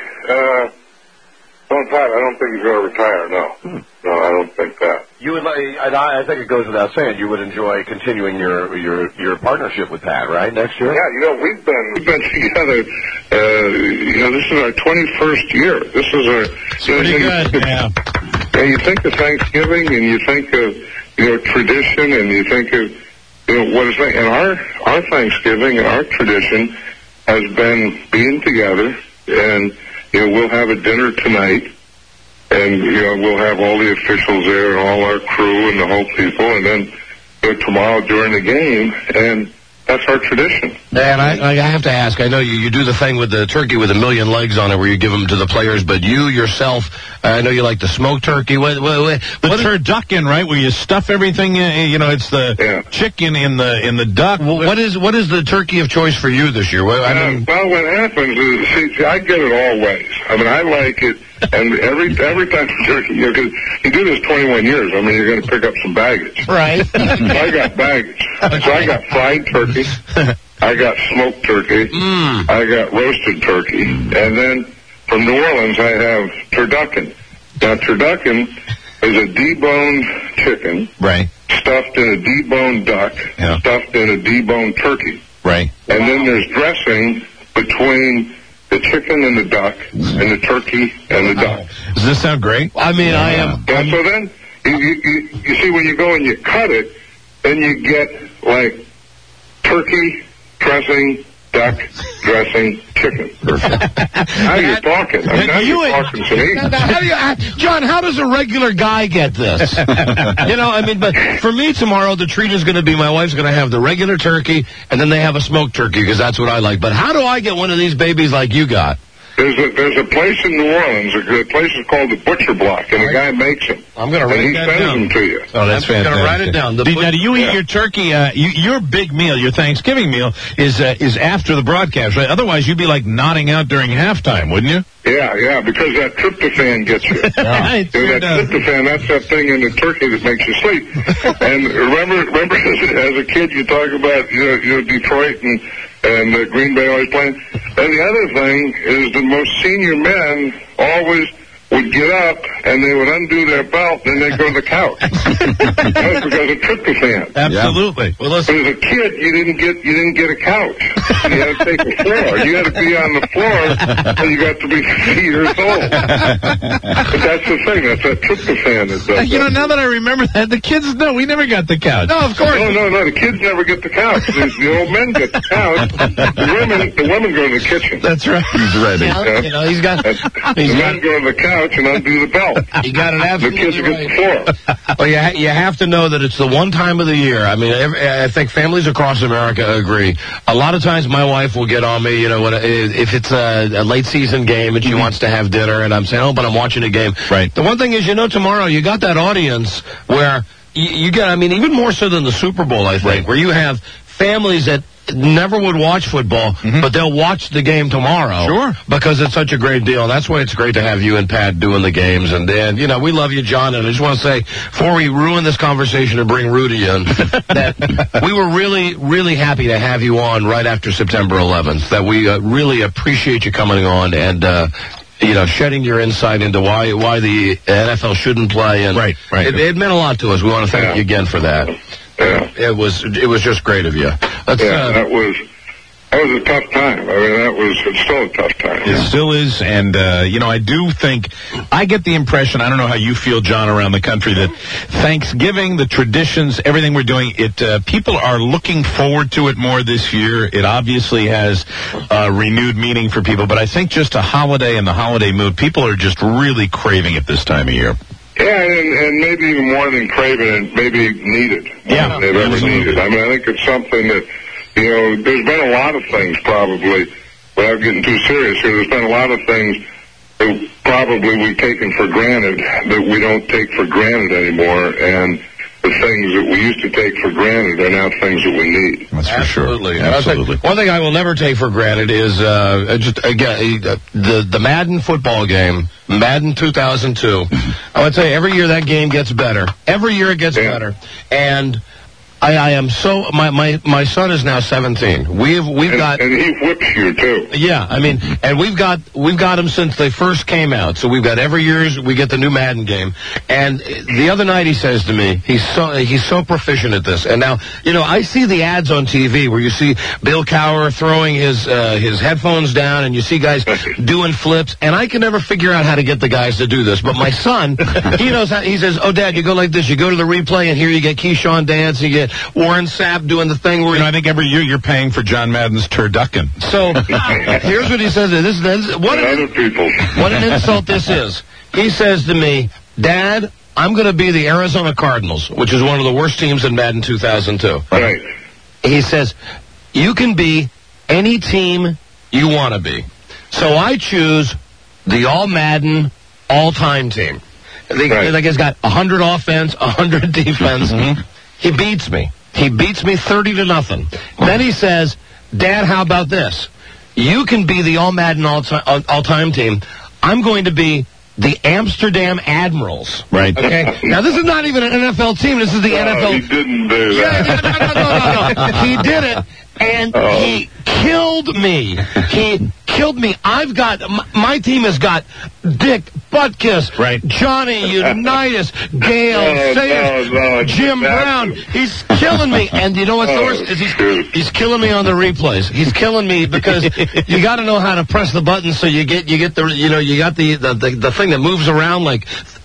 Uh, on Pat, I don't think he's going to retire. No, Hmm. no, I don't think that. You would, like, I, I think it goes without saying, you would enjoy continuing your your your partnership with Pat, right, next year? Yeah, you know, we've been we've been together. Uh, you know, this is our twenty-first year. This is our. It's pretty good. Yeah. And you think of Thanksgiving, and you think of you know tradition, and you think of you know what is that? And our our Thanksgiving and our tradition has been being together, and you know we'll have a dinner tonight. And, you know, we'll have all the officials there and all our crew and the whole people, and then you know, tomorrow during the game, and that's our tradition. And I, I have to ask, I know you, you do the thing with the turkey with a million legs on it where you give them to the players, but you yourself, I know you like the smoked turkey. What, what, what, The what turducken, right, where you stuff everything, uh, you know, it's the Yeah. chicken in the in the duck. what is what is the turkey of choice for you this year? What, I Uh, mean, well, what happens is, see, see, I get it all ways. I mean, I like it, and every every time turkey, you know, 'cause you do this twenty-one years, I mean, you're going to pick up some baggage. Right. So I got baggage. So I got fried turkey, I got smoked turkey, mm. I got roasted turkey, and then from New Orleans I have turducken. Now, turducken is a deboned chicken, Right. stuffed in a deboned duck, Yeah. stuffed in a deboned turkey. Right. And then there's dressing between the chicken and the duck, and the turkey and the duck. Does this sound great? I mean, I am. Yeah, so then, you, you, you, you see, when you go and you cut it, then you get, like, turkey, dressing, duck, dressing, chicken. Now you're talking. I mean, now You you're ain't- talking to me. Now, now, how do you, uh, John, how does a regular guy get this? You know, I mean, but for me tomorrow, the treat is going to be my wife's going to have the regular turkey, and then they have a smoked turkey because that's what I like. But how do I get one of these babies like you got? There's a there's a place in New Orleans. A good place is called the Butcher Block, and the guy makes them. I'm going to write and he that sends down. them to you. Oh, that's I'm fantastic. going to write it down. The do, now, do you eat yeah. your turkey? Uh, you, your big meal, your Thanksgiving meal, is uh, is after the broadcast, right? Otherwise, you'd be like nodding out during halftime, wouldn't you? Yeah, yeah, because that tryptophan gets you. Yeah, it You know, sure that does. tryptophan, that's that thing in the turkey that makes you sleep. And remember, remember as a kid, you talk about you know, you know Detroit and and uh, Green Bay always playing. And the other thing is the most senior men always would get up and they would undo their belt and they'd go to the couch. That's because of tryptophan. Absolutely. Well, listen. But as a kid, you didn't get you didn't get a couch. You had to take the floor. You had to be on the floor until you got to be fifty years old. But that's the thing. That's that tryptophan that does You know, that. now that I remember that, the kids, no, we never got the couch. No, of course. No, no, no. The kids never get the couch. The, the old men get the couch. The women, the women go to the kitchen. That's right. He's ready. Yeah, you know, he's got. The He's men got. go to the couch and undo the belt. You got it The absolutely kids get right. the floor. Well, you, ha- you have to know that it's the one time of the year. I mean, every, I think families across America agree. A lot of times my wife will get on me, you know, when, if it's a, a late season game and she wants to have dinner, and I'm saying, oh, but I'm watching a game. Right. The one thing is, you know, tomorrow you got that audience where you, you get, I mean, even more so than the Super Bowl, I think, Right. where you have families that never would watch football, Mm-hmm. but they'll watch the game tomorrow. Sure. Because it's such a great deal. That's why it's great to have you and Pat doing the games. And then, you know, we love you, John. And I just want to say, before we ruin this conversation and bring Rudy in, that we were really, really happy to have you on right after September eleventh. That we uh, really appreciate you coming on and, uh, you know, shedding your insight into why why the N F L shouldn't play. And Right, right. It, it meant a lot to us. We want to thank Yeah. you again for that. Yeah. It was it was just great of you. Let's, Yeah, uh, that was that was a tough time. I mean, that was it's still a tough time. It still is, and, uh, you know, I do think, I get the impression, I don't know how you feel, John, around the country, that Thanksgiving, the traditions, everything we're doing, it uh, people are looking forward to it more this year. It obviously has uh, renewed meaning for people, but I think just a holiday and the holiday mood, people are just really craving it this time of year. Yeah, and, and maybe even more than craving it, maybe needed. More Yeah, than they've ever absolutely. needed. I mean, I think it's something that, you know, there's been a lot of things probably, without getting too serious here, there's been a lot of things that probably we've taken for granted that we don't take for granted anymore, and the things that we used to take for granted are now things that we need. That's for Absolutely. sure. And I'll tell you, Absolutely. one thing I will never take for granted is uh, just again uh, the the Madden football game, Madden two thousand two. I would say every year that game gets better. Every year it gets Yeah. better, and I, I am so my, my my son is now seventeen. We've we've And, got. and he whips you, too. Yeah, I mean, and we've got we've got them since they first came out. So we've got every year's we get the new Madden game. And the other night he says to me, he's so he's so proficient at this. And now, you know, I see the ads on T V where you see Bill Cowher throwing his uh, his headphones down, and you see guys doing flips. And I can never figure out how to get the guys to do this. But my son, he knows how. He says, "Oh, Dad, you go like this. You go to the replay, and here you get Keyshawn Dance, you get Warren Sapp doing the thing where." You know, I think every year you're paying for John Madden's turducken. So here's what he says. This, this what And an, other people. what an insult this is. He says to me, "Dad, I'm going to be the Arizona Cardinals, which is one of the worst teams in Madden two thousand two." Right. He says, "You can be any team you want to be." So I choose the All Madden All Time team. The, Right. the guy's got one hundred offense, one hundred defense. He beats me. He beats me thirty to nothing. Then he says, "Dad, how about this? You can be the All Madden All Time team. I'm going to be the Amsterdam Admirals." Right. Okay. Now this is not even an N F L team. This is the No, N F L. he didn't do Yeah, that. no, no, no, no, no. He did it, and Oh. he killed me. He killed me. I've got my, my team has got Dick Butkus, Right. Johnny Unitas, Gail No, Sayers, no, no, Jim that's- Brown. He's killing me, and you know what's the Oh, worst? Is he's, shoot. he's killing me on the replays. He's killing me because you got to know how to press the button so you get you get the you know you got the the, the, the thing that moves around like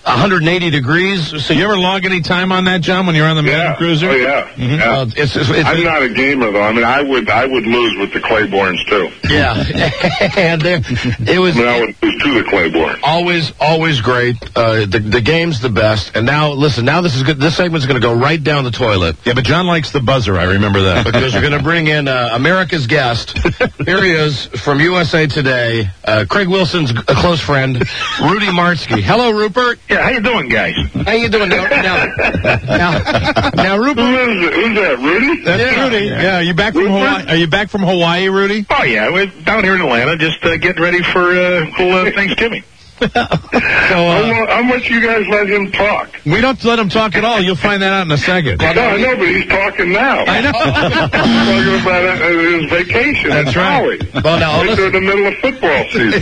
one hundred eighty degrees. So you ever log any time on that, John, when you're on the Yeah. Land Cruiser? Oh, yeah. Mhm. yeah. Uh, it's, it's, it's, I'm not a gamer, though. I mean, I would I would lose with the Claibornes, too. Yeah. And there, it was... I mean, I would lose to the Claiborne. Always, always great. Uh, the the game's the best. And now, listen, now this is good. This segment's going to go right down the toilet. Yeah, but John likes the buzzer. I remember that. Because we're going to bring in uh, America's guest. Here he is from U S A Today, uh, Craig Wilson's a close friend, Rudy Martzke. Hello, Rupert. Yeah, how you doing, guys? How you doing now? Now, now, now Rupert. Who is it? Who's that, Rudy? That's Yeah. Rudy. Yeah. Are you back from Hawaii? Are you back from Hawaii, Rudy? Oh, yeah, we're down here in Atlanta, just uh, getting ready for uh, little, uh, Thanksgiving. So, How, uh, mu- how much you guys let him talk? we don't let him talk at all. You'll find that out in a second. No, I know, but he's talking now. I know. Talking about uh, his vacation. That's in right. Maui. Well, now, Right listen. there in the middle of football season.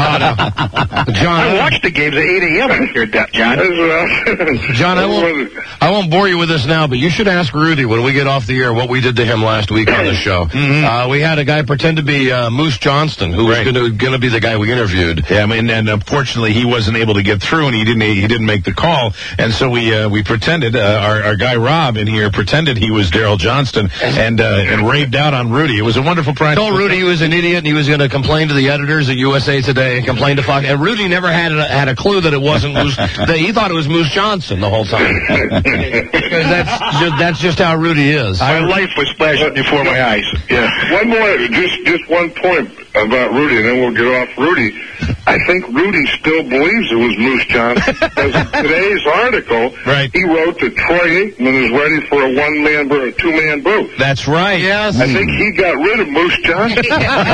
John, I watched the games at eight a.m. out here, John. That's what I- John, I won't, I won't bore you with this now, but you should ask Rudy when we get off the air what we did to him last week on the show. Mhm. Uh, we had a guy pretend to be uh, Moose Johnston, who Right. was going to be the guy we interviewed. Yeah, I mean, and unfortunately, he wasn't able to get through, and he didn't he didn't make the call, and so we uh, we pretended uh, our our guy Rob in here pretended he was Daryl Johnston and uh, and raved out on Rudy. It was a wonderful practice. Told Rudy he was an idiot and he was going to complain to the editors at U S A Today and complain to Fox. And Rudy never had a, had a clue that it wasn't Moose. That he thought it was Moose Johnson the whole time. Because that's just, that's just how Rudy is. My life was flashing before my eyes. Yeah. One more, just just one point about Rudy, and then we'll get off Rudy. I think Rudy still believes it was Moose Johnson. Because in today's article, Right. he wrote that Troy Aikman is ready for a one-man booth, a two-man booth. That's right. Yes. I think he got rid of Moose Johnson. He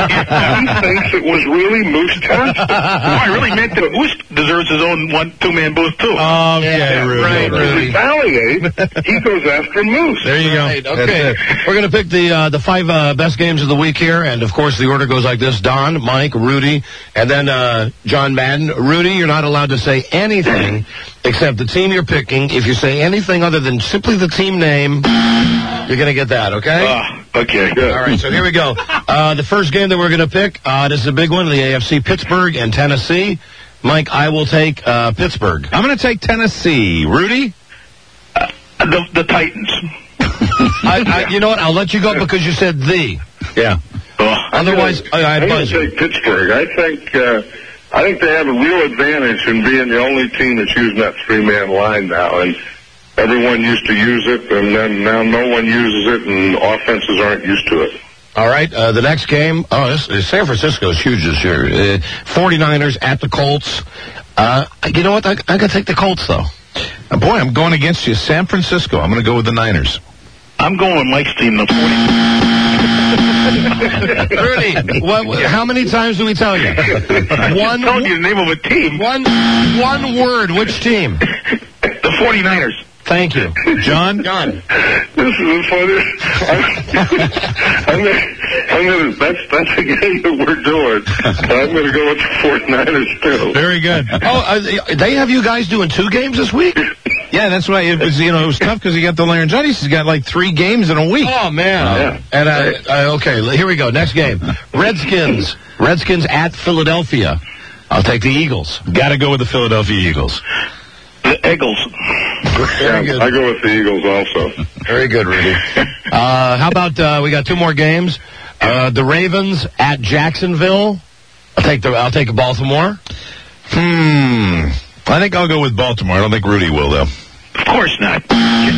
thinks it was really Moose Johnson. Oh, I really meant that Moose deserves his own one two-man booth, too. Okay, Yeah, Rudy. right, To Rudy. retaliate, he goes after Moose. There you go. Right, That's okay. it. We're going to pick the uh, the five uh, best games of the week here, and of course the order goes like this: Don, Mike, Rudy, and then uh, John Madden. Rudy, you're not allowed to say anything except the team you're picking. If you say anything other than simply the team name, you're going to get that. Okay. Uh, okay, good. All right, so here we go. Uh, the first game that we're going to pick, uh, this is a big one, the A F C, Pittsburgh and Tennessee. Mike, I will take uh, Pittsburgh. I'm going to take Tennessee. Rudy? The, the Titans. I, I, you know what? I'll let you go because you said the. Yeah. Otherwise, I, I'm I'd going buzz to you. take Pittsburgh. I think uh, I think they have a real advantage in being the only team that's using that three-man line now, and everyone used to use it, and then now no one uses it, and offenses aren't used to it. All right, uh, the next game, oh, this, uh, San Francisco is huge this year. Uh, 49ers at the Colts. Uh, you know what? I, I got to take the Colts, though. Uh, boy, I'm going against you. San Francisco. I'm going to go with the Niners. I'm going with Mike's team, the Rudy, what, how many times do we tell you? One. I told you the name of a team. One, one word. Which team? The 49ers. Thank you. John? John. This is the funniest. I'm gonna, I'm gonna, that's, that's the game that we're doing. I'm going to go with the 49ers, too. Very good. Oh, uh, they have you guys doing two games this week? Yeah, that's why it was, you know, it was tough because he got the laryngitis. He's got like three games in a week. Oh, man. Yeah. And, uh, uh, okay, here we go. Next game. Redskins. Redskins at Philadelphia. I'll take the Eagles. Got to go with the Philadelphia Eagles. The Eagles. Yeah, good. I go with the Eagles also. Very good, Rudy. Uh, how about, uh, we got two more games. Uh, the Ravens at Jacksonville. I'll take the, I'll take Baltimore. Hmm. I think I'll go with Baltimore. I don't think Rudy will, though. Of course not. You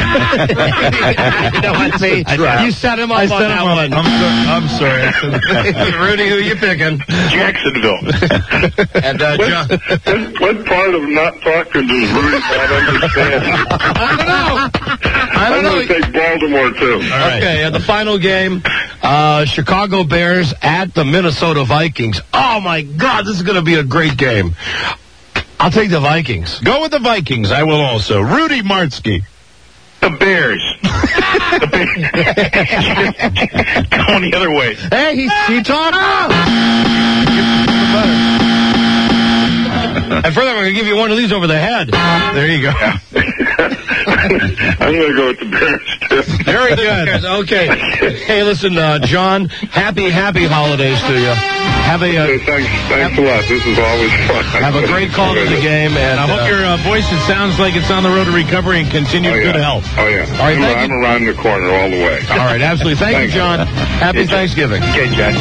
know what, see? You set him up I on set that him up. one. I'm, so, I'm sorry. Rudy, who you picking? Jacksonville. And, uh, John. What, what part of not talking does Rudy not understand? I don't know. I I'm don't going know. to take Baltimore, too. All right. Okay, and the final game, uh, Chicago Bears at the Minnesota Vikings. Oh, my God, this is going to be a great game. I'll take the Vikings. Go with the Vikings. I will also. Rudy Martzke. The Bears. The Bears. Going the other way. Hey, he, he talked. And further, I'm going to give you one of these over the head. There you go. I'm going to go with the Bears, too. Very good. Okay. Hey, listen, uh, John, happy, happy holidays to you. Have a, uh, okay, thanks, thanks a lot. This is always fun. Have a great call to the game. And I hope uh, your uh, voice, it sounds like it's on the road to recovery and continued oh, yeah. good health. Oh, yeah. All right, I'm, thank I'm you. around the corner all the way. All right, absolutely. Thank Thanks. you, John. Happy Thanksgiving. Okay, Jack.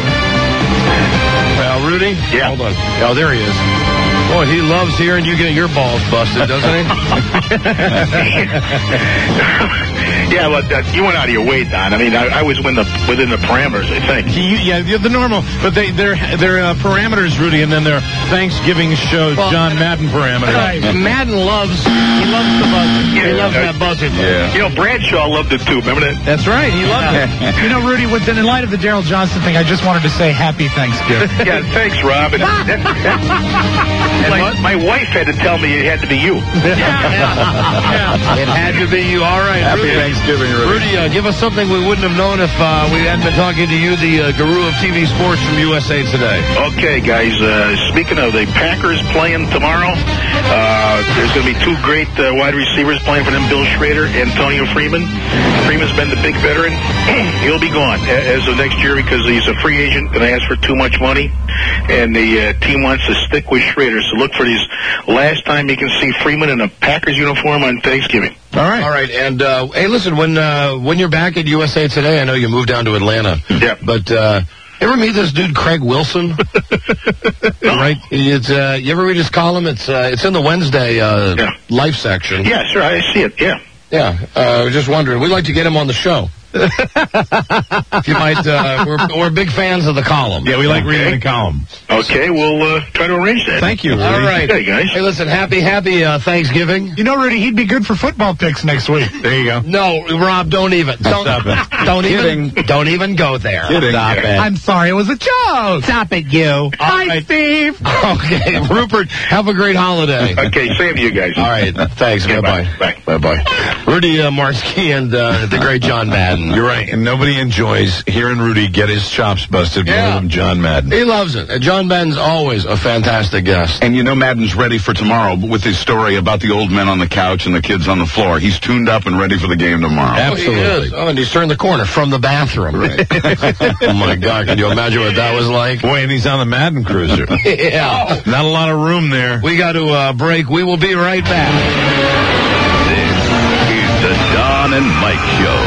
Well, Rudy? Yeah. Hold on. Oh, there he is. Boy, he loves hearing you get your balls busted, doesn't he? Yeah, well, uh, you went out of your way, Don. I mean, I, I was within the, within the parameters, I think. You, yeah, you're the normal, but they, they're, they're uh, parameters, Rudy, and then they're Thanksgiving show Well, John Madden parameters. Right. Madden loves, he loves the buzzing. Yeah, he loves uh, that buzzing. Yeah. You know, Bradshaw loved it, too. Remember that? That's right. He loved it. You know, Rudy, with, in light of the Daryl Johnson thing, I just wanted to say happy Thanksgiving. Yeah, thanks, Rob. And, and my, my wife had to tell me it had to be you. Yeah, yeah. It had to be you. All right, Happy Rudy. Thanksgiving, Rudy. Rudy, uh, give us something we wouldn't have known if uh, we hadn't been talking to you, the uh, guru of T V sports from U S A Today. Okay, guys, uh, speaking of the Packers playing tomorrow, uh, there's going to be two great uh, wide receivers playing for them, Bill Schrader and Antonio Freeman. Freeman's been the big veteran. He'll be gone as of next year because he's a free agent, going to ask for too much money, and the uh, team wants to stick with Schrader. So look for these last time you can see Freeman in a Packers uniform on Thanksgiving. All right. All right, and uh, hey, listen, when uh, when you're back at U S A Today, I know you moved down to Atlanta. Yeah. But uh, ever meet this dude Craig Wilson? Right? It's uh, you ever read his column? It's uh, it's in the Wednesday uh, Yeah. Life section. Yeah, sure, I see it, yeah. Yeah. Uh, just wondering, we'd like to get him on the show. If you might, uh, we're, we're big fans of the column. Yeah, we like Okay. reading the column. Okay, we'll uh, try to arrange that. Thank you, Rudy. All right. Hey, guys. Hey, listen, happy, happy uh, Thanksgiving. You know, Rudy, he'd be good for football picks next week. There you go. No, Rob, don't even. Don't, Stop it. Don't Kidding. even. Don't even go there. Kidding. Stop Yeah. it. I'm sorry, it was a joke. Stop it, you. Hi, right. Steve. Okay, Rupert, have a great holiday. Okay, same to you guys. All right, thanks. Okay, Bye-bye. bye. Bye-bye. Rudy uh, Marsky and uh, the great John Madden. You're right, and nobody enjoys hearing Rudy get his chops busted more Yeah. than John Madden. He loves it. And John Madden's always a fantastic guest. And you know Madden's ready for tomorrow with his story about the old men on the couch and the kids on the floor. He's tuned up and ready for the game tomorrow. Absolutely. Oh, he is. Oh, and he's turned the corner from the bathroom. Right. Oh, my God. Can you imagine what that was like? Boy, and he's on the Madden cruiser. Yeah. Not a lot of room there. We got to uh, break. We will be right back. This is the Don and Mike Show.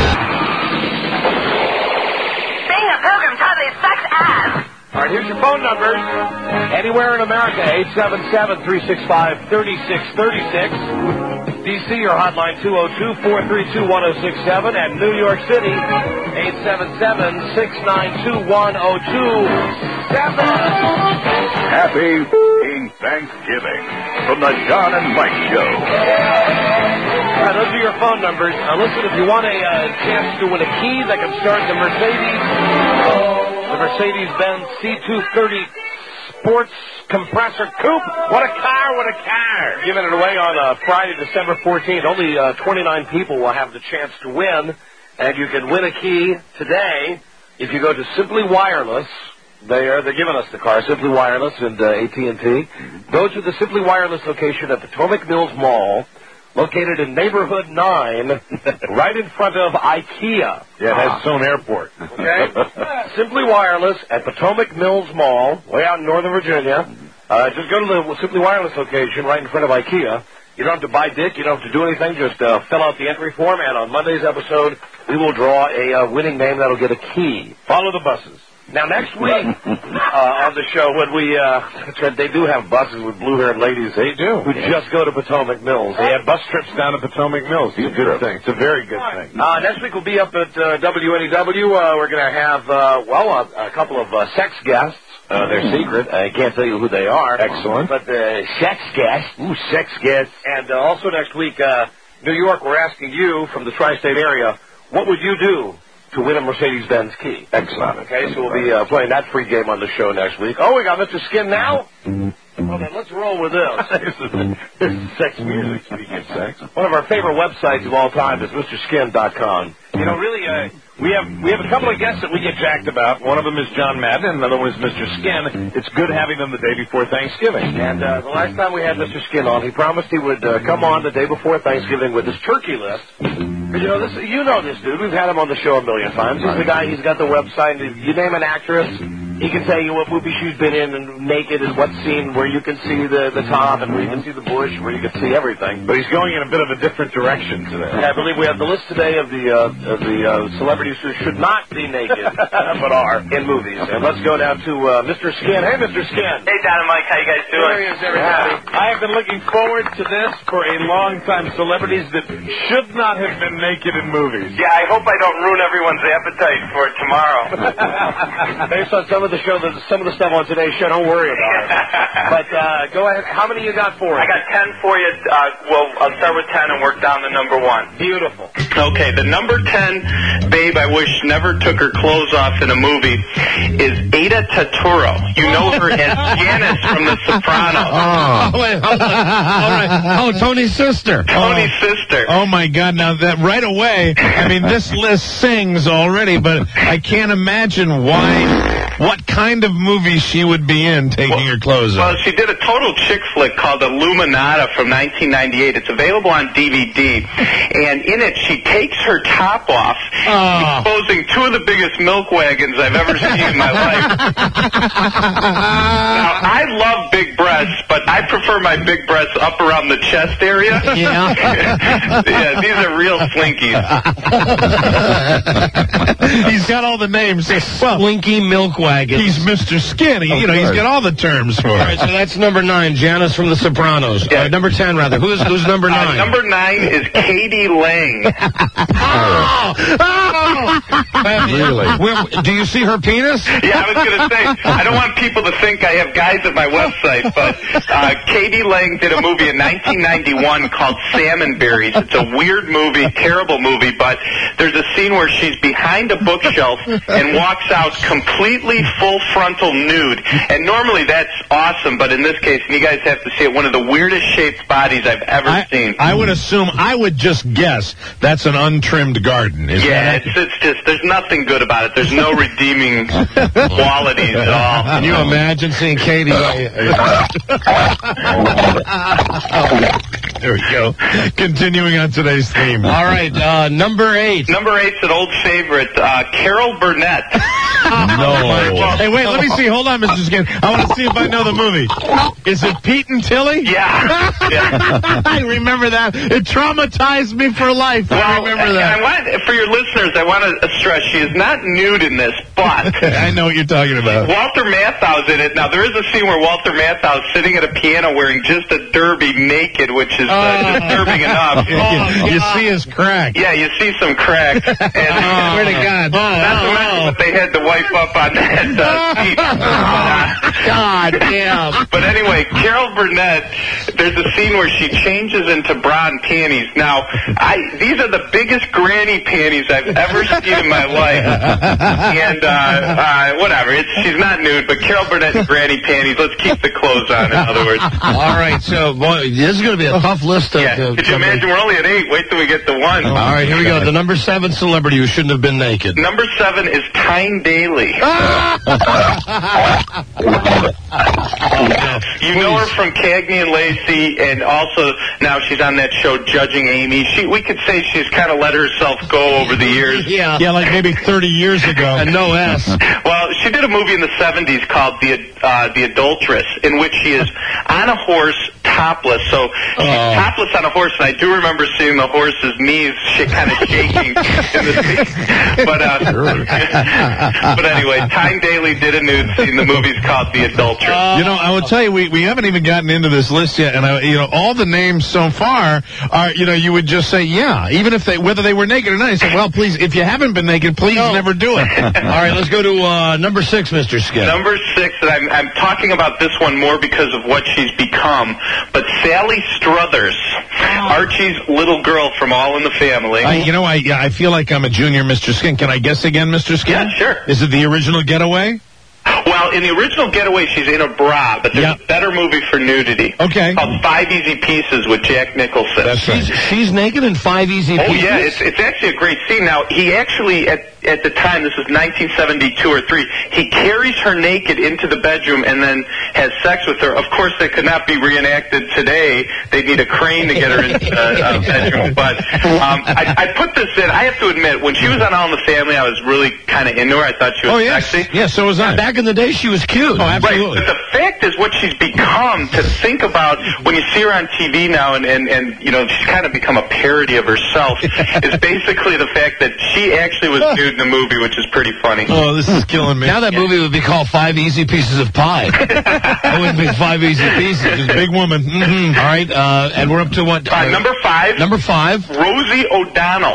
Being a pilgrim totally sucks ass. All right, here's your phone numbers. Anywhere in America, eight seven seven, three six five, three six three six. D C, your hotline, two oh two, four three two, one oh six seven. And New York City, eight seven seven, six nine two, one oh two seven. Happy f***ing Thanksgiving from the Don and Mike Show. All right, those are your phone numbers. Uh, listen, if you want a uh, chance to win a key that can start the Mercedes, the Mercedes-Benz C two thirty Sports Compressor Coupe. What a car, what a car. Giving it away on uh, Friday, December fourteenth. Only uh, twenty-nine people will have the chance to win, and you can win a key today if you go to Simply Wireless. They are, they're giving us the car, Simply Wireless and uh, A T and T. Go to the Simply Wireless location at Potomac Mills Mall, located in Neighborhood nine, right in front of IKEA. Yeah, it has its own airport. Okay? Simply Wireless at Potomac Mills Mall, way out in Northern Virginia. Uh, just go to the Simply Wireless location right in front of IKEA. You don't have to buy dick. You don't have to do anything. Just uh, fill out the entry form, and on Monday's episode, we will draw a uh, winning name that'll get a key. Follow the buses. Now, next week uh, on the show, when we, uh, they do have buses with blue-haired ladies. They do. Who just go to Potomac Mills. They have bus trips down to Potomac Mills. It's a good thing. It's a very good thing. Uh, next week we'll be up at uh, W N E W. Uh, we're going to have, uh, well, a, a couple of uh, sex guests. Uh, they're secret. I can't tell you who they are. Excellent. But uh, sex guests. Ooh, sex guests. And uh, also next week, uh, New York, we're asking you from the tri-state area, what would you do to win a Mercedes-Benz key? Excellent. Okay, so we'll be uh, playing that free game on the show next week. Oh, we got Mister Skin now? Well, then let's roll with this. this, is, this is sex music, speaking of sex. One of our favorite websites of all time is Mr Skin dot com. You know, really, uh, we have we have a couple of guests that we get jacked about. One of them is John Madden, and another one is Mister Skin. It's good having them the day before Thanksgiving. And uh, the last time we had Mister Skin on, he promised he would uh, come on the day before Thanksgiving with his turkey list. But, you know, this, you know this dude. We've had him on the show a million times. He's the guy. He's got the website. You name an actress, he can tell you what movie she's been in and naked and what scene where you can see the, the top and where you can see the bush, where you can see everything. But he's going in a bit of a different direction today. I believe we have the list today of the uh, of the uh, celebrities who should not be naked, but are in movies. And let's go down to uh, Mister Skin. Hey, Mister Skin. Hey, Don and Mike, how you guys doing? There he is, everybody. I have been looking forward to this for a long time. Celebrities that should not have been naked in movies. Yeah, I hope I don't ruin everyone's appetite for tomorrow. Based on some of the show, the, some of the stuff on today's show, don't worry about it. But uh, go ahead. How many you got for us? I got ten for you. Uh, well, I'll start with ten and work down to number one. Beautiful. Okay, the number ten babe I wish never took her clothes off in a movie is Ada Turturro. You know her as Janice from The Sopranos. Oh, wait, hold on. All right. Oh, Tony's sister. Tony's sister. Oh, my God. Now, that right away, I mean, this list sings already, but I can't imagine why, what kind of movie she would be in taking well, her clothes well, off. Well, she did a total chick flick called Illuminata from nineteen ninety-eight. It's available on D V D. And in it, she takes her top off, oh. exposing two of the biggest milk wagons I've ever seen in my life. Now, I love big breasts, but I prefer my big breasts up around the chest area. Yeah. Yeah, these are real slinkies. He's got all the names. Well, Slinky Milk Wagon. He's Mister Skinny. You know, he's got all the terms for it. All right, so that's number nine, Janice from The Sopranos. Yeah. Uh, number ten, rather. Who's who's number nine? Uh, number nine is Katie Lang. Oh! Oh! Really? Where, do you see her penis? Yeah, I was going to say, I don't want people to think I have guys at my website, but uh, Katie Lang did a movie in nineteen ninety-one called Salmon Berries. It's a weird movie, terrible movie, but there's a scene where she's behind a bookshelf and walks out completely full frontal nude. And normally that's awesome, but in this case, and you guys have to see it, one of the weirdest shaped bodies I've ever I, seen. I would assume, I would just guess that's an untrimmed garden. Is yeah, that it's, it's just, there's nothing good about it. There's no redeeming qualities at all. Can you imagine seeing Katie? There we go. Continuing on today's theme. All right, uh, number eight. Number eight's an old favorite, uh, Carol Burnett. No. Hey, wait, let me see. Hold on, Mister Skin. I want to see if I know the movie. Is it Pete and Tilly? Yeah. yeah. I remember that. It traumatized me for life. Well, I remember that. I want, for your listeners, I want to stress she is not nude in this, but... I know what you're talking about. Walter Matthau's in it. Now, there is a scene where Walter Matthau's sitting at a piano wearing just a derby naked, which is uh, oh. disturbing enough. you, you see his crack. Yeah, you see some cracks. And, oh, swear to God. Not to mention what they had to wipe up on that uh, seat. Oh, God damn. But anyway, Carol Burnett, there's a scene where she changes into bra and panties. Now, I these are the biggest granny panties I've ever seen in my life. And, uh, uh, whatever. It's, she's not nude, but Carol Burnett's granny panties. Let's keep the clothes on, in other words. All right, so boy, this is going to be a tough list. Yeah. To, Could you imagine? We're only at eight. Wait till we get to one. All right, here we go. The number seven celebrity who shouldn't have been naked. Number seven is Tyne Daly. You know her from Cagney and Lacey, and also now she's on that show Judging Amy. She, we could say she's kind of let herself go over the years. Yeah, yeah, like maybe thirty years ago. And no S. Well, she did a movie in the seventies called The uh, The Adulteress, in which she is on a horse, topless. So she's oh. topless on a horse, and I do remember seeing the horse's knees sh- kind of shaking in the scene. But, uh, but anyway, Tyne Daly did a nude scene. The movie's called The Adulteress. You know, I will tell you, we, we haven't even gotten into this list yet, and I, you know, all the names so far are, you know, you would just say, yeah, even if they, whether they were naked or not. You say, well, please, if you haven't been naked, please no. never do it. All right, let's go to uh, number six, Mister Skip. Number six, and I'm, I'm talking about this one more because of what she's become, but Sally Struthers, Archie's little girl from All in the Family. I, you know, I I feel like I'm a junior Mister Skin. Can I guess again, Mister Skin? Yeah, sure. Is it the original Getaway? Well, Well, in the original Getaway, she's in a bra, but there's Yep. a better movie for nudity. Okay. Called Five Easy Pieces with Jack Nicholson. That's She's, she's naked in Five Easy Oh Pieces? yeah, it's it's actually a great scene. Now he actually at at the time, this is nineteen seventy-two or three, he carries her naked into the bedroom and then has sex with her. Of course, that could not be reenacted today. They'd need a crane to get her into the uh, bedroom. But um, I, I put this in. I have to admit, when she was on All in the Family, I was really kind of into her. I thought she was Oh, yes. sexy. Yeah, so was I. Back in the day, she was cute. Oh, absolutely. Right, but the fact is what she's become, to think about when you see her on T V now and, and, and you know, she's kind of become a parody of herself, is basically the fact that she actually was nude in the movie, which is pretty funny. Oh, this is killing me. Now that movie would be called Five Easy Pieces of Pie. It wouldn't be Five Easy Pieces. She's a big woman. Mm-hmm. All right, uh, and we're up to what? Uh, number five. Number five. Rosie O'Donnell.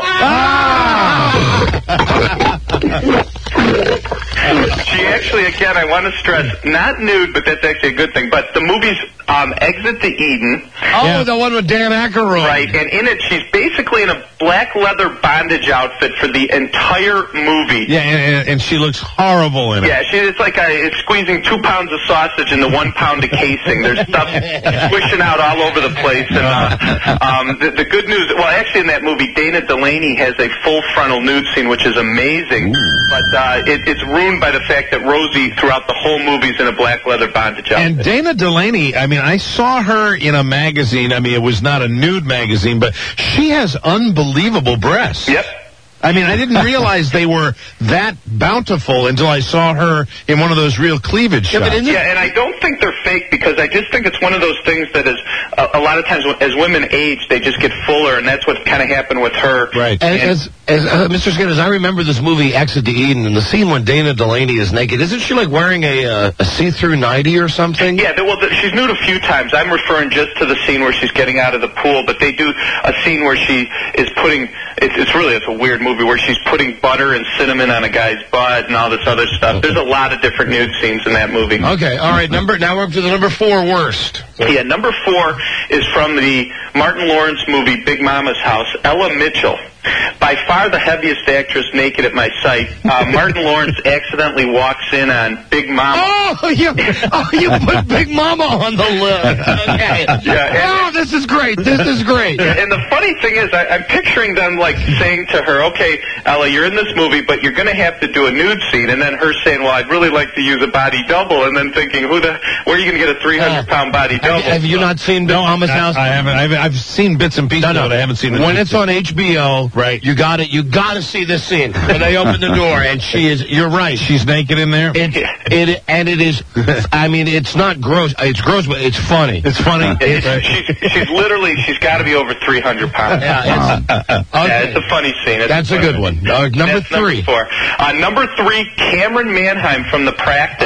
She actually, again, I want to stress, not nude, but that's actually a good thing. But the movie's um, Exit to Eden. Oh, yeah. The one with Dan Aykroyd. Right, and in it, she's basically in a black leather bondage outfit for the entire movie. Yeah, and, and she looks horrible in it. Yeah, she, it's like a, it's squeezing two pounds of sausage into one pound of casing. There's stuff squishing out all over the place. And uh, um, the, the good news, well, actually in that movie, Dana Delaney has a full frontal nude scene, which is amazing. Ooh. But uh, it, it's ruined by the fact that Rosie, throughout the whole movie, is in a black leather bondage outfit. And Dana Delaney, I mean, I saw her in a magazine. I mean, it was not a nude magazine, but she has unbelievable breasts. Yep. I mean, I didn't realize they were that bountiful until I saw her in one of those real cleavage Yeah, shots. but yeah, and I don't think they're fake because I just think it's one of those things that is a, a lot of times as women age, they just get fuller, and that's what kind of happened with her. Right. And, And- as as uh, Mister Skinner, as I remember this movie Exit to Eden, and the scene when Dana Delaney is naked, isn't she like wearing a uh, a see-through nightie or something? Yeah, they, well, the, she's nude a few times. I'm referring just to the scene where she's getting out of the pool, but they do a scene where she is putting, it's, it's really, it's a weird movie, where she's putting butter and cinnamon on a guy's butt and all this other stuff. There's a lot of different nude scenes in that movie. Okay, all right, number, now we're up to the number four worst. Yeah, number four is from the Martin Lawrence movie Big Mama's House, Ella Mitchell. By far the heaviest actress naked at my site. Uh, Martin Lawrence accidentally walks in on Big Mama. Oh, you, oh, you put Big Mama on the list. Okay. Yeah, oh, this is great. This is great. And the funny thing is, I, I'm picturing them like saying to her, okay, Ella, you're in this movie, but you're going to have to do a nude scene. And then her saying, well, I'd really like to use a body double. And then thinking, who the, where are you going to get a three hundred pound body double? Have, have you not seen Big No, Mama's I, House? I haven't. I've, I've seen bits and pieces No, no. of it. I haven't seen it. When it's on H B O, right? You got it. You got to see this scene when they open the door and she is. You're right. She's naked in there. It it and it is. I mean, it's not gross. It's gross, but it's funny. It's funny. It's, she's, she's literally, she's got to be over three hundred pounds. Yeah, it's, okay. Yeah, it's a funny scene. It's That's a good one. Uh, number That's three. Number four. Uh, number three, Cameron Manheim from The Practice.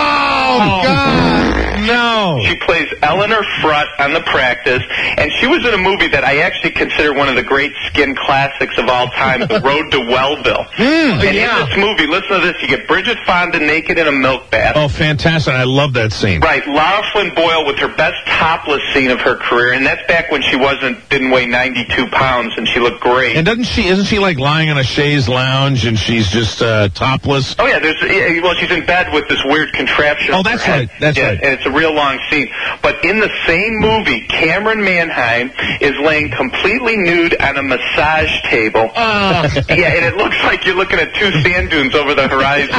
Oh, God. No. She plays Eleanor Frutt on The Practice, and she was in a movie that I actually consider one of the great skin classics of all time, The Road to Wellville. Mm, and yeah. in this movie, listen to this, you get Bridget Fonda naked in a milk bath. Oh, fantastic. I love that scene. Right, Lara Flynn Boyle with her best topless scene of her career, and that's back when she wasn't, didn't weigh ninety-two pounds, and she looked great. And doesn't she, isn't she like lying on a chaise lounge and she's just uh, topless? Oh yeah, there's yeah, well, she's in bed with this weird contraption. Oh, that's on her right. head. That's yeah, right. And it's a real long scene. But in the same movie, Cameron Manheim is laying completely nude on a massage table. Oh. Yeah, and it looks like you're looking at two sand dunes over the horizon.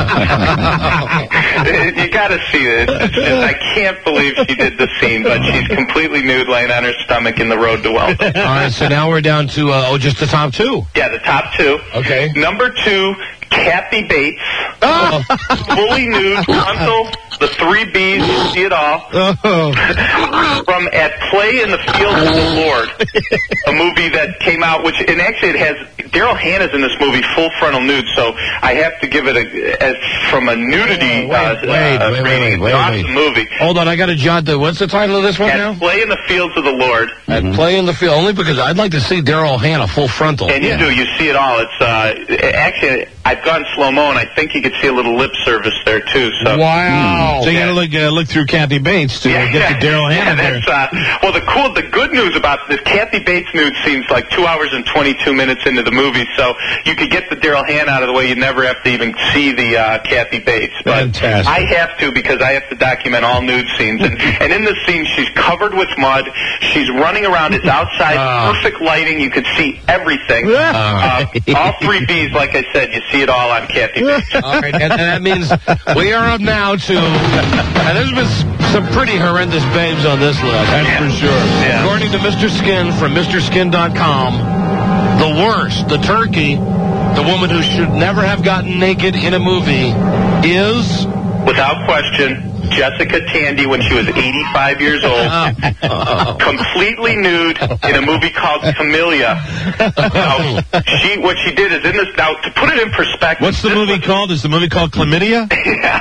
You got to see this. It's just, I can't believe she did the scene, but she's completely nude, laying on her stomach in The Road to Wellville. All right, so now we're down to uh, oh, just the top two. Yeah, the top two. Okay. Number two, Kathy Bates. Oh. Fully nude, frontal, the three B's, you see it all. Oh. From At Play in the Fields of the Lord, a movie that came out, which, and actually it has, Daryl Hannah's in this movie, full frontal nude, so I have to give it a, as from a nudity Oh, wait, uh, wait, uh, wait, rating. wait, It's wait, an awesome wait. movie. Hold on, I got to jot the. What's the title of this one At now? Play in the Fields of the Lord. At Play in the Field, only because I'd like to see Daryl Hannah full frontal. And you do, you see it all. It's uh, actually, I've gone slow mo, and I think you could see a little lip service there too. So Wow. So you got to look uh, look through Kathy Bates to Yeah, uh, get yeah. the Daryl Yeah, Hannah there. that's, uh, well, the cool, the good news about this Kathy Bates nude scene's like two hours and twenty-two minutes into the movie, so you could get the Daryl Hannah out of the way. You never have to even see the uh, Kathy Bates. But Fantastic. I have to because I have to document all nude scenes. And, and in this scene, she's covered with mud. She's running around. It's outside, Oh. perfect lighting. You could see everything. Uh, all three B's, like I said, you see it all on Kathy Bates. All right, and, and that means we are up now to, and there's been s- some pretty horrendous babes on this list. That's for sure. Yeah. According to Mister Skin from Mister Skin dot com, the worst, the turkey, the woman who should never have gotten naked in a movie is... Without question, Jessica Tandy when she was eighty-five years old, completely nude in a movie called Camellia. Now, she, what she did is in this, now to put it in perspective. What's the movie called? Is the movie called Chlamydia?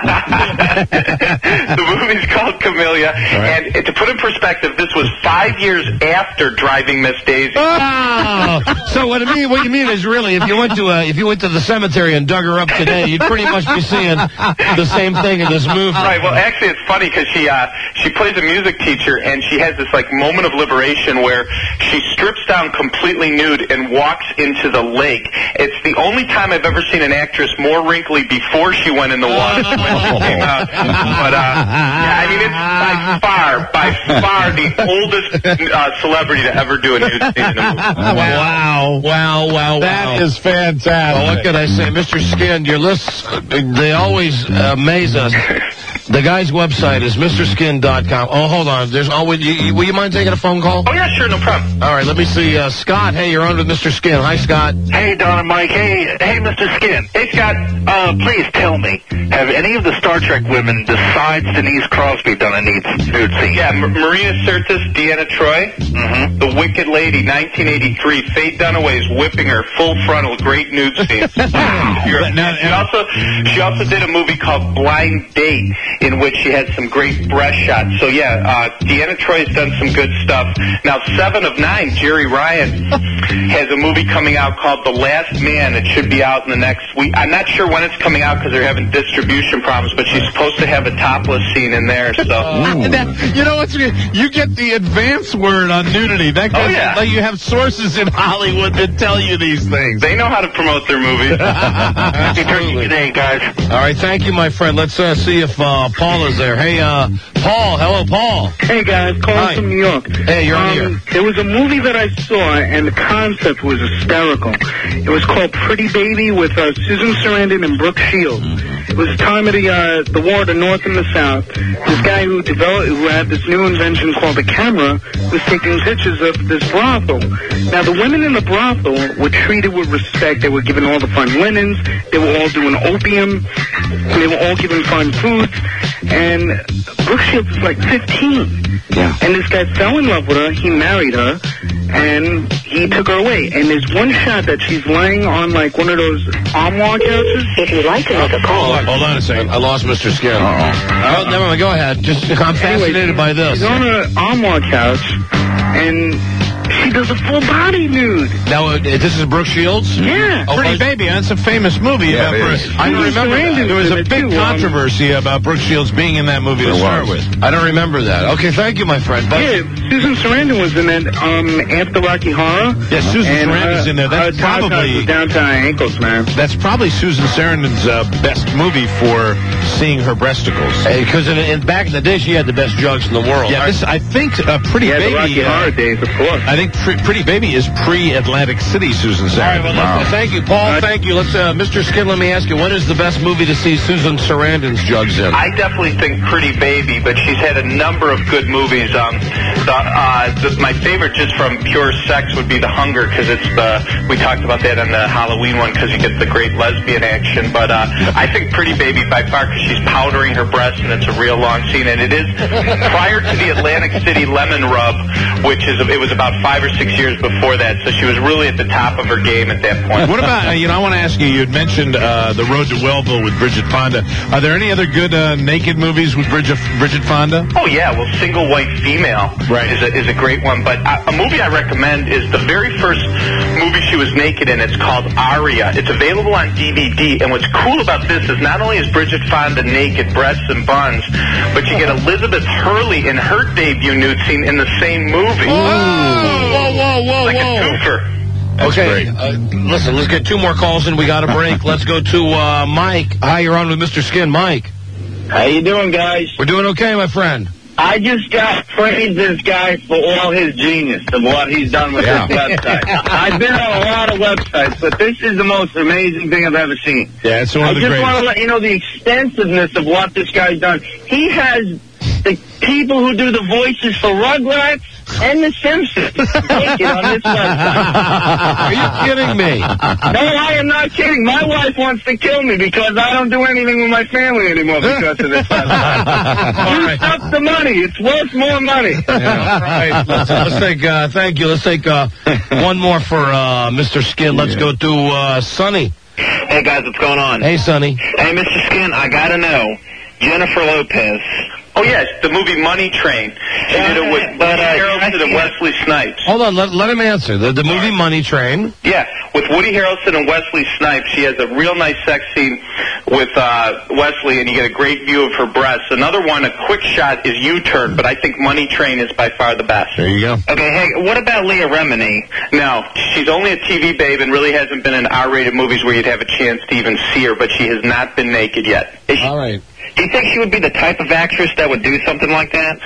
The movie's called Camellia, and to put in perspective, this was five years after Driving Miss Daisy. Oh, so what I mean, what you mean is really, if you went to a, if you went to the cemetery and dug her up today, you'd pretty much be seeing the same thing in this movie. Right. Well, actually, it's funny because she uh, she plays a music teacher, and she has this like moment of liberation where she strips down completely nude and walks into the lake. It's the only time I've ever seen an actress more wrinkly before she went in the water than when she came out. But uh, yeah, I mean, it's by far, by far the oldest uh, celebrity to ever do a nude scene in a movie. Wow. Wow, wow, That wow. is fantastic. Well, what can I say? Mister Skin, your lists, they always amaze us. The guy's website is Mister Skin dot com. Oh, hold on. There's oh, will you, will you mind taking a phone call? Oh, yeah, sure, no problem. All right, let me see. Uh, Scott, hey, you're on with Mister Skin. Hi, Scott. Hey, Don and Mike. Hey, hey, Mister Skin. Hey, Scott. Uh, please tell me, have any of the Star Trek women besides Denise Crosby done a nude, nude scene? Yeah, M- Maria Sirtis, Deanna Troi, mm-hmm. The Wicked Lady, nineteen eighty-three. Faye Dunaway's whipping her full frontal, great nude scene. she also she also did a movie called Blind Date, in which she had some great breast shots. So yeah, uh, Deanna Troy's done some good stuff. Now, Seven of Nine, Jerry Ryan has a movie coming out called The Last Man. It should be out in the next week. I'm not sure when it's coming out because they're having distribution problems, but she's supposed to have a topless scene in there. So That- you know what's weird? You get the advance word on nudity. That Oh, goes, yeah. like you have sources in Hollywood that tell you these things. they know how to promote their movies. Happy Turkey today, guys. All right, thank you, my friend. Let's uh, see if uh, Paul is there. Hey, uh, Paul. Hello, Paul. Hey guys, calling Hi. from New York. Hey, you're on um, here. There was a movie that I saw, and the concept was hysterical. It was called Pretty Baby with uh, Susan Sarandon and Brooke Shields. It was the time of the uh, the war, the North and the South. This guy who developed, who had this new invention called the camera, was taking pictures of this brothel. Now, the women in the brothel were treated with respect. They were given all the fun linens. They were all doing opium. And they were all given fun foods. And Brooke Shields was like fifteen. Yeah. And this guy fell in love with her. He married her. And he took her away. And there's one shot that she's laying on like one of those armoire couches. If you'd like to make a call. Hold on a second. I lost Mister Skin. Uh-oh. Oh, never mind. Go ahead. Just I'm fascinated by this. She's on an armoire couch. And she does a full body nude. Now, uh, this is Brooke Shields? Yeah. Oh, Pretty I- Baby, that's a famous movie Yeah, about it Brooke. is. I don't Susan remember that. Sarandon's There was in a it, big too, um, controversy about Brooke Shields being in that movie to There start was. with. I don't remember that. Okay, thank you, my friend. But Yeah, Susan Sarandon was in it um, after Rocky Horror. Yeah, Susan and Sarandon's her- in there. That's her tatas probably was down to her ankles, man. that's probably Susan Sarandon's uh, best movie for seeing her breasticles. because in, in, back in the day, she had the best jugs in the world. Yeah, this, I think uh, Pretty Yeah, the Rocky Baby. Horror Uh, days, of course. I think Pre- Pretty Baby is pre-Atlantic City Susan All right, well, Sarandon. let's- thank you, Paul. Thank you. Let's, uh, Mister Skin, let me ask you, what is the best movie to see Susan Sarandon's jugs in? I definitely think Pretty Baby, but she's had a number of good movies. Um, the, uh, the, my favorite, just from pure sex, would be The Hunger, because it's the we talked about that on the Halloween one, because you get the great lesbian action. But uh, I think Pretty Baby by far, because she's powdering her breasts, and it's a real long scene, and it is prior to the Atlantic City Lemon Rub, which is it was about five or six years before that, so she was really at the top of her game at that point. What about, uh, you know, I want to ask you, you had mentioned uh, The Road to Wellville with Bridget Fonda. Are there any other good uh, naked movies with Bridget, Bridget Fonda? Oh, yeah, well, Single White Female. Right. is a, is a great one. But uh, a movie I recommend is the very first movie she was naked in. It's called Aria. It's available on D V D. And what's cool about this is not only is Bridget Fonda naked, breasts and buns, but you get Elizabeth Hurley in her debut nude scene in the same movie. Whoa, whoa, whoa, whoa, like whoa. a twofer. Okay, uh, listen, let's get two more calls in. We got a break. Let's go to uh, Mike. Hi, you're on with Mister Skin. Mike. How you doing, guys? We're doing okay, my friend. I just got praised this guy for all his genius of what he's done with Yeah. this website. I've been on a lot of websites, but this is the most amazing thing I've ever seen. Yeah, it's one of I the just greatest. want to let you know the extensiveness of what this guy's done. He has the people who do the voices for Rugrats and The Simpsons naked on this website. Are you kidding me? No, I am not kidding. My wife wants to kill me because I don't do anything with my family anymore because of this website. You stop the money. It's worth more money. Yeah, all right. Let's, let's take, uh, thank you. Let's take uh, one more for uh, Mister Skin. Let's go to uh, Sonny. Hey, guys, what's going on? Hey, Sonny. Hey, Mister Skin, I gotta know. Jennifer Lopez. Oh, yes, the movie Money Train. She did it with but, Woody uh, Harrelson and Wesley Snipes. Hold on, let, let him answer. The, the movie Money Train. Yeah, with Woody Harrelson and Wesley Snipes, she has a real nice sex scene with uh, Wesley, and you get a great view of her breasts. Another one, a quick shot, is U-Turn, but I think Money Train is by far the best. There you go. Okay, hey, what about Leah Remini? No, she's only a T V babe and really hasn't been in R-rated movies where you'd have a chance to even see her, but she has not been naked yet. Is she, All right. do you think she would be the type of actress that would do something like that?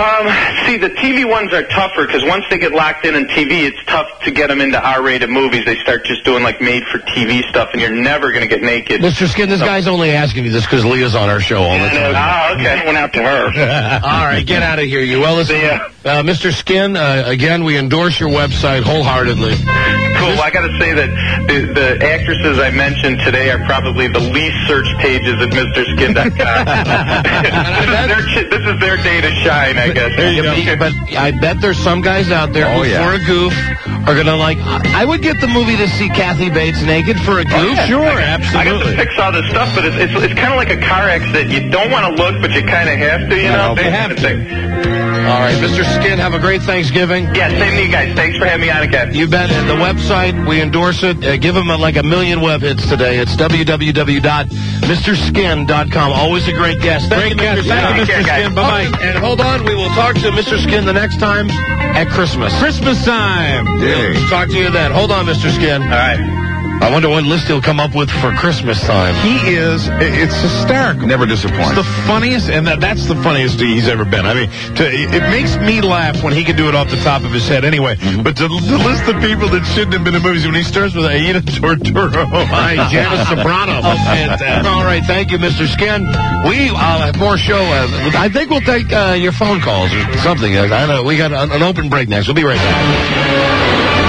Um, see, the T V ones are tougher because once they get locked in on T V, it's tough to get them into R-rated movies. They start just doing like made-for-T V stuff, and you're never going to get naked. Mister Skin, this So- guy's only asking you this because Leah's on our show all the time. Oh, okay. Went out to her. All right, get out of here, you. Well, listen, uh, Mister Skin, uh, again, we endorse your website wholeheartedly. Cool. Well, I got to say that the, the actresses I mentioned today are probably the least searched pages at Mister Skin dot com. this, is their, ch- this is their day to shine, I guess. Yeah, but I bet there's some guys out there Oh, who, yeah. for a goof, are going to like, I would get the movie to see Kathy Bates naked for a goof. Oh, yeah. Sure, I, absolutely. I got to fix all this stuff, but it's it's, it's kind of like a car accident. You don't want to look, but you kind of have to, you know? You have to. All right, Mister Skin, have a great Thanksgiving. Yeah, same to you guys. Thanks for having me on again. You bet. And the website, we endorse it. Uh, give them uh, like a million web hits today. It's w w w dot mister skin dot com. Always a great guest. Thank Great you, Mister guest. Thank you, Skin. Mister Skin. Bye-bye. Okay, and hold on, we will talk to Mister Skin the next time at Christmas. Christmas time. We'll talk to you then. Hold on, Mister Skin. All right. I wonder what list he'll come up with for Christmas time. He is, it's hysterical. Never disappoints. It's the funniest, and that, that's the funniest he's ever been. I mean, to, it makes me laugh when he can do it off the top of his head anyway. Mm-hmm. But to, to list the people that shouldn't have been in movies, when he starts with Aida Torturo. Hi, Janice Sobrano. Oh, fantastic. All right, thank you, Mister Skin. We uh, have more show. Uh, I think we'll take uh, your phone calls or something. I don't know. We got an, an open break next. We'll be right back.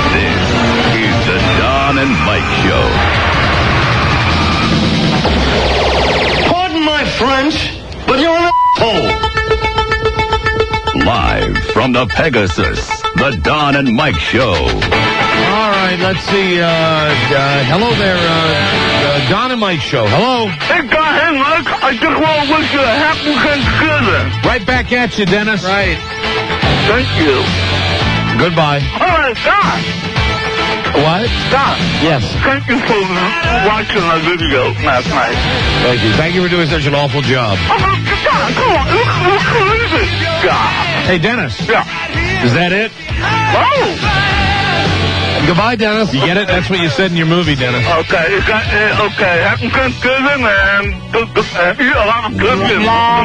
This is the Don and Mike Show. Pardon my French, but you're an asshole. Live from the Pegasus, the Don and Mike Show. All right, let's see. Uh, uh, hello there, uh, uh, Don and Mike Show. Hello. Hey, go ahead, Mike. I just want to wish you a happy Thanksgiving. Right back at you, Dennis. Right. Thank you. Goodbye. All right, Don. What? Don. Yes. Thank you for watching our video last night. Thank you. Thank you for doing such an awful job. Oh, Don, come on. Look, look who is it? God. Hey, Dennis. Yeah. Is that it? Oh. Goodbye, Dennis. You get it? That's what you said in your movie, Dennis. Okay, you got, uh, okay. Happy Thanksgiving and good, good, uh, eat a lot of cookies.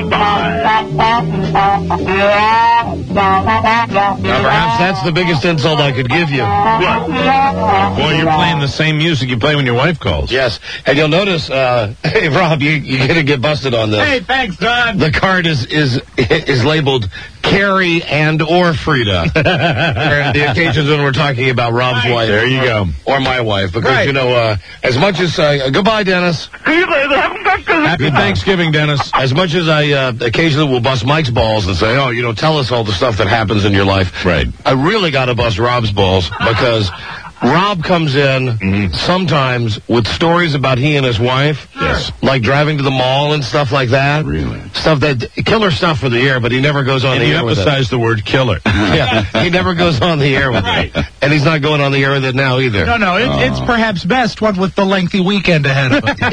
Now, perhaps that's the biggest insult I could give you. What? Boy, you're playing the same music you play when your wife calls. Yes. And you'll notice, uh, hey, Rob, you, you're going to get busted on this. Hey, thanks, Don. The card is is is labeled Carrie and or Frida. The occasions when we're talking about Rob's wife. There you go. Or my wife. Because, Right. you know, uh, as much as... Uh, goodbye, Dennis. See you later. Happy Thanksgiving. Happy Thanksgiving, Dennis. As much as I uh, occasionally will bust Mike's balls and say, oh, you know, tell us all the stuff that happens in your life. Right. I really got to bust Rob's balls because Rob comes in Mm-hmm. sometimes with stories about he and his wife. Yes. Like driving to the mall and stuff like that. Really? Stuff that, killer stuff for the air, but he never goes on And the you air with it. emphasize the word killer. Yeah, he never goes on the air with Right. it. And he's not going on the air with it now either. No, no, it, it's perhaps best what with the lengthy weekend ahead of us.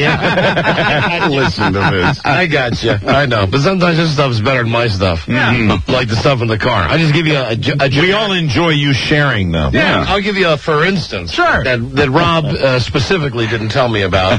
Yeah. Listen to this. I got you. I know. But sometimes this stuff's better than my stuff. Yeah. Like the stuff in the car. I just give you a... a, a We all enjoy you sharing them. Yeah, I'll give you a for instance. Sure. That, that Rob uh, specifically didn't tell me about.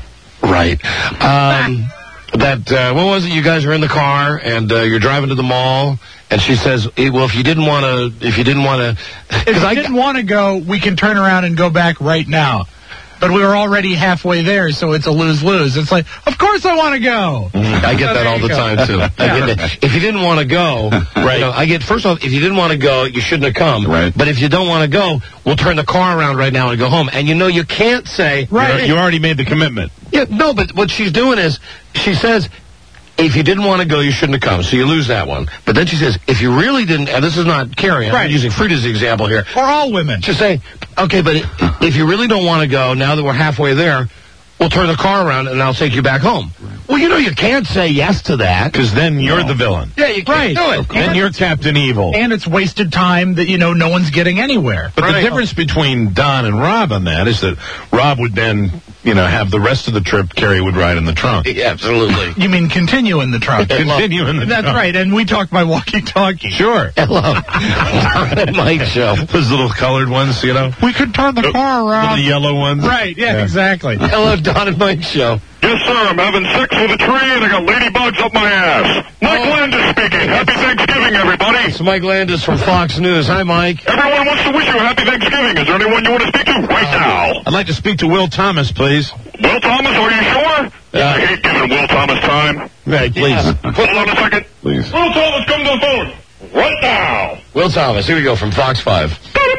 Right. Um, that, uh, what was it? You guys are in the car and uh, you're driving to the mall. And she says, eh, well, if you didn't want to, if you didn't want to... If you didn't want to go, we can turn around and go back right now. But we were already halfway there, so it's a lose-lose. It's like, of course I want to go. I get So that there all you the go. time, too. I get that. If you didn't want to go, right. You know, I get, first off, if you didn't want to go, you shouldn't have come. Right. But if you don't want to go, we'll turn the car around right now and go home. And you know, you can't say... Right. You already made the commitment. Yeah, no, but what she's doing is, she says, if you didn't want to go, you shouldn't have come. So you lose that one. But then she says, if you really didn't, and this is not Carrie, I'm Right. using Frida's example here. Or all women. Just say, okay, but if you really don't want to go, now that we're halfway there, we'll turn the car around and I'll take you back home. Well, you know, you can't say yes to that. Because then you're the villain. Yeah, you can't Right. do it. Then you're Captain Evil. And it's wasted time that, you know, no one's getting anywhere. But Right. the difference between Don and Rob on that is that Rob would then, you know, have the rest of the trip, Carrie would ride in the trunk. Yeah, absolutely. You mean continue in the trunk. Continue in the That's trunk. right, and we talk by walkie-talkie. Sure. Hello. Don and Mike show. Those little colored ones, you know? We could turn the car around. The yellow ones. Right, yeah, exactly. Hello, Don and Mike show. Yes, sir. I'm having sex with a tree and I got ladybugs up my ass. Mike Oh. Landis speaking. Happy Thanksgiving, everybody. It's Mike Landis from Fox News. Hi, Mike. Everyone wants to wish you a happy Thanksgiving. Is there anyone you want to speak to right now? I'd like to speak to Will Thomas, please. Will Thomas, are you sure? Yeah. I hate giving Will Thomas time. Right, please. Hold on a second. Please. Will Thomas, come to the phone. Right now. Will Thomas, here we go from Fox five.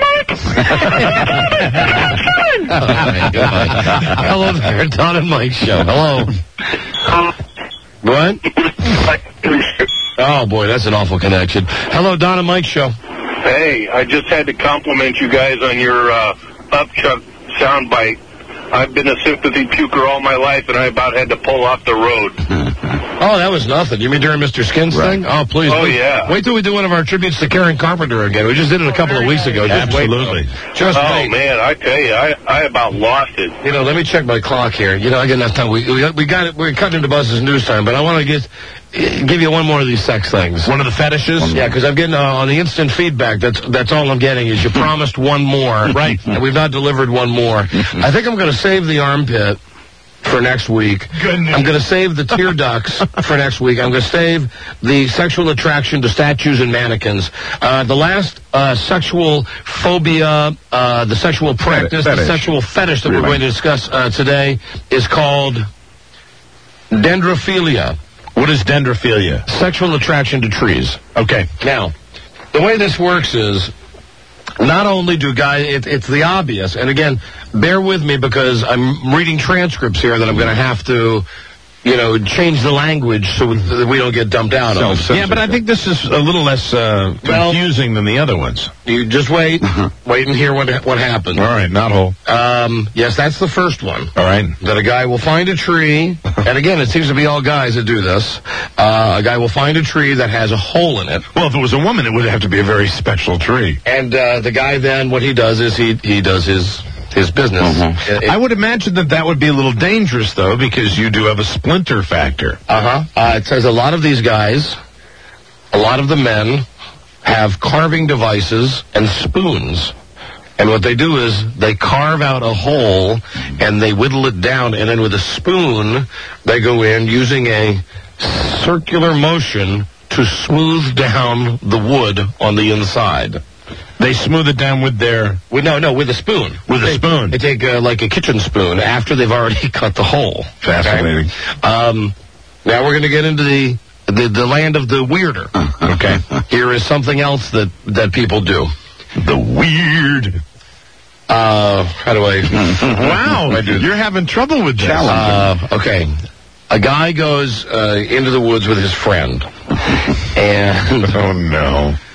All right, goodbye. Hello there, Don and Mike show. Hello. What? Oh, boy, that's an awful connection. Hello, Don and Mike show. Hey, I just had to compliment you guys on your uh, upchuck soundbite. I've been a sympathy puker all my life, and I about had to pull off the road. Oh, that was nothing. You mean during Mister Skin's thing? Oh, please. Oh, wait, yeah. Wait till we do one of our tributes to Karen Carpenter again. We just did it a couple of weeks ago. Just Absolutely. Wait, just oh, wait. man, I tell you, I, I about lost it. You know, let me check my clock here. You know, I got enough time. We we, we got it. We're cutting into Buzz's news time, but I want to get give you one more of these sex things. One of the fetishes? Yeah, because I'm getting uh, on the instant feedback. That's that's all I'm getting is you promised one more, Right. And we've not delivered one more. I think I'm going to save the armpit for next week. Goodness. I'm going to save the tear ducts for next week. I'm going to save the sexual attraction to statues and mannequins. Uh, the last uh, sexual phobia, uh, the sexual practice, Fetish. the sexual fetish that we're Really? going to discuss uh, today is called dendrophilia. What is dendrophilia? Sexual attraction to trees. Okay. Now, the way this works is not only do guys, it, it's the obvious, and again, bear with me because I'm reading transcripts here that I'm going to have to, you know, change the language so that we don't get dumped out on. Yeah, but I think this is a little less uh, confusing than the other ones. You just wait, wait and hear what what happens. All right, not whole. Um, yes, that's the first one. All right. That a guy will find a tree, and again, it seems to be all guys that do this. Uh, a guy will find a tree that has a hole in it. Well, if it was a woman, it would have to be a very special tree. And uh, the guy then, what he does is he he does his his business. It- it- I would imagine that that would be a little dangerous, though, because you do have a splinter factor. Uh-huh. Uh, it says a lot of these guys, a lot of the men, have carving devices and spoons. And what they do is they carve out a hole and they whittle it down, and then with a spoon, they go in using a circular motion to smooth down the wood on the inside. They smooth it down with their... With, no, no, with a spoon. With a They- spoon. They take uh, like a kitchen spoon after they've already cut the hole. Fascinating. Okay? Um, now we're going to get into the, the the land of the weirder. Okay. Here is something else that that people do. The weird. Uh, how do I? Wow, I do you're having trouble with this. Uh, okay. A guy goes uh, into the woods with his friend, and oh no.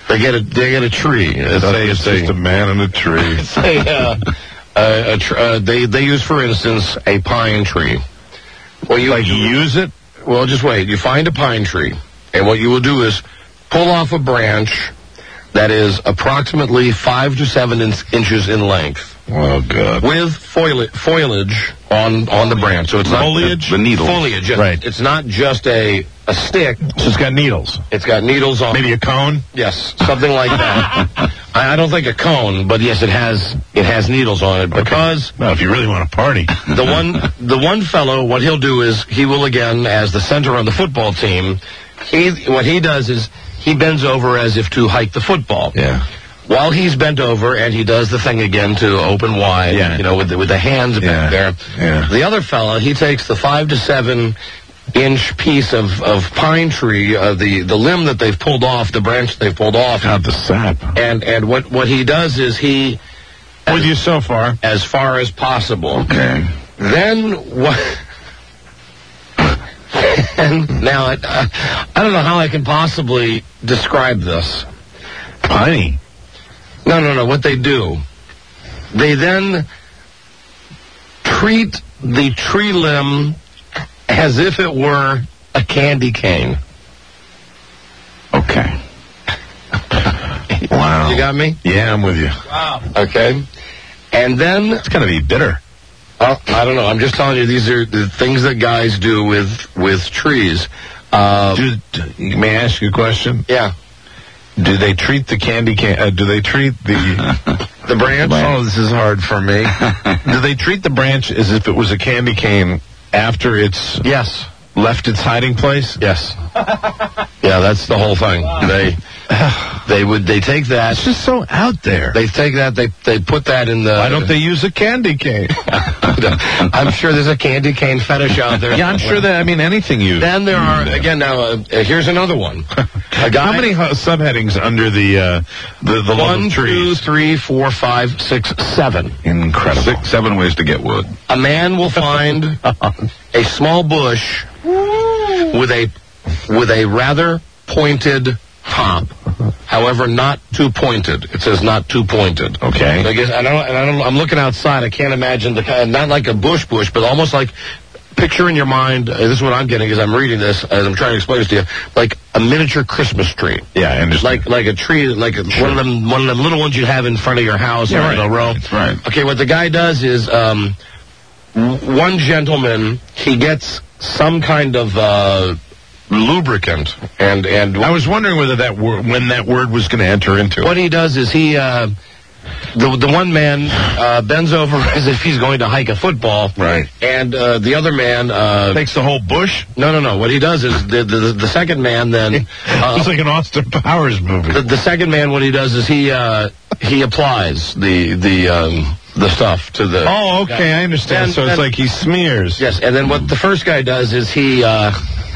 They get a they get a tree. It's Say a, it's just a man in a tree. It's a, uh, a, a tr- uh, they they use, for instance, a pine tree. Well, you like you use it. Well, just wait. You find a pine tree, and what you will do is pull off a branch that is approximately five to seven in- inches in length. Oh, God. With foil- foliage on, on the branch. So it's not foliage? The, the needles. Foliage, yes. Right. It's not just a, a stick. So it's got needles. It's got needles on. Maybe a cone? Yes, something like that. I, I don't think a cone, but yes, it has it has needles on it because. Okay. Well, if you really want to party. the one the one fellow, what he'll do is he will again, as the center on the football team, he what he does is he bends over as if to hike the football. Yeah. While he's bent over and he does the thing again to open wide, yeah. you know, with the, with the hands yeah. back there. Yeah. The other fella, he takes the five to seven inch piece of, of pine tree, uh, the, the limb that they've pulled off, the branch they've pulled off. God, the sap. And, and what, what he does is he... With you so far? As far as possible. Okay. Then what... and now, I, I, I don't know how I can possibly describe this. Piney. No, no, no. What they do, they then treat the tree limb as if it were a candy cane. Okay. Wow. You got me? Yeah, I'm with you. Wow. Okay. And then... It's going to be bitter. Uh, I don't know. I'm just telling you, these are the things that guys do with, with trees. Uh, do, do, may I ask you a question? Yeah. Do they treat the candy cane? Uh, do they treat the the branch? Oh, this is hard for me. Do they treat the branch as if it was a candy cane after it's yes left its hiding place? Yes. Yeah, that's the whole thing. Wow. They they would they take that. It's just so out there. They take that. They they put that in the. Why don't they use a candy cane? I'm sure there's a candy cane fetish out there. Yeah, I'm sure that. I mean, anything you. Then there are again now. Uh, here's another one. A guy, how many hu- subheadings under the uh, the the love one, of trees? two, three, four, five, six, seven. Incredible. Six, seven ways to get wood. A man will find a small bush with a with a rather pointed top. However, not too pointed. It says not too pointed. Okay. I guess I don't. And I don't. I'm looking outside. I can't imagine the kind. Not like a bush bush, but almost like. Picture in your mind, uh, this is what I'm getting as I'm reading this, as I'm trying to explain this to you, like a miniature Christmas tree. Yeah, I understand. Like like a tree, like a, sure. one of them, one of the little ones you have in front of your house yeah, or right. in a row. That's right. Okay, what the guy does is, um, w- one gentleman, he gets some kind of uh, lubricant, and and I was wondering whether that wor- when that word was going to enter into it. What he does is he. Uh, The the one man uh, bends over as if he's going to hike a football, right? And uh, the other man uh, takes the whole bush. No, no, no. What he does is the the, the second man then uh, it's like an Austin Powers movie. The, the second man, what he does is he uh, he applies the the um, the stuff to the. Oh, okay, guy. I understand. And, so it's and, like he smears. Yes, and then what the first guy does is he uh,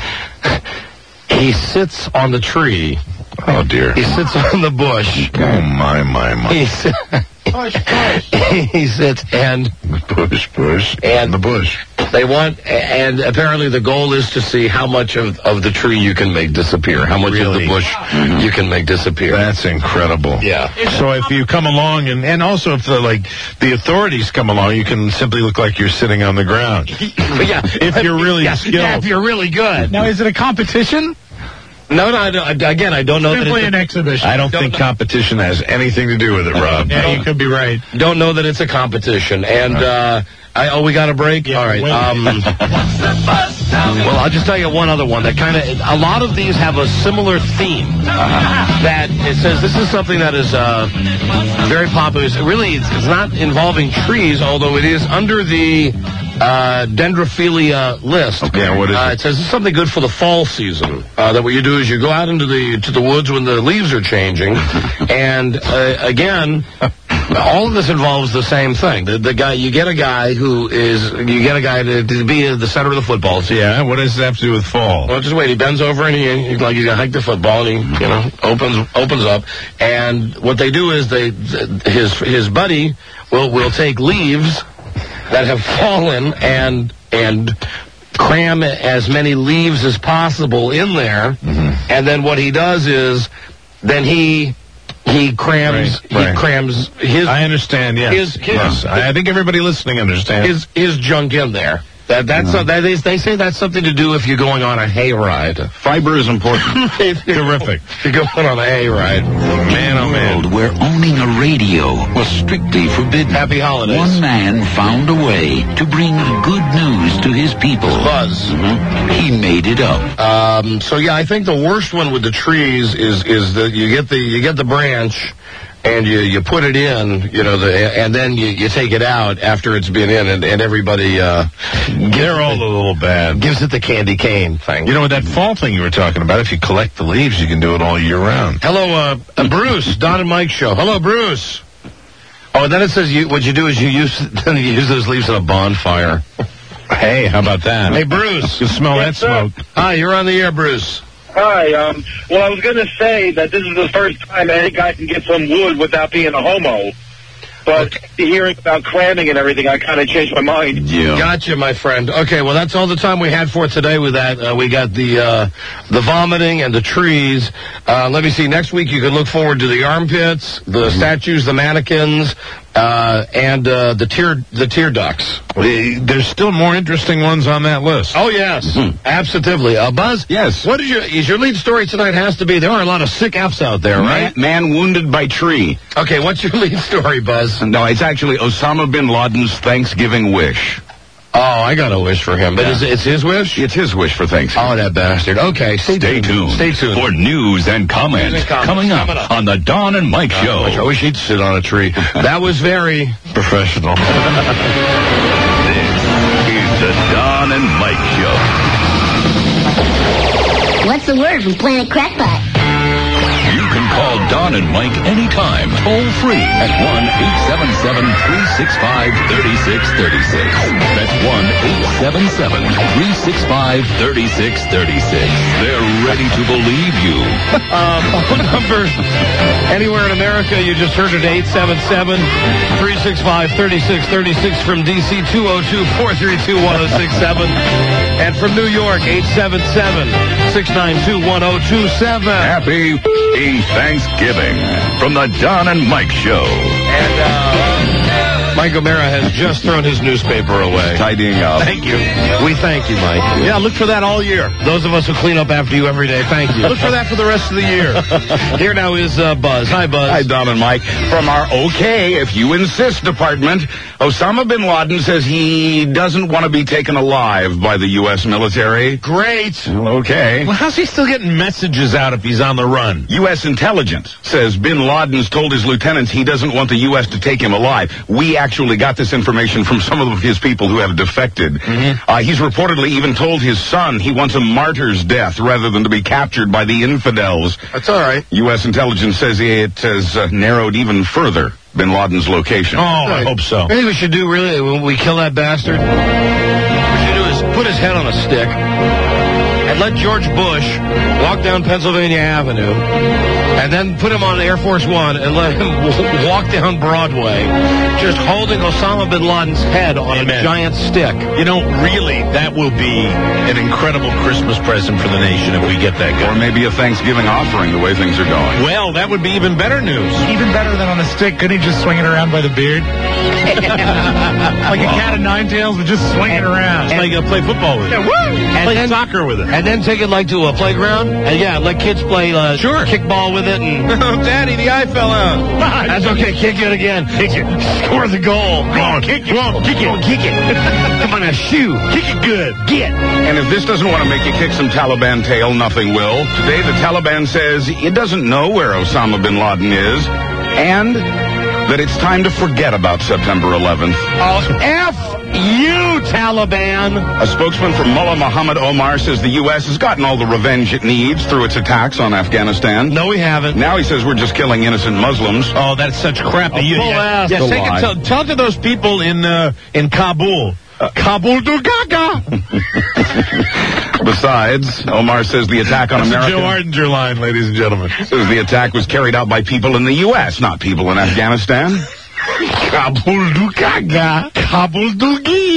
he sits on the tree. Oh dear. He sits on the bush. Oh my my my. He, si- Push, push. he sits and push, push, and the bush. They want, and apparently the goal is to see how much of, of the tree you can make disappear, how much really? of the bush mm-hmm. you can make disappear. That's incredible. Yeah. So if you come along, and, and also if the like the authorities come along, you can simply look like you're sitting on the ground. Yeah. If you're really yeah, skilled. Yeah, if you're really good. Now, is it a competition? No, no, I don't, again, I don't know. Simply that an exhibition. I don't, don't think know. competition has anything to do with it, Rob. Yeah, you could be right. Don't know that it's a competition. And, uh, I, oh, we got a break? Yeah, all right. Um, well, I'll just tell you one other one that kind of, a lot of these have a similar theme. Uh-huh. That it says this is something that is uh, very popular. It's really, it's, it's not involving trees, although it is under the uh, dendrophilia list. Okay, what is uh, it? It says this is something good for the fall season. Uh, that what you do is you go out into the to the woods when the leaves are changing, and uh, again. All of this involves the same thing. The, the guy, you get a guy who is, you get a guy to, to be the center of the football team. Yeah, what does it have to do with fall? Well, just wait. He bends over and he, he like he's gonna hike the football, and he, you know, opens opens up. And what they do is they, his his buddy will will take leaves that have fallen and and cram as many leaves as possible in there. Mm-hmm. And then what he does is, then he he crams, Right, right. he crams his. I understand. Yes, His, his, yes. I I think everybody listening understands. his, his junk in there. That that's uh, that is. They say that's something to do if you're going on a hayride. Fiber is important. Terrific. If you're going on a hayride, man, oh man. World where owning a radio was strictly forbidden. Happy holidays. One man found a way to bring good news to his people. Buzz. Mm-hmm. He made it up. Um, so yeah, I think the worst one with the trees is is that you get the you get the branch. And you, you put it in, you know, the, and then you, you take it out after it's been in, and, and everybody, uh, They're all a little bad. gives it the candy cane thing. You know, that fall thing you were talking about, if you collect the leaves, you can do it all year round. Hello, uh, uh, Bruce, Don and Mike show. Hello, Bruce. Oh, and then it says you, what you do is you use, then you use those leaves in a bonfire. Hey, how about that? Hey, Bruce. You smell Yes, that sir. smoke. Hi, you're on the air, Bruce. Hi. Um, well, I was going to say that this is the first time any guy can get some wood without being a homo. But hearing about cramming and everything, I kind of changed my mind. Yeah. Gotcha, my friend. Okay, well, that's all the time we had for today with that. Uh, we got the uh, the vomiting and the trees. Uh, let me see. Next week, you can look forward to the armpits, the Mm-hmm. statues, the mannequins, uh, and uh, the tear the tear ducts. There's still more interesting ones on that list. Oh, yes. Absolutely. Uh, Buzz? Yes. What is your, is your lead story tonight has to be, there are a lot of sick F's out there, right? Man, man wounded by tree. Okay, what's your lead story, Buzz? No, it's actually Osama bin Laden's Thanksgiving wish. Oh, I got a wish for him. But Yeah. is it, it's his wish? It's his wish for Thanksgiving. Oh, that bastard. Okay, stay, Stay tuned. Stay tuned. For news and comment. News and comments. Coming up, Coming up. on the Don and Mike Show. I wish he'd sit on a tree. That was very professional. This is the Don and Mike Show. What's the word from Planet Crackpot? You can call Don and Mike anytime, toll free at one eight seven seven, three six five, three six three six. That's one eight seven seven, three six five, three six three six. They're ready to believe you. Uh, phone number anywhere in America, you just heard it, eight seven seven, three six five, three six three six. From D C, two oh two, four three two, one oh six seven. And from New York, eight seven seven, six nine two, one oh two seven. Happy Thanksgiving from the Don and Mike Show. And uh, Mike O'Mara has just thrown his newspaper away. Tidying up. Thank you. We thank you, Mike. Yeah, look for that all year. Those of us who clean up after you every day, thank you. Look for that for the rest of the year. Here now is uh, Buzz. Hi, Buzz. Hi, Don and Mike. From our OK If You Insist department, Osama bin Laden says he doesn't want to be taken alive by the U S military. Great. Well, okay. Well, how's he still getting messages out if he's on the run? U S intelligence says bin Laden's told his lieutenants he doesn't want the U S to take him alive. We actually got this information from some of his people who have defected. Mm-hmm. Uh, he's reportedly even told his son he wants a martyr's death rather than to be captured by the infidels. That's all right. U S intelligence says it has uh, narrowed even further bin Laden's location. Oh, I hope so. I think we should do, really, when we kill that bastard, what we should do is put his head on a stick and let George Bush walk down Pennsylvania Avenue and then put him on Air Force One and let him w- walk down Broadway just holding Osama bin Laden's head on Amen. a giant stick. You know, really, that will be an incredible Christmas present for the nation if we get that Or guy. maybe a Thanksgiving offering, the way things are going. Well, that would be even better news. Even better than on a stick. Couldn't he just swing it around by the beard? Like a cat of nine tails, but just swing it around. It's like uh, play football with it. Yeah, woo! And play soccer with it. And then take it like to a playground, and yeah, let kids play uh, Sure. kickball with it. And Oh, Daddy, the eye fell out. that's okay. Kick it again. Kick it. Score the goal. Come on, kick it. Come on, kick it. Kick it. Come on, a shoe. Kick it good. Get. And if this doesn't want to make you kick some Taliban tail, nothing will. Today, the Taliban says it doesn't know where Osama bin Laden is, and that it's time to forget about September eleventh. Oh, F you, Taliban. A spokesman for Mullah Muhammad Omar says the U S has gotten all the revenge it needs through its attacks on Afghanistan. No, we haven't. Now he says we're just killing innocent Muslims. Oh, that's such crap. A You- full yeah, ass yeah, to take lie. it, tell, tell to those people in uh, in Kabul. Uh, Kabul do gaga. Besides, Omar says the attack on That's America... a Joe Ardinger line, ladies and gentlemen. Says the attack was carried out by people in the U S, not people in Afghanistan. Kabul do gaga. Kabul do gi.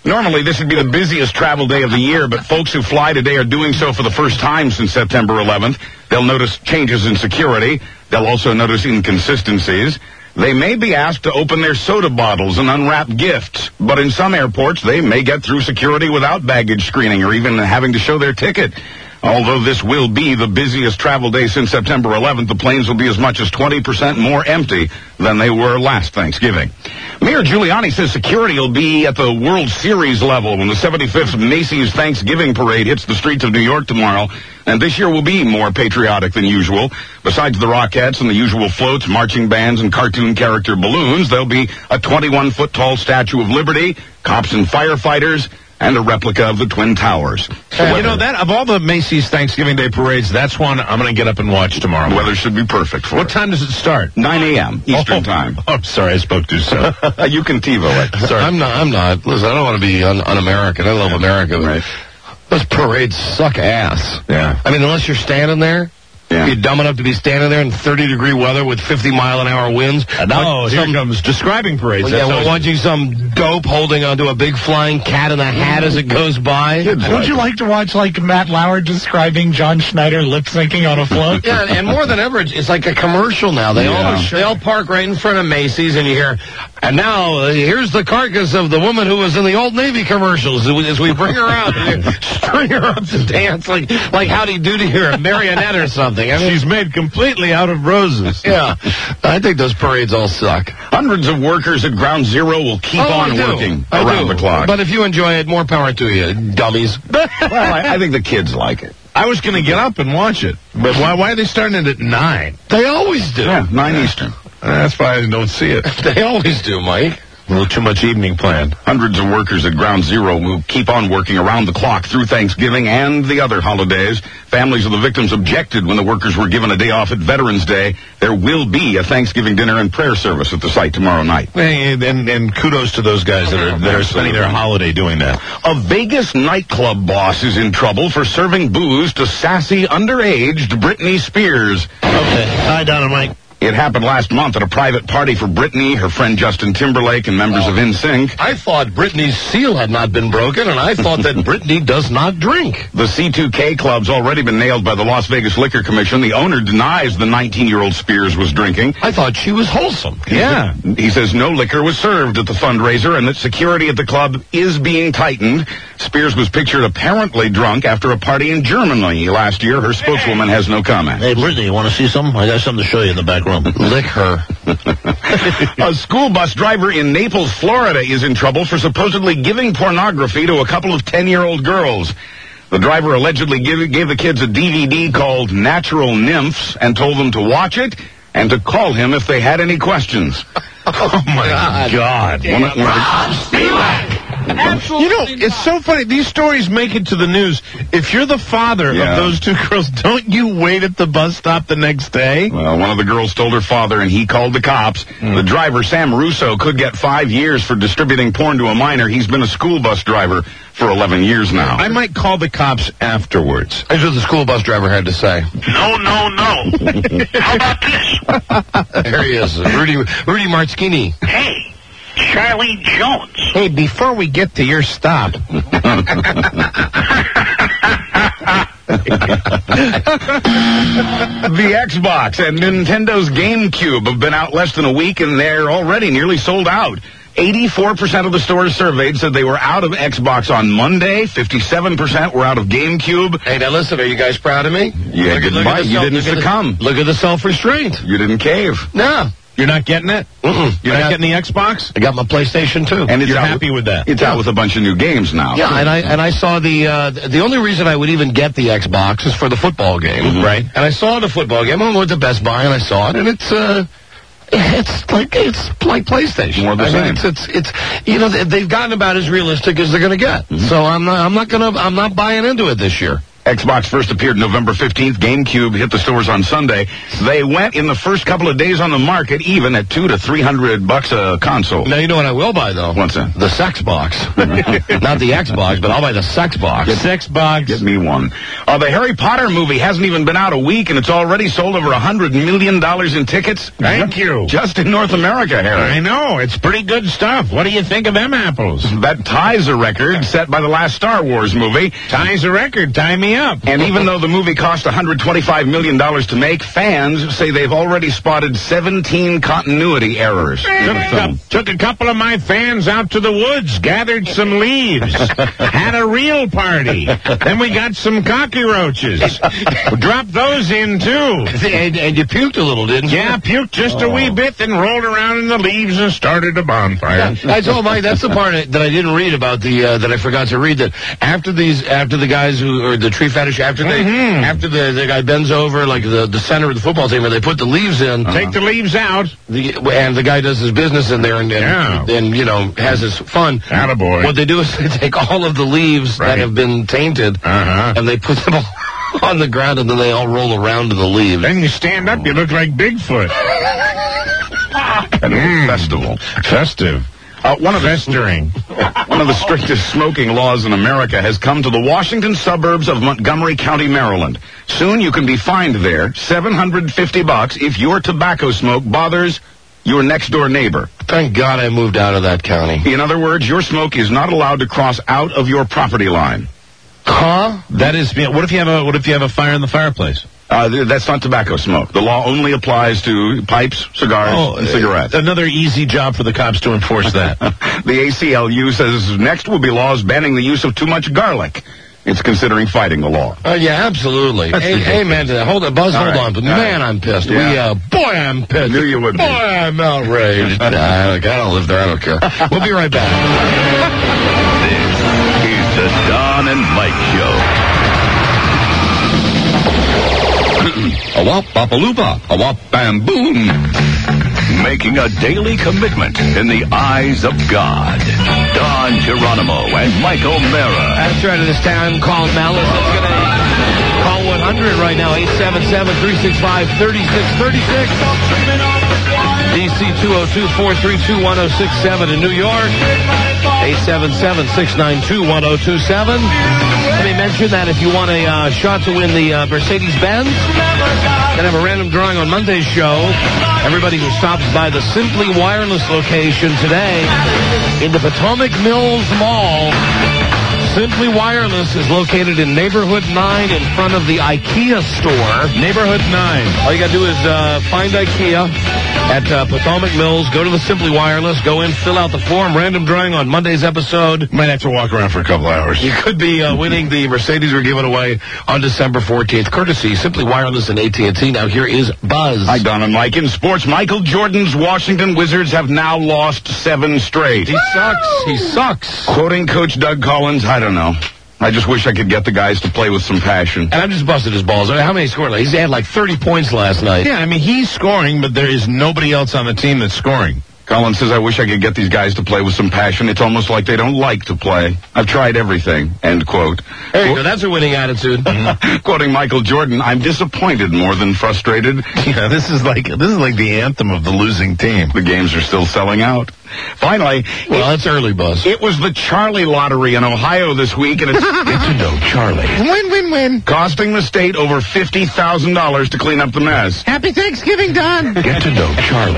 Normally, this would be the busiest travel day of the year, but folks who fly today are doing so for the first time since September eleventh. They'll notice changes in security. They'll also notice inconsistencies. They may be asked to open their soda bottles and unwrap gifts, but in some airports, they may get through security without baggage screening or even having to show their ticket. Although this will be the busiest travel day since September eleventh, the planes will be as much as twenty percent more empty than they were last Thanksgiving. Mayor Giuliani says security will be at the World Series level when the seventy-fifth Macy's Thanksgiving Parade hits the streets of New York tomorrow. And this year will be more patriotic than usual. Besides the Rockettes and the usual floats, marching bands, and cartoon character balloons, there'll be a twenty-one foot tall Statue of Liberty, cops and firefighters, and a replica of the Twin Towers. Uh, you know, that of all the Macy's Thanksgiving Day parades, that's one I'm going to get up and watch tomorrow. The weather should be perfect for What it. time does it start? nine a.m. Eastern oh, Time. Oh, I'm sorry, I spoke too soon. You can TiVo it. Sorry. I'm not, I'm not. Listen, I don't want to be un- un-American. I love America. Right. Those parades suck ass. Yeah. I mean, unless you're standing there. Yeah. You're dumb enough to be standing there in thirty degree weather with fifty mile an hour winds. Uh, no, Watch here some, comes describing parades. Yeah, That's we're always- watching some dope holding onto a big flying cat in a hat as it goes by. Don't you like to watch, like, Matt Lauer describing John Schneider lip-syncing on a float? Yeah, and more than ever, it's like a commercial now. They Yeah. all they all park right in front of Macy's, and you hear, and now uh, here's the carcass of the woman who was in the Old Navy commercials. As we, as we bring her out, and string her up to dance like like Howdy Doody here, a marionette or something. I mean, She's made completely out of roses. yeah, I think those parades all suck. Hundreds of workers at Ground Zero will keep Oh, on I do. working I around do. the clock. But if you enjoy it, more power to you, dummies. well, I, I think the kids like it. I was going to get up and watch it, but why, why are they starting it at nine? They always do. Yeah, nine Eastern. That's why I don't see it. They always do, Mike. A little too much evening planned. Hundreds of workers at Ground Zero will keep on working around the clock through Thanksgiving and the other holidays. Families of the victims objected when the workers were given a day off at Veterans Day. There will be a Thanksgiving dinner and prayer service at the site tomorrow night. And, and, and kudos to those guys that are, that are spending their holiday doing that. A Vegas nightclub boss is in trouble for serving booze to sassy, underaged Britney Spears. Okay. Hi, Donna Mike. It happened last month at a private party for Britney, her friend Justin Timberlake, and members of N Sync. I thought Britney's seal had not been broken, and I thought that Britney does not drink. The C two K Club's already been nailed by the Las Vegas Liquor Commission. The owner denies the nineteen-year-old Spears was drinking. I thought she was wholesome. Yeah. He says no liquor was served at the fundraiser and that security at the club is being tightened. Spears was pictured apparently drunk after a party in Germany last year. Her spokeswoman has no comment. Hey, Brittany, you want to see something? I got something to show you in the back room. Lick her. A school bus driver in Naples, Florida is in trouble for supposedly giving pornography to a couple of ten-year-old girls. The driver allegedly gave, gave the kids a D V D called Natural Nymphs and told them to watch it and to call him if they had any questions. Oh, my God. God. One of- one of the- You know, it's so funny. These stories make it to the news. If you're the father Yeah. of those two girls, don't you wait at the bus stop the next day? Well, one of the girls told her father, and he called the cops. Mm. The driver, Sam Russo, could get five years for distributing porn to a minor. He's been a school bus driver for eleven years now. I might call the cops afterwards. Here's what the school bus driver had to say. No, no, no. How about this? There he is, Rudy Rudy Martschini. Hey, Charlie Jones. Hey, before we get to your stop. The Xbox and Nintendo's GameCube have been out less than a week, and they're already nearly sold out. eighty-four percent of the stores surveyed said they were out of Xbox on Monday. fifty-seven percent were out of GameCube. Hey, now listen, are you guys proud of me? You Look at- didn't look at bite. the You self- didn't look at the- succumb. Look at the self-restraint. You didn't cave. No. You're not getting it? Mm-mm. You're I not got- getting the Xbox? I got my PlayStation too. And it's You're out happy with that? It's out with a bunch of new games now. Yeah, and I and I saw the uh, the only reason I would even get the Xbox is for the football game, Mhm. right? And I saw the football game. I went to Best Buy and I saw it, and it's uh, it's like it's like PlayStation. More the I same. mean, it's, it's it's you know they- they've gotten about as realistic as they're going to get. Mm-hmm. So I'm not I'm not gonna I'm not buying into it this year. Xbox first appeared November fifteenth. GameCube hit the stores on Sunday. They went in the first couple of days on the market, even at two to three hundred bucks a console. Now, you know what I will buy, though? What's that? The sex box. Not the Xbox, but I'll buy the sex box. Get, sex box. Get me one. Uh, the Harry Potter movie hasn't even been out a week, and it's already sold over one hundred million dollars in tickets. Thank you. Just in North America, Harry. I know. It's pretty good stuff. What do you think of them apples? That ties a record set by the last Star Wars movie. Ties a record. Tie me up. And even though the movie cost one hundred twenty-five million dollars to make, fans say they've already spotted seventeen continuity errors. Took, a, took a couple of my fans out to the woods, gathered some leaves, had a real party. Then we got some cockroaches. Dropped those in, too. And, and you puked a little, didn't you? Yeah, puked just oh. a wee bit, then rolled around in the leaves and started a bonfire. I told Mike that's the part that I didn't read about the uh, that I forgot to read. That after these, after the guys who or the tree fetish, after they, mm-hmm. after the, the guy bends over like the the center of the football team, where they put the leaves in, uh-huh. take the leaves out, the, and the guy does his business in there, and and, yeah. and you know has his fun. Attaboy. What they do is they take all of the leaves right. that have been tainted, uh-huh. and they put them all on the ground, and then they all roll around in the leaves. Then you stand up, you look like Bigfoot. And mm. festival. Festive. Uh, one of the, Festering. One of the strictest smoking laws in America has come to the Washington suburbs of Montgomery County, Maryland. Soon you can be fined there seven hundred fifty bucks if your tobacco smoke bothers your next-door neighbor. Thank God I moved out of that county. In other words, your smoke is not allowed to cross out of your property line. Huh? That is. What if you have a What if you have a fire in the fireplace? Uh, that's not tobacco smoke. The law only applies to pipes, cigars, oh, and cigarettes. Uh, another easy job for the cops to enforce that. The A C L U says next will be laws banning the use of too much garlic. It's considering fighting the law. Oh, uh, yeah, absolutely. Hey, amen to that. Hold on, Buzz, All hold right. on. But All man, right. I'm pissed. Yeah. We, uh, boy, I'm pissed. Knew you would boy, be. I'm outraged. nah, I don't live there. I don't care. We'll be right back. This is the Don and Mike Show. A wop bapaloopa, a wop bam boom. Making a daily commitment in the eyes of God. Don Geronimo and Mike O'Mara. That's right, in this town called Malice. It's going to call one hundred right now, eight seven seven, three six five, three six three six. D C two oh two, four three two, one oh six seven in New York. eight seven seven, six nine two, one oh two seven. Let me mention that if you want a uh, shot to win the uh, Mercedes-Benz, going to have a random drawing on Monday's show. Everybody who stops by the Simply Wireless location today in the Potomac Mills Mall. Simply Wireless is located in Neighborhood nine in front of the IKEA store. Neighborhood nine. All you got to do is uh, find IKEA at uh, Potomac Mills. Go to the Simply Wireless. Go in, fill out the form. Random drawing on Monday's episode. Might have to walk around for a couple hours. You could be uh, winning the Mercedes we're giving away on December fourteenth. Courtesy Simply Wireless and A T and T. Now here is Buzz. Hi, Don and Mike. In sports, Michael Jordan's Washington Wizards have now lost seven straight. He sucks. He sucks. Quoting Coach Doug Collins, I don't know. I just wish I could get the guys to play with some passion. And I'm just busted his balls. I mean, how many scored? He's had like thirty points last night. Yeah, I mean, he's scoring, but there is nobody else on the team that's scoring. Collins says, I wish I could get these guys to play with some passion. It's almost like they don't like to play. I've tried everything, end quote. There you go. That's a winning attitude. Quoting Michael Jordan, I'm disappointed more than frustrated. Yeah, this is like this is like the anthem of the losing team. The games are still selling out. Finally, well, it, that's early, Buzz. It was the Charlie lottery in Ohio this week, and it's get to know Charlie. Win, win, win. Costing the state over fifty thousand dollars to clean up the mess. Happy Thanksgiving, Don. Get to know Charlie.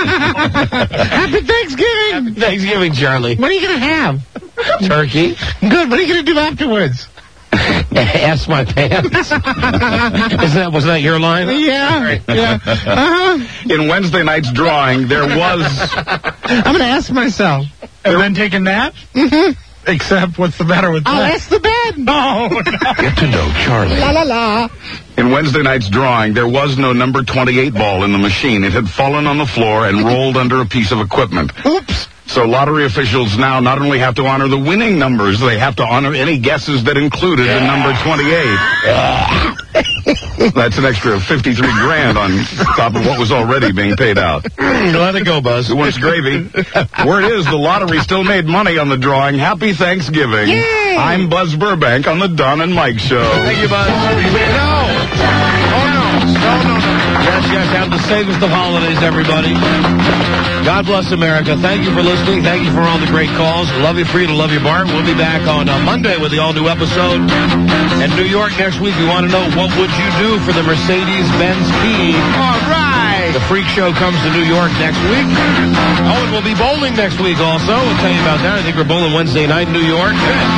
Happy Thanksgiving. Happy Thanksgiving, Charlie. What are you going to have? Turkey. Good. What are you going to do afterwards? Ass my pants. Isn't that, was that your line? Yeah. yeah. Uh-huh. In Wednesday night's drawing, there was... I'm going to ask myself. And then take a nap? Mm-hmm. Except, what's the matter with I'll that? I'll ask the bed. No, no. Get to know Charlie. La, la, la. In Wednesday night's drawing, there was no number twenty-eight ball in the machine. It had fallen on the floor and rolled under a piece of equipment. Oops. So lottery officials now not only have to honor the winning numbers, they have to honor any guesses that included the number twenty-eight. That's an extra fifty-three grand on top of what was already being paid out. Let it go, Buzz. Who wants gravy? Word is the lottery still made money on the drawing. Happy Thanksgiving. Yay! I'm Buzz Burbank on the Don and Mike Show. Thank you, Buzz. No! Oh, no. No, no, no. Yes, yes, have the safest of holidays, everybody. God bless America. Thank you for listening. Thank you for all the great calls. Love you, Frida. Love you, Bart. We'll be back on uh, Monday with the all-new episode. In New York next week, we want to know, what would you do for the Mercedes-Benz key? All right. The Freak Show comes to New York next week. Oh, and we'll be bowling next week also. We'll tell you about that. I think we're bowling Wednesday night in New York.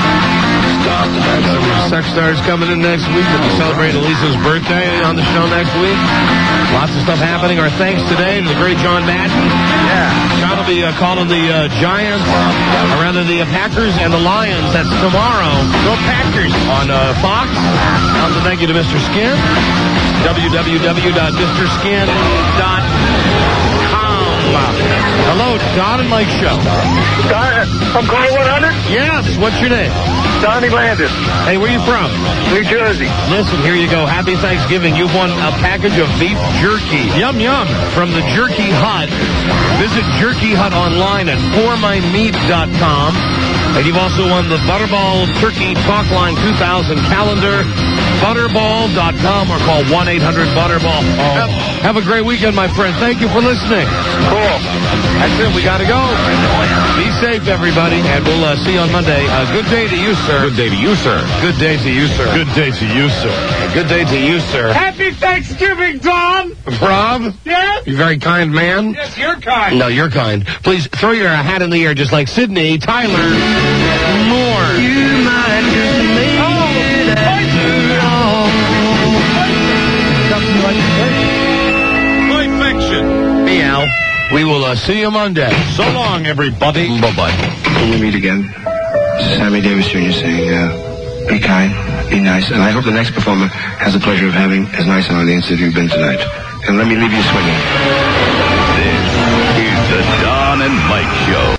Some sex stars coming in next week. We'll be celebrating Elisa's birthday on the show next week. Lots of stuff happening. Our thanks today to the great John Madden. Yeah. John will be uh, calling the uh, Giants, or rather the uh, Packers and the Lions. That's tomorrow. Go Packers on uh, Fox. Also, thank you to Mister Skin. w w w dot mister skin dot com. Hello, Don and Mike Show. Don, I'm Carl one hundred? Yes. What's your name? Donnie Landis. Hey, where are you from? New Jersey. Listen, here you go. Happy Thanksgiving. You've won a package of beef jerky. Yum, yum. From the Jerky Hut. Visit Jerky Hut online at for my meat dot com. And you've also won the Butterball Turkey Talkline two thousand calendar. Butterball dot com or call one eight hundred butterball. Oh. Have, have a great weekend, my friend. Thank you for listening. Cool. That's it. We got to go. Be safe, everybody, and we'll uh, see you on Monday. Uh, good day to you, sir. Good day to you, sir. Good day to you, sir. Good day to you, sir. Good day to you, sir. Happy Thanksgiving, Don. Rob? Yes? You're a very kind man. Yes, you're kind. No, you're kind. Please throw your hat in the air just like Sydney Tyler Moore. You might just make it after all. Perfection. Meow. We will uh, see you Monday. So long, everybody. Bye-bye. When we meet again, Sammy Davis Junior saying, uh, be kind, be nice, and I hope the next performer has the pleasure of having as nice an audience as you've been tonight. And let me leave you swinging. This is the Don and Mike Show.